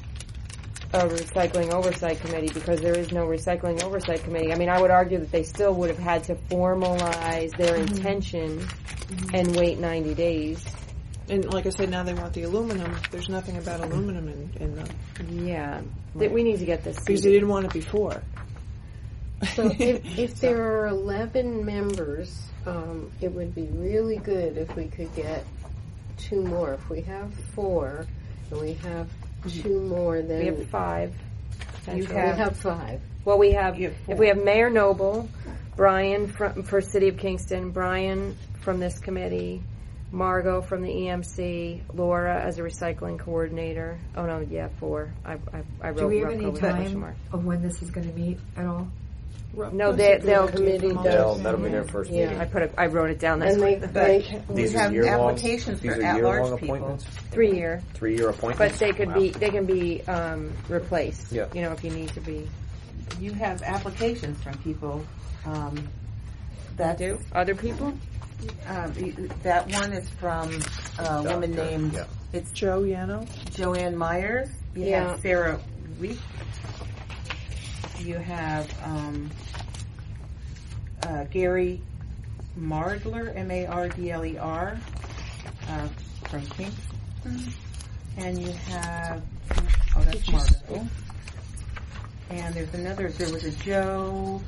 a recycling oversight committee because there is no recycling oversight committee. I mean, I would argue that they still would have had to formalize their Mhm. intention Mhm. and wait ninety days. And like I said, now they want the aluminum. There's nothing about aluminum in, in them. Yeah. That we need to get this Because they didn't want it before. So if, if there are eleven members, um, it would be really good if we could get two more. If we have four and we have two more, then We have five. You essentially. have- We have five. Well, we have, You have if four. we have Mayor Noble, Brian from, for City of Kingston, Brian from this committee, Margot from the E M C, Laura as a recycling coordinator. Oh no, yeah, four. I, I, I wrote Do we have Rucco any with a question time mark. of when this is going to meet at all? No, they, they'll committee does. They'll- that'll be their first Yeah, meeting. I put it. I wrote it down. That's And they- what- they- These we are have year-long- applications these for are at-large year-long people. appointments? three year. Three-year But appointments? they could Wow. be they can be um, replaced. Yeah. You know, if you need to be. You have applications from people. Um, that do other people. Um, y- that one is from a woman Doctor, named yeah. it's Joe Yano. Joanne Myers. You Yeah. have Sarah Week. You have um, uh, Gary Mardler, M A R D L E R, uh, from Kingston. And you have, oh, that's Margot. And there's another, there was a Joe.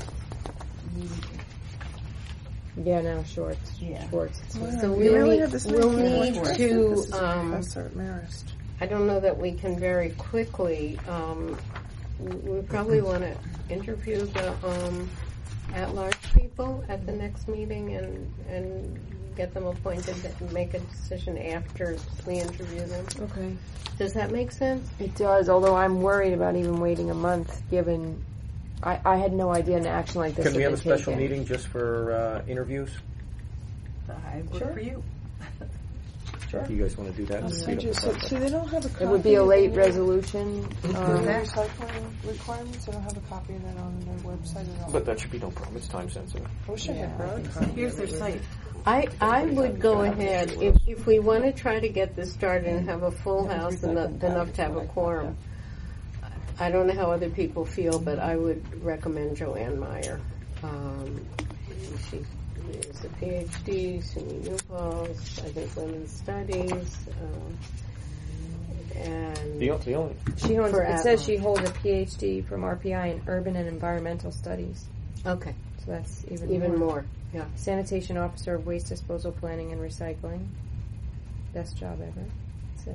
Yeah, no, Schwartz. Yeah. Schwartz. So we we'll really need, have this we'll many need people. to, This is um, Professor Marist. I don't know that we can very quickly, um, we probably want to interview the, um, at-large people at the next meeting and, and get them appointed and make a decision after we interview them. Okay. Does that make sense? It does, although I'm worried about even waiting a month, given I, I had no idea an action like this Can had we have a been special taken. meeting just for uh, interviews? I work Sure. for you. Sure. You guys want to do that? I'll Speed send up you, the so, process. see, they don't have a copy. It would be a of late the- resolution. The Um, recycling requirements, they don't have a copy of that on their website at all. But that should be no problem. It's time sensitive. I wish I had Yeah, broad so. copy. Here's their site. I, I would go ahead, if, if we want to try to get this started and have a full house and not- enough to have a quorum, I don't know how other people feel, but I would recommend Joanne Meyer. Um, she is a P H D, SUNY New Paltz, I think women's studies, um, and The, o- the only She holds, For it says at-large. she holds a P H D from R P I in Urban and Environmental Studies. okay, So that's even even more. more, yeah. Sanitation Officer of Waste Disposal Planning and Recycling. Best job ever, it says.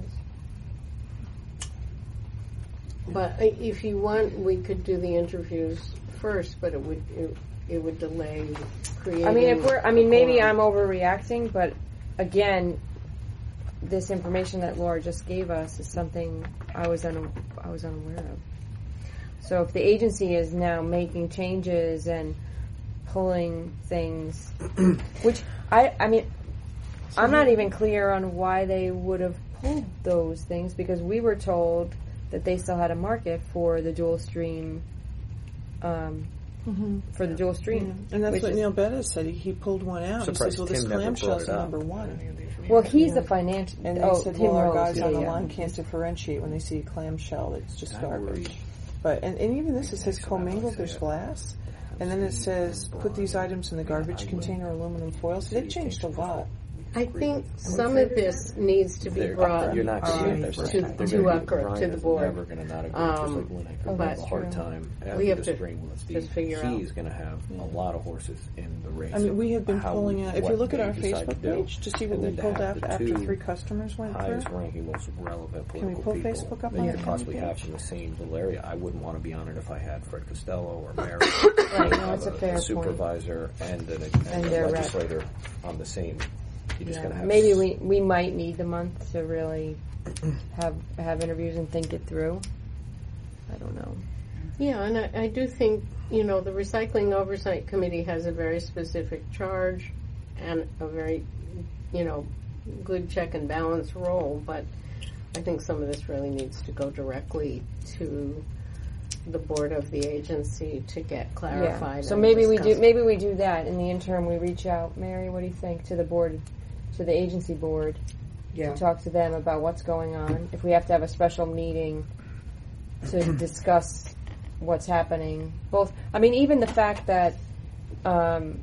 But i- if you want, we could do the interviews first, but it would it, it would delay creating. I mean, if we're, I mean, maybe quorum. I'm overreacting, but again, this information that Laura just gave us is something I was un, I was unaware of. So if the agency is now making changes and pulling things, which I, I mean, I'm not even clear on why they would have pulled those things because we were told that they still had a market for the dual stream, um, Mm-hmm. for the dual stream. Yeah. And that's which what is- Neil Bettis said. He, he pulled one out. He Surprised says, well, this Tim never brought clamshell's it up. number one. Well, he's the financial. And they oh, said, Tim well, our Rose, guys yeah, on the yeah. line can't differentiate when they see a clamshell. It's just I garbage. worry. But and, and even this, it says commingled. There's glass, and then it says put these items in the garbage container, aluminum foil. So they changed a lot. I think some of this needs to be They're- brought you're not gonna get their to, say. to, They're to gonna be- UCRA, Brian to the is board. never gonna not agree, just Um, like Lynn, oh, gonna that's have a hard true. time after We have the to spring with Steve. just figure out. He's gonna have a lot of horses in the race. I mean, we have been How pulling we- out. If what you look at they our decide Facebook to do. page to see what And we then to pulled have out the after two three customers went highest through. ranking, most relevant Can we political pull people Facebook up that on you the could possibly county have page? from the same little area. I wouldn't want to be on it if I had Fred Costello or Mary, Right, no, have it's a fair point. supervisor and an And and a their rep. legislator on the same. You're just Yeah. going to have Maybe s- we we might need the month to really have have interviews and think it through. I don't know. Yeah, and I, I do think, you know, the Recycling Oversight Committee has a very specific charge and a very, you know, good check and balance role, but I think some of this really needs to go directly to the board of the agency to get clarified. Yeah. So and maybe we do discussed. maybe we do that in the interim. We reach out, Mary. What do you think to the board, to the agency board, Yeah. to talk to them about what's going on? If we have to have a special meeting to discuss what's happening, both. I mean, even the fact that um,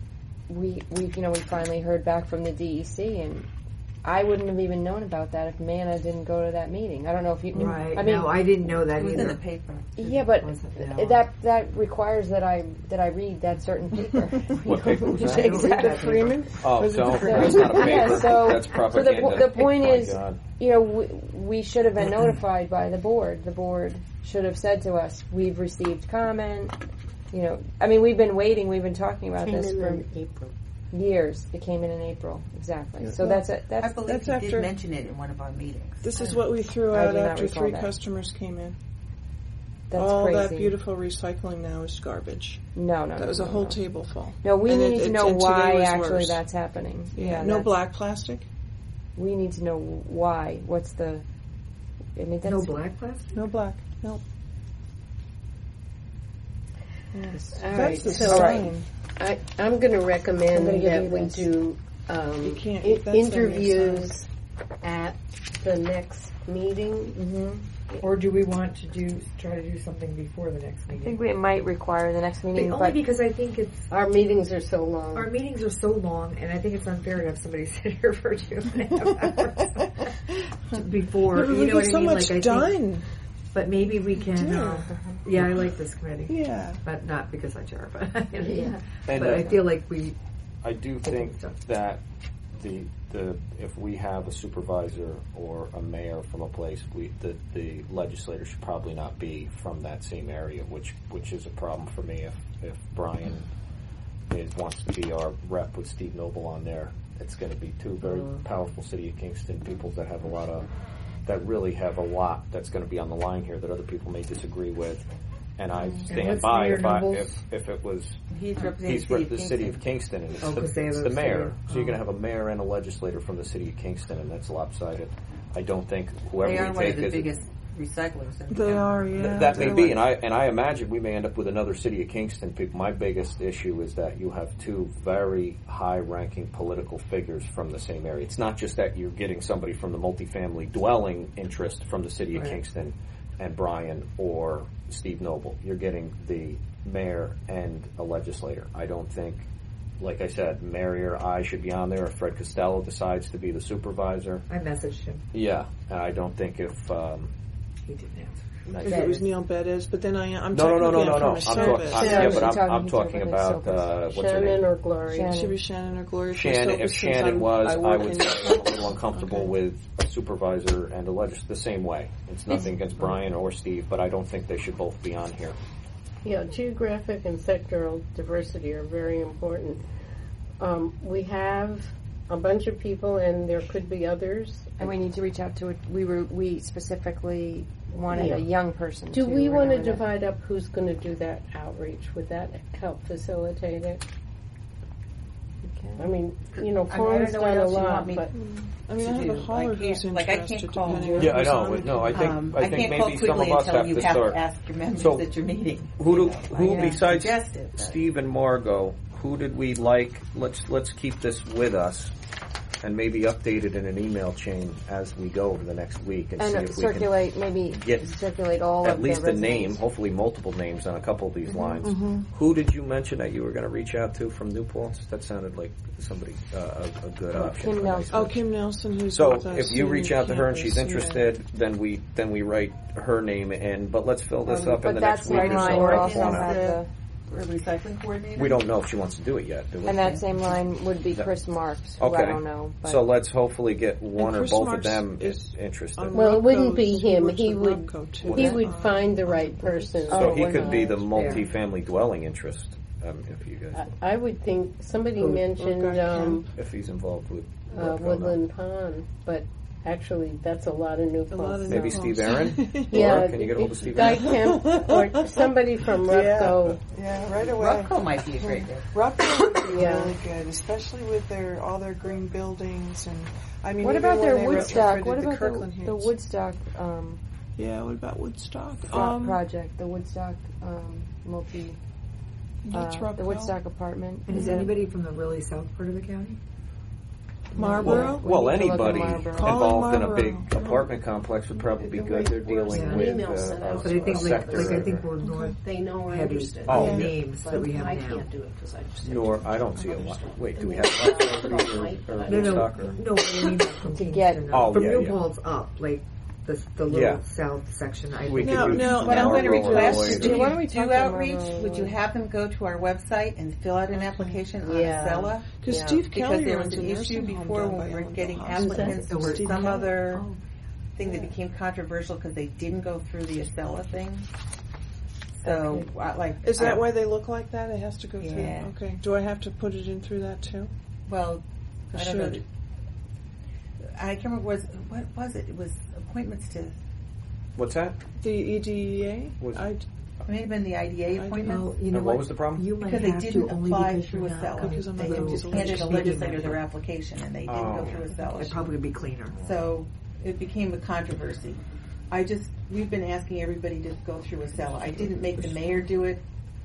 we we you know we finally heard back from the D E C, and I wouldn't have even known about that if Manna didn't go to that meeting. I don't know if you. Right. I mean, no, I didn't know that It was either. in the paper. yeah, but Wasn't it? that that requires that I that I read that certain paper. What paper was that? Exactly. Freeman. Oh, Was it don't. the- That's not a paper. Yeah, so, That's so propaganda. the, po- the point My is, God. you know, we, we should have been notified by the board. The board should have said to us, "We've received comment." You know, I mean, we've been waiting. We've been talking about Came this in for in April. years. It came in in April, exactly. So Well, that's it. I That's believe that's you after- did mention it in one of our meetings. This is what we threw I out do not after recall three that. customers came in. that's All crazy. that beautiful recycling now is garbage. No, no, That no, was a no, whole no. table full. No, we And need it- to it- know and today why was actually worse. that's happening. Yeah, no that's- black plastic. We need to know why. What's the? I mean, that's No black plastic? No black. No. Yes. All That's right, the so sign. I, I'm going to I'm recommend gonna give that you we this. do um, You can't- i- that's on your interviews at the next meeting. Mm-hmm. Or do we want to do try to do something before the next I meeting? think we might require the next meeting, Only but because I think it's Our meetings are so long. our meetings are so long, and I think it's unfair to have somebody sit here for two and a half hours before. But You we know what get I so mean? much like I done. think, but maybe we can. Yeah. Uh, yeah, I like this committee, Yeah. but not because I chair, but Yeah. And, but uh, I feel like we. I do think that the the if we have a supervisor or a mayor from a place, we the, the legislator should probably not be from that same area, which which is a problem for me. If if Brian is wants to be our rep with Steve Noble on there, it's going to be two very powerful City of Kingston people that have a lot of that really have a lot that's going to be on the line here that other people may disagree with. And I stand what's by Mayor if I, Noble's- if if it was He's representing he's the city rep- of the city Kingston. of Kingston, and it's, Oh, the, 'cause they have it's a the mayor. city. So you're going Oh. to have a mayor and a legislator from the city of Kingston, and that's lopsided. I don't think whoever They are we one take of the is biggest recyclers. in They town. are, yeah. Th- that may They're be, like- and I and I imagine we may end up with another city of Kingston people. My biggest issue is that you have two very high-ranking political figures from the same area. It's not just that you're getting somebody from the multifamily dwelling interest from the city of Right. Kingston and Brian or Steve Noble. You're getting the mayor and a legislator. I don't think, like I said, Mary or I should be on there. If Fred Costello decides to be the supervisor, I messaged him. yeah, and I don't think if. Um, He didn't answer. not If yet. it was Neil Bettis, but then I, I'm No, no, no, no, technically no, I'm no. I'm, from a talk, service. I'm, Yeah, yeah, she's but I'm, talking- I'm he's talking talking about about uh, what's her Shannon name? or Gloria. Shannon. Should be Shannon or Gloria. from Shannon. If Sopas, since Shannon I'm- was, I I work would in- say I'm a little uncomfortable with a supervisor and a legislator the same way. It's nothing against Brian or Steve, but I don't think they should both be on here. Yeah, geographic and sectoral diversity are very important. Um, we have a bunch of people, and there could be others. and we need to reach out to it. We were we specifically wanted Yeah. a young person. Do too, we want to remember that? divide up who's going to do that outreach? Would that help facilitate it? I mean, you know, I mean, I Form's don't know what done a else you lot, want me but I mean, I to have do. a hauler I who's can't- like, I interested, can't call- depending on Yeah, I who's know. on it. No, I think Um, I think can't maybe call some quickly of us until have you to have start. to ask your members So, at your meeting. Who do You know, who I, uh, besides suggest it, but- Steve and Margot? Who did we like? Let's let's keep this with us. and maybe update it in an email chain as we go over the next week and, And see uh, if circulate, we can maybe get circulate all at of least the a name, resumes. hopefully multiple names on a couple of these Mhm, lines. mhm. Who did you mention that you were going to reach out to from New Paltz? That sounded like somebody uh, a, a good option. Kim for Nelson. next Oh, week. Kim Nelson, who's So with us if you in reach out to her and she's campus, yeah. interested, then we then we write her name in. But let's fill this Um, up but in the that's next week or line so. would I don't also wanna- have the, Or recycling coordinator? we don't know if she wants to do it yet, do we? and that same line would be That- Chris Marks, who Okay. I don't know. But So let's hopefully get one or Chris both Marks of them is interested. on Well, it wouldn't be Rocco's- he him. works He with would Rocco, too. he Uh, would find the right person. So he Oh, could be the yeah. multi-family dwelling interest, um, if you guys, I, I would think somebody Who? mentioned Okay. um, if he's involved with uh, Rocco, no. Woodland Pond, but actually that's a lot of new Paltz. Maybe Steve Aaron? Yeah, Laura, can you get a hold of if Steve Guy Aaron? Kemp or somebody from Yeah. Rupco. Yeah, right away. Rupco might be a great fit. Rupco would be Yeah. really good, especially with their all their green buildings and I mean. what even about when their they Woodstock? retrofitted What about the, Kirkland the Heights. Woodstock um, Yeah, what about Woodstock? pro- Um, project? The Woodstock um, multi. That's uh, Rupco. the Woodstock apartment. And is Yeah. anybody from the really south part of the county? Marlboro? Well, We need to look at anybody Marlboro. involved in a Marlboro. big apartment complex would probably be good. They're dealing Yeah. with Email uh, sent a, out. But I think a like, sector. like I think we're more They know we're heavy interested. Oh, in yeah. names But that we have I now. can't do it because I just Nor I don't see a lot. Wait, do we have Rocco or, or No, no, Woodstock or? no. I mean from To Kingston get- up. Oh, from yeah, New yeah. Paltz up, like the the little Yeah. south section. I We think. could No, do no, What I'm going to Marlboro or request Lloyd is or- when Why don't we you talk do to outreach, Marlboro? would you have them go to our website and fill out an application on Yeah. Acela? Because Yeah. Steve Because Kelly there was runs a an issue nursing home before down when by we were Ellenville getting Hospital. applicants Oh, for Steve some Kelly? other Oh. thing that became controversial because they didn't go through the Acela thing. So, I like, Is that I- why they look like that? It has to go Yeah. through. Okay. Do I have to put it in through that too? Well, I I don't know. should. I can't remember was what was it? It was appointments to. What's that? The E D E A? Was- I, It may have been the I D A I appointments. Well, you know And what? what was the problem? You might Because they have didn't to only apply because through you're a not seller. coming Because I'm They not through going just to handed a speaking legislator method. their application and they didn't Oh. go through a seller. It'd probably be cleaner. So it became a controversy. I just, we've been asking everybody to go through a seller. I didn't make the mayor do it,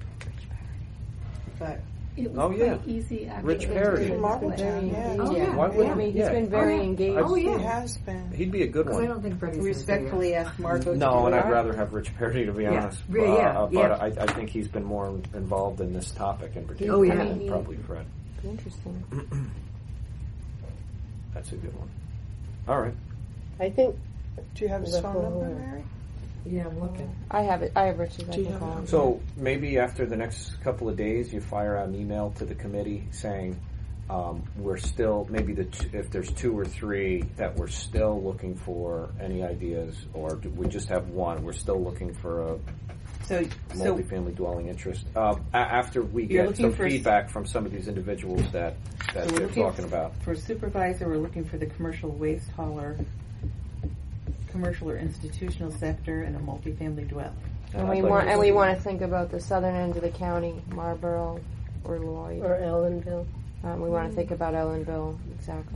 but It was Oh, quite yeah. easy actually. Rich Perry. to- Marbletown, yeah. Oh, yeah. Why I wouldn't mean, he? he's Yeah. been very Oh, yeah. engaged. Oh, yeah. It has been. He'd be a good Because I one. don't think Freddie's respectfully ask Margot to No, do and it. I'd rather have Rich Perry, to be Yeah. honest. Yeah, yeah, Uh, but yeah. I, I think he's been more involved in this topic in particular Oh, yeah. than probably Fred. Interesting. That's a good one. All right. I think Do you have his The phone whole- number, Mary? Yeah, I'm looking. I have it. I have Rich's. I Do you can have call it? him. So maybe after the next couple of days, you fire out an email to the committee saying um, we're still maybe the t- if there's two or three that we're still looking for any ideas, or do we just have one? We're still looking for a So, so multifamily dwelling interest. Uh, a- after we You're get looking some for s- feedback from some of these individuals that that So we're they're looking talking about. for supervisor, we're looking for the commercial waste hauler, commercial or institutional sector, and a multifamily dwelling. And I'd we like want to and we see- want to think about the southern end of the county, Marlboro or Lloyd. or Ellenville. Um, we want to think about Ellenville exactly.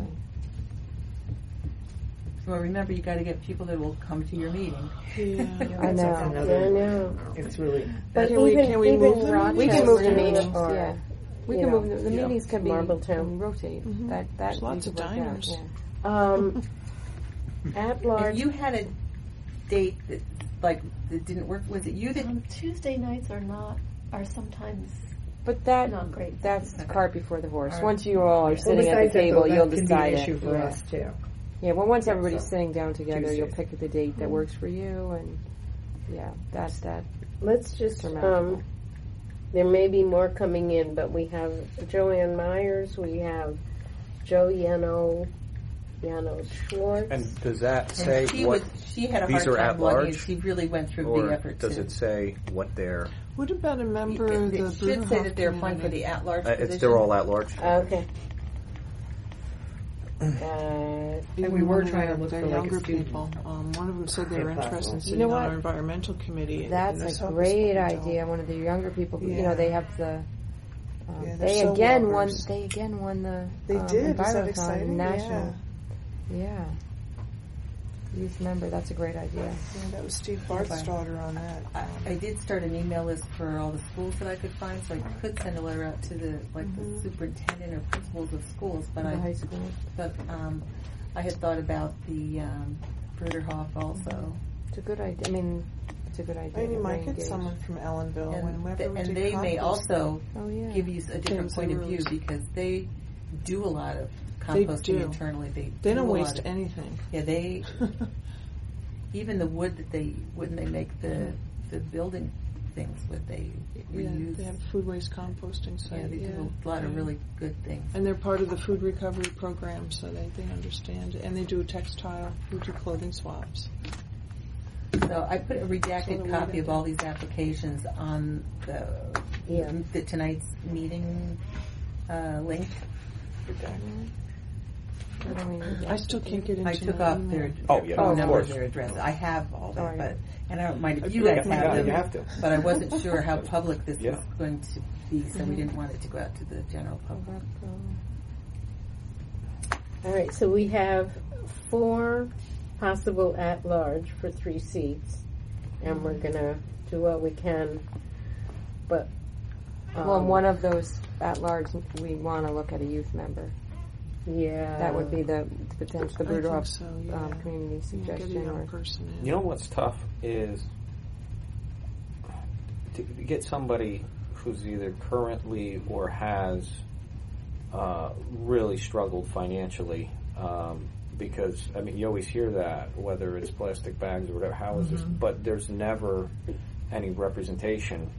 Well, remember, you got to get people that will come to your meeting. Yeah. I know. Yeah, I know. It's really. But Can we- even can we even move them? Rochester, we can move the meetings. or, Yeah, we you can know, move the, the yeah. meetings. Can be Marbletown. can rotate. Mhm. That that There's lots we of can work out, diners. yeah. Um, at large. If you had a date that, like, that didn't work, was it you that? Um, Tuesday nights are not are sometimes But that not great. that's the cart before the horse. All right. Once you all are Well, sitting at besides the that, table, though, you'll that can decide be an it. issue for yeah. us too. Yeah, well, once Yeah, everybody's so sitting down together, you'll Tuesdays. pick the date that works for you, and yeah, that's that. Let's just, Surmountable. um, there may be more coming in, but we have Joanne Myers, we have Joe Yano, Yano Schwartz. And does that And say she what was, she had a these hard are time at logging. large? She really went through or big effort does to. it say what they're? What about a member It, of the it should say that they're Bruderhof applying for community? the at-large Uh, position. it's they're all at large. Okay. Uh, And we Even were one of trying to their- look their for, like, a younger student. people. Um, one of them said they were If interested in possible. sitting You know on what? our environmental committee. and- That's and this a help us great to idea. help. One of the younger people, you Yeah. know, they have the. Um, Yeah, they're they so again won. lovers. They again won the. They um, did. Is that Envirothon exciting? National. Yeah. Yeah. youth member. That's a great idea. Yeah, that was Steve Barth's daughter on that. I, I did start an email list for all the schools that I could find, so I could send a letter out to the like Mm-hmm. the superintendent or principals of schools. But The I, high schools. but um, I had thought about the um, Bruderhof also. It's a good idea. I mean, it's a good idea. Maybe to might get re-engage. someone from Ellenville And, whenever th- we and do they may compost. also Oh, yeah. give you a different James point of view Rose. because they do a lot of They composting do. internally. They They do don't a lot waste of- anything. Yeah, they even the wood that they when they make the the building things with they Yeah, reuse. they have a food waste composting site. Yeah, they yeah. do a lot of Yeah. really good things. And they're part of the food recovery program, so they, they understand it. And they do a textile, we do clothing swaps. So I put a So redacted the copy way of that- all these applications on the Yeah. the tonight's meeting uh, link. I don't mean to- I still can't get into I took my off email. their, Oh, their yeah, phone of number, course. their address. I have all that, Oh, yeah. but and I don't mind if I you put guys it have in them. you have to. But I wasn't sure how public this Yeah. was going to be, so we didn't want it to go out to the general public. All right, so we have four possible at-large for three seats, and we're gonna do what we can, but. Um, Well, one of those at large, we want to look at a youth member. Yeah. That would be the, the potential, the I think Bruderhof so, yeah. um, community You get a suggestion. young Or person in. You know what's tough is to get somebody who's either currently or has uh, really struggled financially. Um, because I mean, you always hear that, whether it's plastic bags or whatever. How is this? But there's never any representation.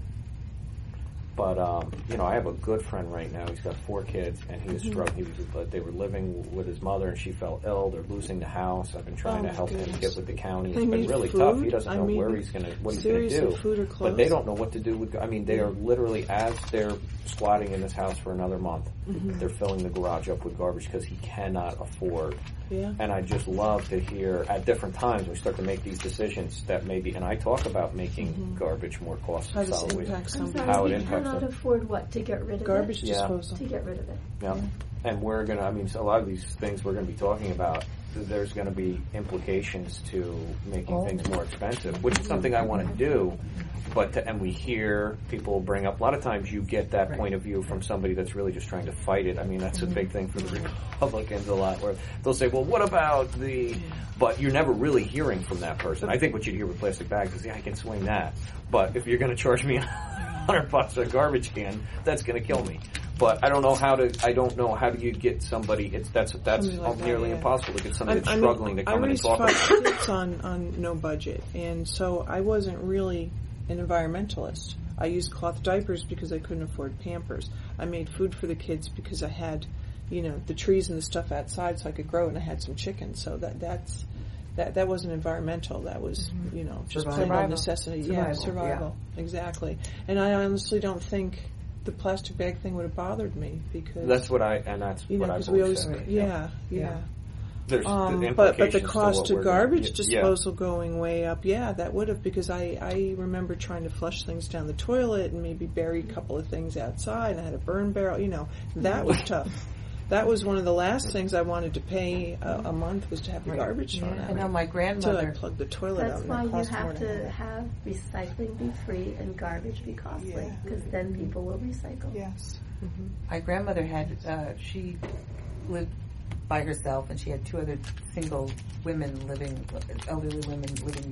But um, you know, I have a good friend right now. He's got four kids, and he was struggling. He was, but they were living with his mother, and she fell ill. They're losing the house. I've been trying Oh, to help him goodness. get with the county. It's They been need really food? tough. He doesn't I know mean, where he's going to, what he's going to seriously, do. food or But they clothes? don't know what to do with. I mean, they are literally, as they're squatting in this house for another month, Mhm. they're filling the garage up with garbage because he cannot afford. Yeah. And I just love to hear at different times we start to make these decisions that maybe, and I talk about making Mhm. garbage more cost How does it solid waste. impact I'm somebody? sorry, How it we impacts cannot them. afford what? To get rid of Garbage it? Yeah. disposal. To get rid of it. Yeah. And we're going to, I mean, so a lot of these things we're going to be talking about, there's going to be implications to making Oh. things more expensive, which is something I want to do. But, to, and we hear people bring up, a lot of times you get that point of view from somebody that's really just trying to fight it. I mean, that's a big thing for the Republicans a lot, where they'll say, well, what about the, but you're never really hearing from that person. I think what you'd hear with plastic bags is, yeah, I can swing that. But if you're going to charge me a hundred bucks a garbage can, that's going to kill me. But I don't know how to. I don't know how do you get somebody. It's that's that's Somebody like that, nearly yeah. impossible to get somebody that's I'm- struggling to I come in and raised talk five about. kids on, on no budget, and so I wasn't really an environmentalist. I used cloth diapers because I couldn't afford Pampers. I made food for the kids because I had, you know, the trees and the stuff outside so I could grow, and I had some chickens. So that that's that that wasn't environmental. That was, you know, just plain Survival. old necessity. Yeah, Survival, survival. Exactly. And I honestly don't think the plastic bag thing would have bothered me because That's what I and that's you know what I've because we always always said. yeah yeah. Yeah. There's Um, the but but the implications to cost what of we're gonna- garbage yeah. disposal going way up, yeah, that would have because I I remember trying to flush things down the toilet and maybe bury a couple of things outside. And I had a burn barrel, you know, that was tough. That was one of the last things I wanted to pay a, a month was to have the garbage thrown I out. know my Until I grandmother. plugged the toilet out. That's and why that you cost more have than to that. have recycling be free and garbage be costly, Yeah. because then people will recycle. Yes. My grandmother had. Uh, she lived by herself, and she had two other single women living, elderly women living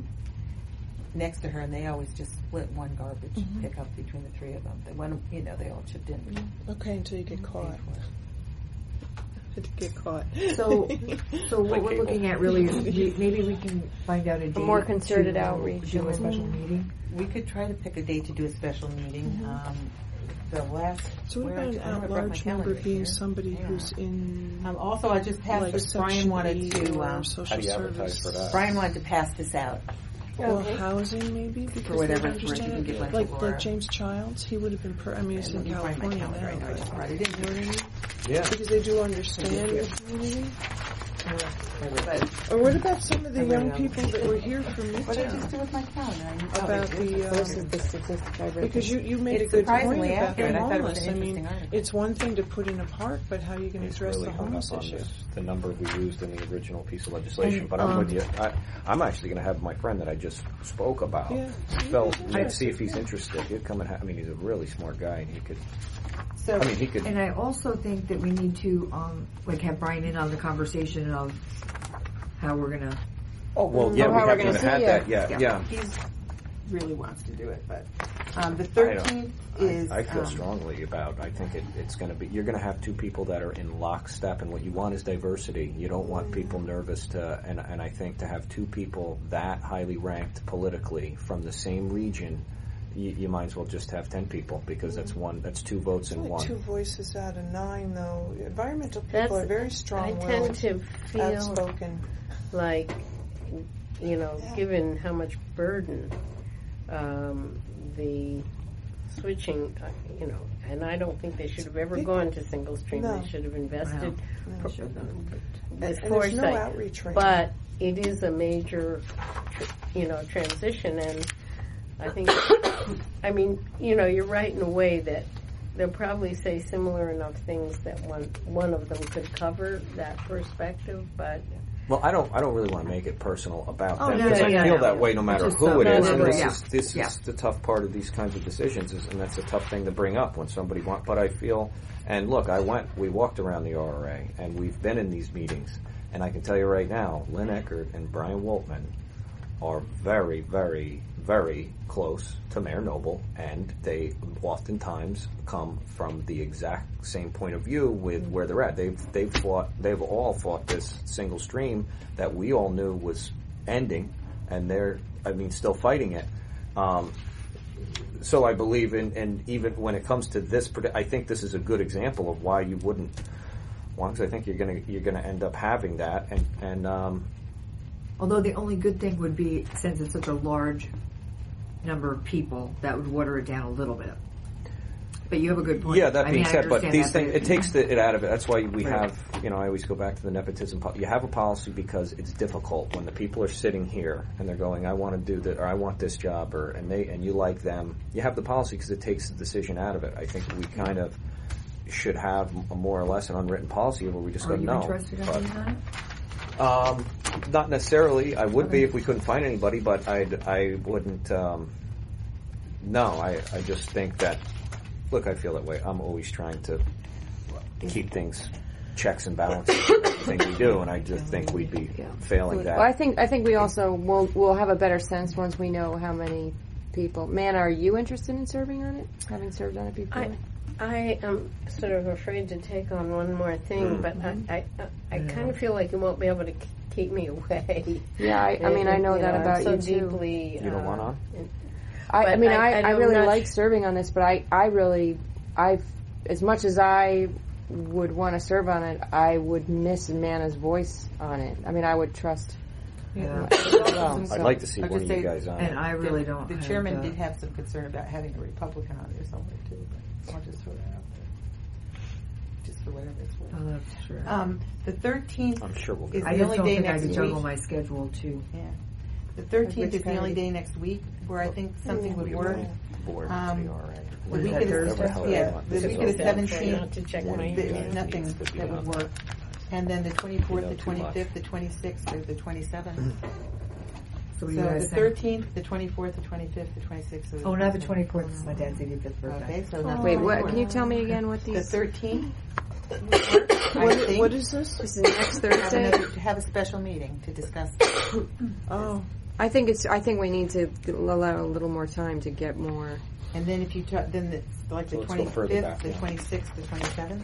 next to her, and they always just split one garbage Mhm. pickup between the three of them. They went, you know, they all chipped in. Okay, until you get caught. To get caught. So, so what Like we're cable. looking at really is we- maybe we can find out a date more concerted to outreach. do a special meeting. We could try to pick a date to do a special meeting. Um, the last. So what where about I- an I don't know if I brought my at-large member calendar being here. somebody Yeah. who's in Um, also, I just passed like this. Brian Section wanted E to. or Um, social How do you service? advertise for that? Brian wanted to pass this out. Well, Okay. housing maybe because For whatever- they for if you can understand get it. one for Like Laura. like James Childs, he would have been. Per- I mean, he's And in let me find my California calendar now, right now. I but just brought it in. you know what I mean? Yeah. Because they do understand the community. But Or what about some of the I young wrote it people that were here from what did I just Midtown? do with my calendar? I- about the, um, This is the statistic I read. because you, you made It's a good point surprisingly about accurate. the I thought it was homeless. an I mean, interesting article. it's one thing to put in a park, but how are you going to It's address really the hung homeless up on issue? this, the number we used in the original piece of legislation. And, but I'm um, with you. I, I'm actually going to have my friend that I just spoke about. Yeah. Phil, I- let's see if he's interested. He'd come and ha- I mean, he's a really smart guy, and he could. So, I mean, he could. and I also think that we need to, um, like, have Brian in on the conversation of how we're gonna. Oh well, Mm, yeah, how we we're haven't gonna even see had it. that yet. Yeah. Yeah. He's really wants to do it, but um, the I don't- thirteenth is. I, I feel um, strongly about. I think it, it's going to be. You're going to have two people that are in lockstep, and what you want is diversity. You don't want people nervous to. And and I think to have two people that highly ranked politically from the same region, you, you might as well just have ten people because that's one. That's two votes in Only one. two voices out of nine, though. Environmental people That's- are very I strong-willed, tend to feel outspoken. like, you know, given how much burden um, the switching, uh, you know, and I don't think they should have ever gone to single stream. No. They should have invested No, pro- they should not. with And- and there's foresight. no outreach right but it is a major, tr- you know, transition, and I think, I mean, you know, you're right in a way that they'll probably say similar enough things that one one of them could cover that perspective, but. Well, I don't. I don't really want to make it personal about Oh, them no, because no, I no, feel no. that way no It's matter just who so- it no, is. no, And no, this yeah. is this Yeah. is the tough part of these kinds of decisions, is, and that's a tough thing to bring up when somebody want. But I feel, and look, I went. We walked around the R R A, and we've been in these meetings, and I can tell you right now, Lynn Eckert and Brian Woltman are very, very, very close to Mayor Noble, and they oftentimes come from the exact same point of view with where they're at. They've they've fought. They've all fought this single stream that we all knew was ending, and they're, I mean, still fighting it. Um, so I believe in, and even when it comes to this, parti- I think this is a good example of why you wouldn't. Well, because I think you're gonna you're gonna end up having that, and and. Um, Although the only good thing would be, since it's such a large number of people, that would water it down a little bit. But you have a good point. Yeah, that I being mean, I said, but understand these that, things, but it takes the, it out of it. That's why we Right. have, you know, I always go back to the nepotism. Po- you have a policy because it's difficult when the people are sitting here and they're going, I want to do that, or I want this job, or and they and you like them. You have the policy because it takes the decision out of it. I think we kind of should have a more or less an unwritten policy where we just Are go, you no. interested in But- being on it? Um, not necessarily. I would be Okay. if we couldn't find anybody, but I I wouldn't. Um, no, I I just think that. Look, I feel that way. I'm always trying to keep things checks and balances in everything we do, and I just think we'd be failing that. Well, I think I think we also will we'll have a better sense once we know how many people. Man, are you interested in serving on it? Having served on it before? I, I am sort of afraid to take on one more thing, Mm. but I, I, I, I kind of feel like you won't be able to k- keep me away. Yeah, I- I mean, I know You that I'm about so you, too. deeply. You don't uh, want on? I, I But mean, I- I, I I, know really not- like serving on this, but I, I really, I've, as much as I would want to serve on it, I would miss Mana's voice on it. I mean, I would trust. Yeah. Well, I'd so- like to see I'll one just of you say- guys on. And I really the, don't The have chairman the- did have some concern about having a Republican on there somewhere too, but I'll just throw that out there. Just for whatever it's worth. Oh, that's true. Um, the thirteenth I'm sure we'll is get I the just only don't day think I next could week. juggle my schedule too. Yeah. The thirteenth Which is the only Friday? day next week where I think something would work. Board, Um, T R A. the What is week that, of the, Thursday? yeah, What the the week hell of is the that? seventeenth, Not to check my there's email. nothing Needs to be that on would there. work. And then the twenty-fourth, You the know too much. twenty-fifth, the twenty-sixth, or the twenty-seventh. So, So what do you guys the think? thirteenth, the twenty-fourth, the twenty-fifth, the twenty-sixth. or Oh, not the twenty-fourth. It's my dad's eighty-fifth birthday. Okay, so nothing. Wait, what? before. Can you tell me again what The these? thirteenth. What, what is this? This is next Have, Thursday. another, to have a special meeting to discuss. Oh, I think it's. I think we need to allow a little more time to get more. And then if you ta- then it's like So the let's go further back twenty-fifth, the now. twenty-sixth, the twenty-seventh.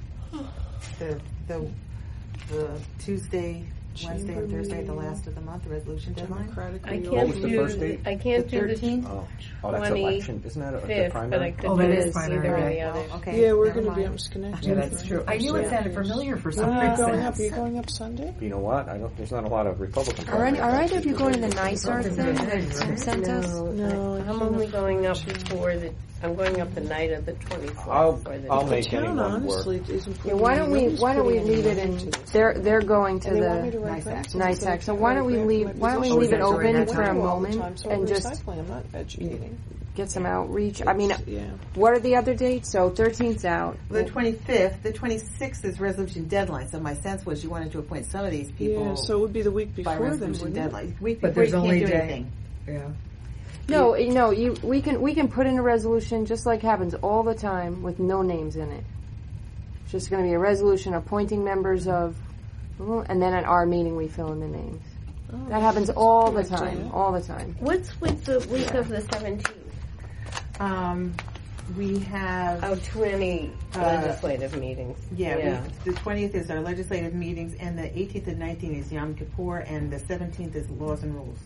The the the Tuesday, Wednesday, and Thursday, the last of the month, the resolution deadline. I can't What was the do. first date? I can't The do the thirteenth. Oh, oh, that's election. Isn't that a, the fifth, but I primary? could Oh, do that is this primary either or day. the other. Oh, okay. yeah, we're never going to be mind. on Schenectady. Yeah, that's true. I knew it sounded familiar for some When are you reason. going up? Are you going up Sunday? You know what? I don't. There's not a lot of Republican. Are any, are primaries, either of you actually. going to the nice art thing that Tim sent us? No, No, I I'm can't only going up for the I'm going up the night of the twenty-fourth. I'll, or the I'll make Town anyone honestly work. isn't Yeah, putting why any- don't we nobody's why don't we putting any leave it money in? into this. They're they're going to And they want me to the write grants and night say, tech. So "Can I why write don't we grant for leave? my Why don't we position?" leave it Oh, open that's for a right. All the moment time, so and I'm just recycling. I'm not educating. get some outreach? I mean, Yeah. what are the other dates? So thirteenth's out. The twenty-fifth, the twenty-sixth is resolution deadline, so my sense was you wanted to appoint some of these people Yeah, so it would be the week by before then, resolution wouldn't it? deadline. Week But before there's you only can't do day- anything. Yeah. No, you know, you we can we can put in a resolution just like happens all the time with no names in it. It's just going to be a resolution appointing members of, and then at our meeting we fill in the names. Oh, That happens all the that's a good time, idea. all the time. What's with the week of the seventeenth? Um, we have Oh, too many Uh, legislative meetings. Yeah, yeah. We, the twentieth is our legislative meetings, and the eighteenth and nineteenth is Yom Kippur, and the seventeenth is laws and rules.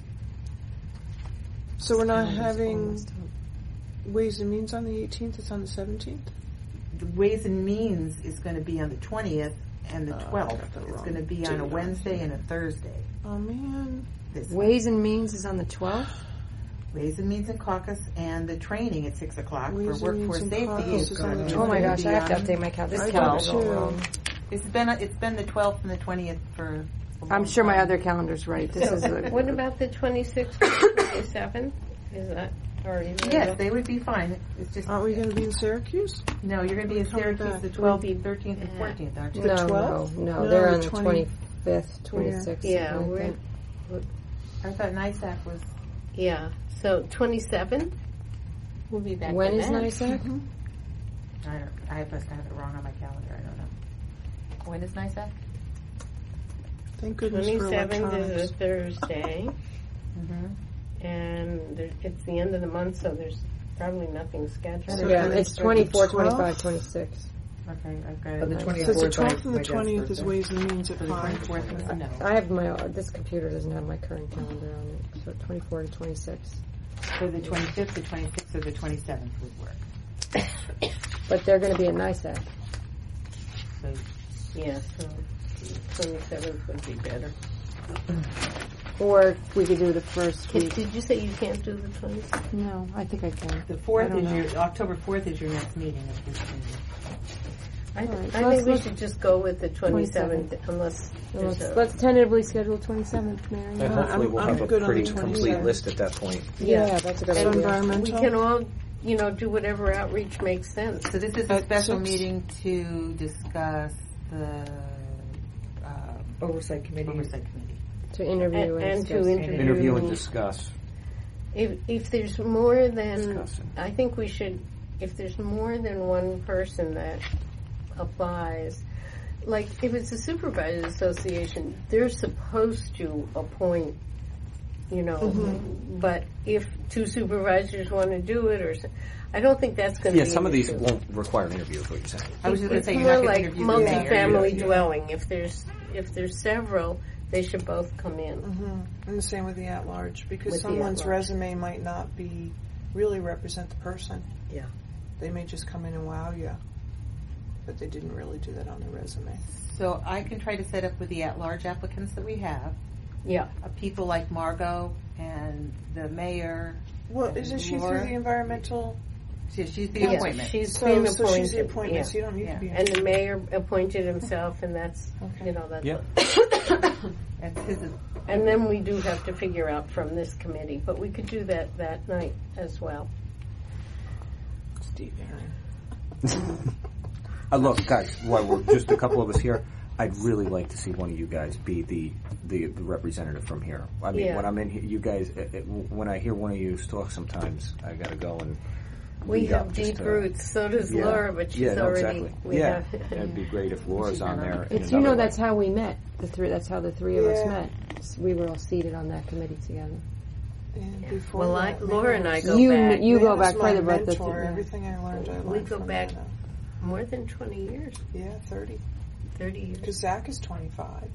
So we're not having Ways and Means on the eighteenth, it's on the seventeenth? The Ways and Means is going to be on the twentieth and the Oh, I twelfth. got the It's wrong going to be on a date. Wednesday and a Thursday. Oh man. This Ways and Means is on the twelfth. Ways and Means and Caucus, and the training at six o'clock Ways for and Means workforce and safety Caucus is is going on to the be. Oh my gosh, I have to on- update my calendar. This I calendar's got all you. wrong. It's been it's been the twelfth and the twentieth for. a I'm long sure my time. other calendar's right. This is a, What about the twenty-sixth and twenty-seventh? Is that already? Yes, they would be fine. It's just Aren't we going to be in Syracuse? no. You're going to be in Coming Syracuse back. the twelfth, thirteenth, and fourteenth, aren't you? no, no, twelfth? no, No, They're the on the twenty twenty-fifth, twenty-sixth. Yeah, I we're, think. I thought NISAC was. yeah. So twenty-seventh, we'll be back. When to is that. NISAC? I don't. I must have it wrong on my calendar. I don't know. When is NISAC? Thank goodness for Twenty-seventh is electronics. a Thursday, Mm-hmm. and there, it's the end of the month, so there's probably nothing scheduled. So Yeah, then it's it's twenty-four, the twelfth? twenty-five, twenty-six. Okay, okay. But the So So it's twenty-fourth. the twelfth and my the twentieth is dad's Ways and Means at So the five. twenty-fourth was a no. I have my, this computer doesn't have my current calendar on it, so twenty-four to twenty-six. So the twenty-fifth, the twenty-sixth, or the twenty-seventh would work. But they're going to be at NISAC. So Yeah, so twenty-seventh would be better. Or we could do the first Can, week. did you say you can't do the twenty-sixth? No, I think I can. the fourth I don't is know. your October fourth is your next meeting. Of this meeting. I, th- All right, I let's think we look- should just go with the twenty-seventh, twenty-seventh. unless So there's let's, a, let's tentatively schedule twenty-seventh, Mary. And Uh, hopefully I'm- we'll I'm have a good on the pretty complete twenty-seventh. list at that point. Yeah, that's a good So idea. environmental. we can all, you know, do whatever outreach makes sense. So this is a At special six. meeting to discuss the um, Oversight Committee. oversight committee. To interview And- and, and to discuss. interview. Interview and discuss. If if there's more than, Discuss it. I think we should, if there's more than one person that applies, like if it's a supervisors association, they're supposed to appoint, you know, Mm-hmm. but if two supervisors want to do it, or s- I don't think that's going to Yeah, be some an of these issue. won't require an interview, is what you're saying. I was just going It's to say you're more not going like to interview the mayor. multifamily Yeah. dwelling. If there's if there's several, they should both come in. Mm-hmm. And the same with the at-large, because With the someone's at-large. resume might not be really represent the person. Yeah. They may just come in and wow you, but they didn't really do that on their resume. So I can try to set up with the at-large applicants that we have. Yeah. Uh, people like Margot and the mayor. Well, and isn't she Laura. through the environmental? She, she's the Yeah, appointment. she's So, been so she's the appointed, appointment, yeah. so you don't need Yeah. to be. And the mayor appointed himself, and that's, Okay. you know, that's. Yep. That's his. And then we do have to figure out from this committee, but we could do that that night as well. Steve Aaron. Uh, look, guys, while we're just a couple of us here, I'd really like to see one of you guys be the, the, the representative from here. I mean, Yeah. when I'm in here, you guys, it, it, when I hear one of you talk sometimes, I gotta go and We read have up just deep to- roots, so does Yeah. Laura, but she's yeah, no, already, exactly. we yeah, have. it'd be great if Laura's on there. in It's, you another know, way. that's how we met. The three. That's how the three of us Yeah. met. We were all seated on that committee together. And before Well, I, that, Laura and I go You back you go Nana's back my further, but the mentor. yeah. Everything I learned, I learned We go from back Nana. more than twenty years, Yeah, thirty. thirty years. Because Zach is twenty-five.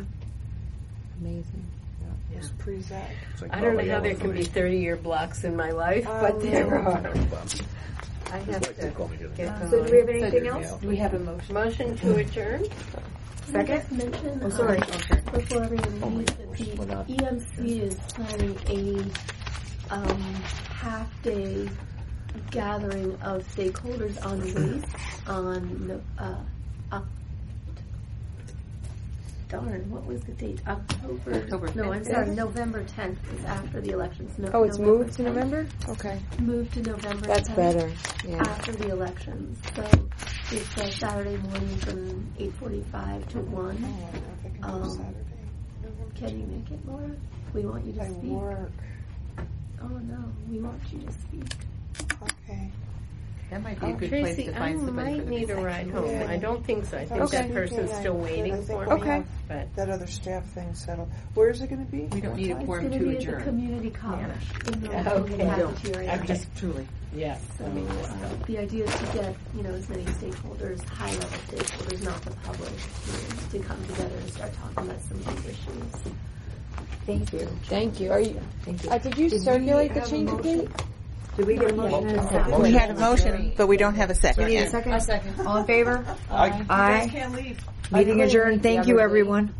Amazing. It was pre-Zach. It's like I don't know Baba how Yaga there for can me. be thirty-year blocks in my life, Um, but there are. No problem. I have Just like to they call me to the- get going. So do we have anything So, else? Do we have a motion? Motion to adjourn? Can I just mention, Oh, sorry. um, before everyone Oh my leaves, gosh, we're that not- the E M C is planning a um, half-day gathering of stakeholders on waste on no- uh, Oc- darn, what was the date? October. October no, I'm fifth. sorry, November tenth is after the elections. No, Oh, it's November moved to tenth. November? Okay. Moved to November That's tenth. better, yeah. After the elections. So it's a Saturday morning from eight forty-five to one. Oh, I don't know if I can do Um, Saturday. Can you make it, Laura? We want you to I speak. work. Oh no, we want you to speak. Okay. That might be a Oh, good Tracy, place to I find somebody for might the need a recycling. ride home. Yeah. I don't think so. I think Okay. that person's Okay. still I waiting think for we me. have But that other staff thing settled. Where is it going to be? We don't need a It's quorum going to to be at adjourn. the community college in the Yeah, community okay. cafeteria. Okay. Just truly. yes, So I mean, uh, the idea is to get, you know, as many stakeholders, high-level stakeholders, not the public, you know, to come together and start talking about some of these issues. Thank you. Thank you. Are you? Thank you. Uh, did you Did we circulate the have a change of motion? date? Did we get a motion and a second? We had a motion, but we don't have a second We need a yet. second? All in favor? Aye. You guys Aye. can't leave. Meeting adjourned. Thank you, everyone.